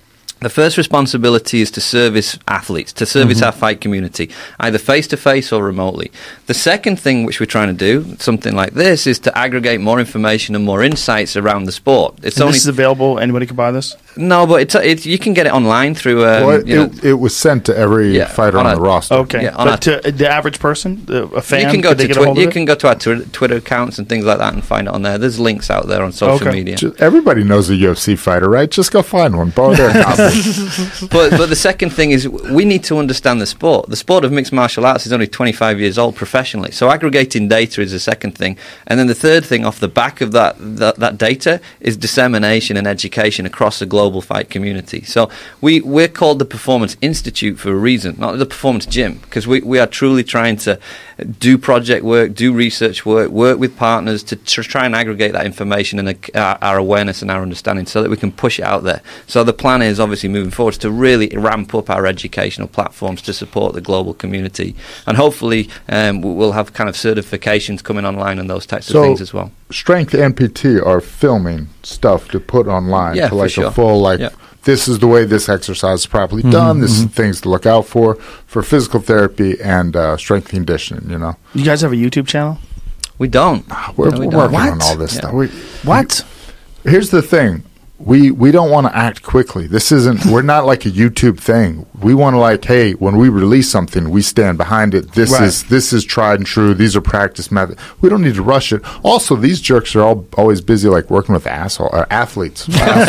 The first responsibility is to service athletes, to service Mm-hmm. our fight community, either face-to-face or remotely. The second thing which we're trying to do, something like this, is to aggregate more information and more insights around the sport. It's And only this is available. Anybody can buy this. no, but it's, it's you can get it online through. Um, well, it, you know, it, it was sent to every Yeah, fighter on on, a- the roster. Okay, Yeah, on but to the average person, the- a fan, you can go could they to get a twi- hold of you it? can go to our twi- Twitter accounts and things like that and find it on there. There's links out there on social Okay. media. Ju- Everybody knows a U F C fighter, right? Just go find one, borrow their copy. but but the second thing is we need to understand the sport. The sport of mixed martial arts is only twenty-five years old professionally. So aggregating data is the second thing. And then the third thing off the back of that, that, that data is dissemination and education across the global fight community. So we, we're called the Performance Institute for a reason, not the Performance Gym, because we, we are truly trying to do project work, do research work, work with partners to tr- try and aggregate that information and uh, our, our awareness and our understanding so that we can push it out there. So the plan is obviously moving forward to really ramp up our educational platforms to support the global community. And hopefully um, we- we'll have kind of certifications coming online and those types So- of things as well. Strength and P T are filming stuff to put online Yeah, to for like sure. a full like Yeah. this is the way this exercise is properly done. This is things to look out for for physical therapy and uh, strength conditioning. You know, You guys have a YouTube channel? We don't. we're, No, we we're don't. working on What? all this Yeah. stuff. We, What? here's the thing. We we don't want to act quickly. This isn't. We're not like a YouTube thing. We want to like, hey, when we release something, we stand behind it. This Right. is this is tried and true. These are practice methods. We don't need to rush it. Also, these jerks are all always busy like working with asshole uh, athletes.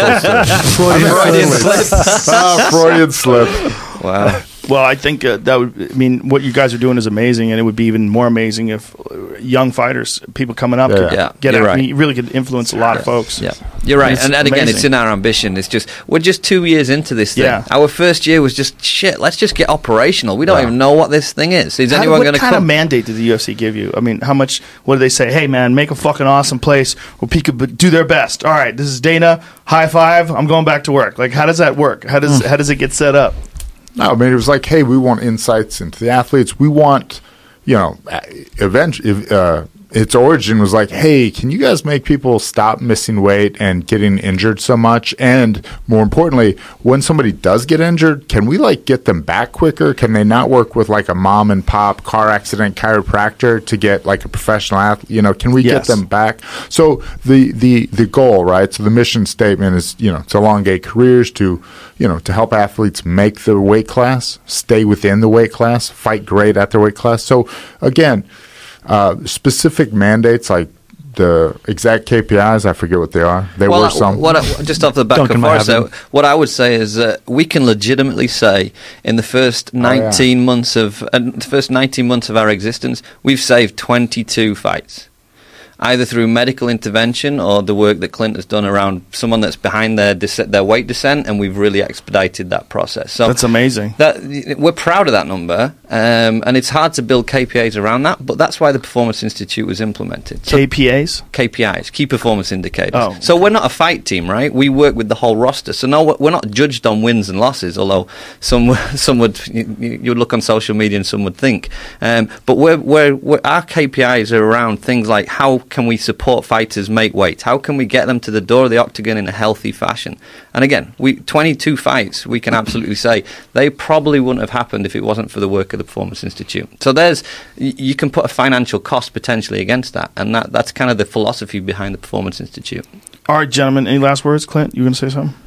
Freudian slip. Ah, Freudian slip. Wow. Well, I think uh, that would. I mean, what you guys are doing is amazing, and it would be even more amazing if uh, young fighters, people coming up, Yeah. could Yeah, get you're out. right. I mean, you really could influence a lot of folks. Yeah, you're right. It's And, and again, amazing. it's in our ambition. It's just we're just two years into this thing. Yeah. Our first year was just shit. Let's just get operational. We don't Yeah. even know what this thing is. Is How- anyone what going to kind come? of mandate did the U F C give you? I mean, how much? What do they say? Hey, man, make a fucking awesome place where people could do their best. All right, this is Dana. High five. I'm going back to work. Like, how does that work? How does how does it get set up? No, I mean it was like, hey, we want insights into the athletes. We want, you know, eventually, uh, its origin was like, hey, can you guys make people stop missing weight and getting injured so much? And more importantly, when somebody does get injured, can we like get them back quicker? Can they not work with like a mom and pop car accident chiropractor to get like a professional athlete? You know, can we Yes. get them back? So the the the goal, right? So the mission statement is, you know, to elongate careers, to you know, to help athletes make the weight class, stay within the weight class, fight great at their weight class. So again, uh, specific mandates like the exact K P Is, I forget what they are. They well, were some. What I, just off the back Duncan of might ours, have though, them. what I would say is that we can legitimately say in the first yeah. nineteen months of uh, the first nineteen months of our existence, we've saved twenty-two fights. Either through medical intervention or the work that Clint has done around someone that's behind their desc- their weight descent, and we've really expedited that process. So That's amazing. that we're proud of that number, um, and it's hard to build K P Is around that. But that's why the Performance Institute was implemented. So K P As. K P Is, key performance indicators. Oh. So we're not a fight team, right? We work with the whole roster. So no, we're not judged on wins and losses, although some some would you, you would look on social media and some would think. Um, but we're, we're, we're, our K P Is are around things like how can we support fighters make weight? How can we get them to the door of the octagon in a healthy fashion? And again, we twenty-two fights, we can absolutely say they probably wouldn't have happened if it wasn't for the work of the Performance Institute. So there's, y- you can put a financial cost potentially against that, and that, that's kind of the philosophy behind the Performance Institute. All right, gentlemen. Any last words, Clint? You going to say something?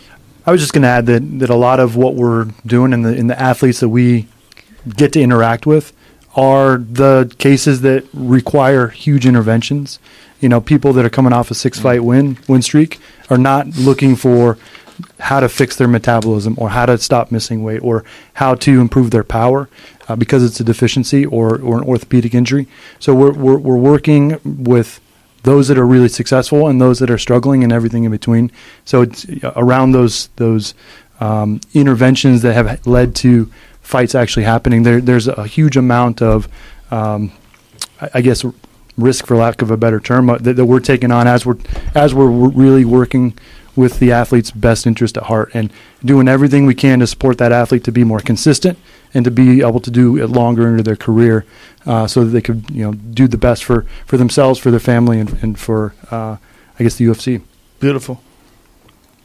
I was just going to add that, that a lot of what we're doing in the in the athletes that we get to interact with are the cases that require huge interventions. You know, people that are coming off a six fight win win streak are not looking for how to fix their metabolism or how to stop missing weight or how to improve their power uh, because it's a deficiency or, or an orthopedic injury. So we're, we're we're working with those that are really successful and those that are struggling and everything in between. So it's around those those um, interventions that have led to fights actually happening. There, there's a huge amount of, um, I, I guess, risk, for lack of a better term, uh, that, that we're taking on as we're as we're really working with the athlete's best interest at heart and doing everything we can to support that athlete to be more consistent and to be able to do it longer into their career, uh, so that they could, you know, do the best for, for themselves, for their family, and, and for uh, I guess the U F C. Beautiful.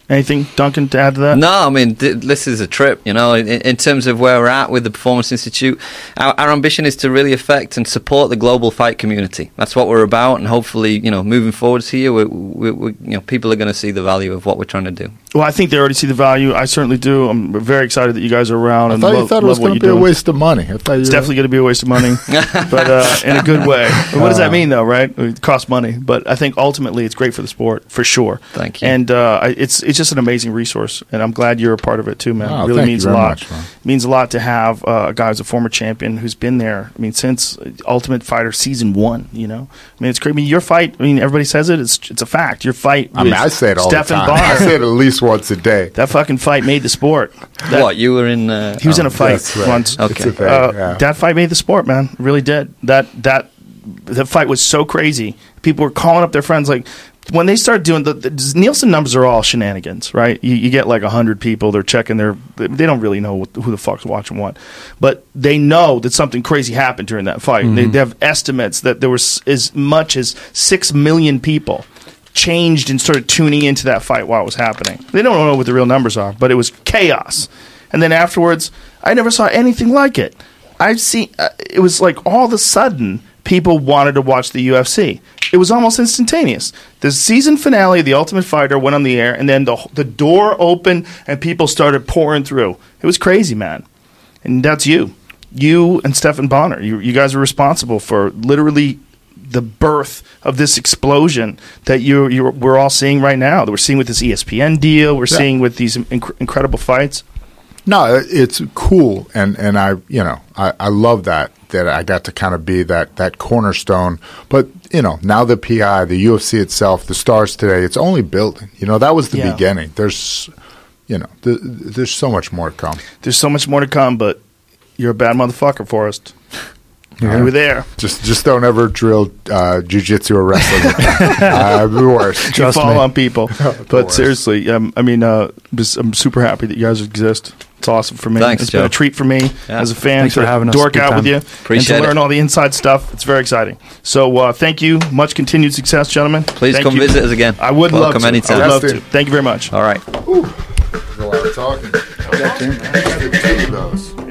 Anything, Duncan, to add to that? No, I mean, th- this is a trip, you know, in, in terms of where we're at with the Performance Institute. Our, our ambition is to really affect and support the global fight community. That's what we're about, and hopefully, you know, moving forwards here, we, we, we, you know, people are going to see the value of what we're trying to do. Well, I think they already see the value. I certainly do. I'm very excited that you guys are around. I and thought lo- you thought it love was what going to you're be a doing. waste of money. I thought you It's were- definitely going to be a waste of money, but uh, in a good way. What does that mean, though? Right? It costs money, but I think ultimately it's great for the sport for sure. Thank you. And uh, I- it's it's just an amazing resource, and I'm glad you're a part of it too, man. Oh, it really thank you means a very lot. much, man. It means a lot to have uh, a guy who's a former champion who's been there. I mean, since Ultimate Fighter season one. You know, I mean, it's great. I mean, your fight. I mean, everybody says it. It's it's a fact. Your fight. I mean, with I say it all Stephan the time. Bonner. I say it at least once a day. That fucking fight made the sport. That- what, you were in... Uh, He was oh, in a fight That's right. once. Okay. It's a thing, Uh, yeah. That fight made the sport, man. It really did. That that the fight was so crazy. People were calling up their friends like when they start doing the, the Nielsen numbers are all shenanigans, right? You, you get like a hundred people. They're checking their. They don't really know what, who the fuck's watching what, but they know that something crazy happened during that fight. Mm-hmm. They, they have estimates that there was as much as six million people changed and started tuning into that fight while it was happening. They don't know what the real numbers are, but it was chaos. And then afterwards, I never saw anything like it. I've seen uh, it was like all of a sudden people wanted to watch the U F C. It was almost instantaneous. The season finale of The Ultimate Fighter went on the air, and then the the door opened and people started pouring through. It was crazy, man. And that's you, you and Stephan Bonner. You you guys are responsible for literally the birth of this explosion that you you we're all seeing right now. That we're seeing with this E S P N deal. We're Yeah. seeing with these inc- incredible fights. No, it's cool, and, and I you know I, I love that that I got to kind of be that that cornerstone. But you know now the P I, the U F C itself, the stars today, it's only building. You know that was the Yeah. beginning. There's you know th- there's so much more to come. There's so much more to come, but you're a bad motherfucker, Forrest. You were there. Just just don't ever drill uh, jiu-jitsu or wrestling. uh, the worst. You Trust fall me. on people. But worst. seriously, um, I mean, uh, just, I'm super happy that you guys exist. It's awesome for me. Thanks, It's Joe. been a treat for me Yeah. as a fan Thanks to for having us. dork Good out time. with you Appreciate and to learn it. all the inside stuff. It's very exciting. So uh, thank you. Much continued success, gentlemen. Please Thank come you. visit us again. I would love Welcome to. anytime. I would love Yes, to. dude. Thank you very much. All right. There's a lot of talking. Two of those.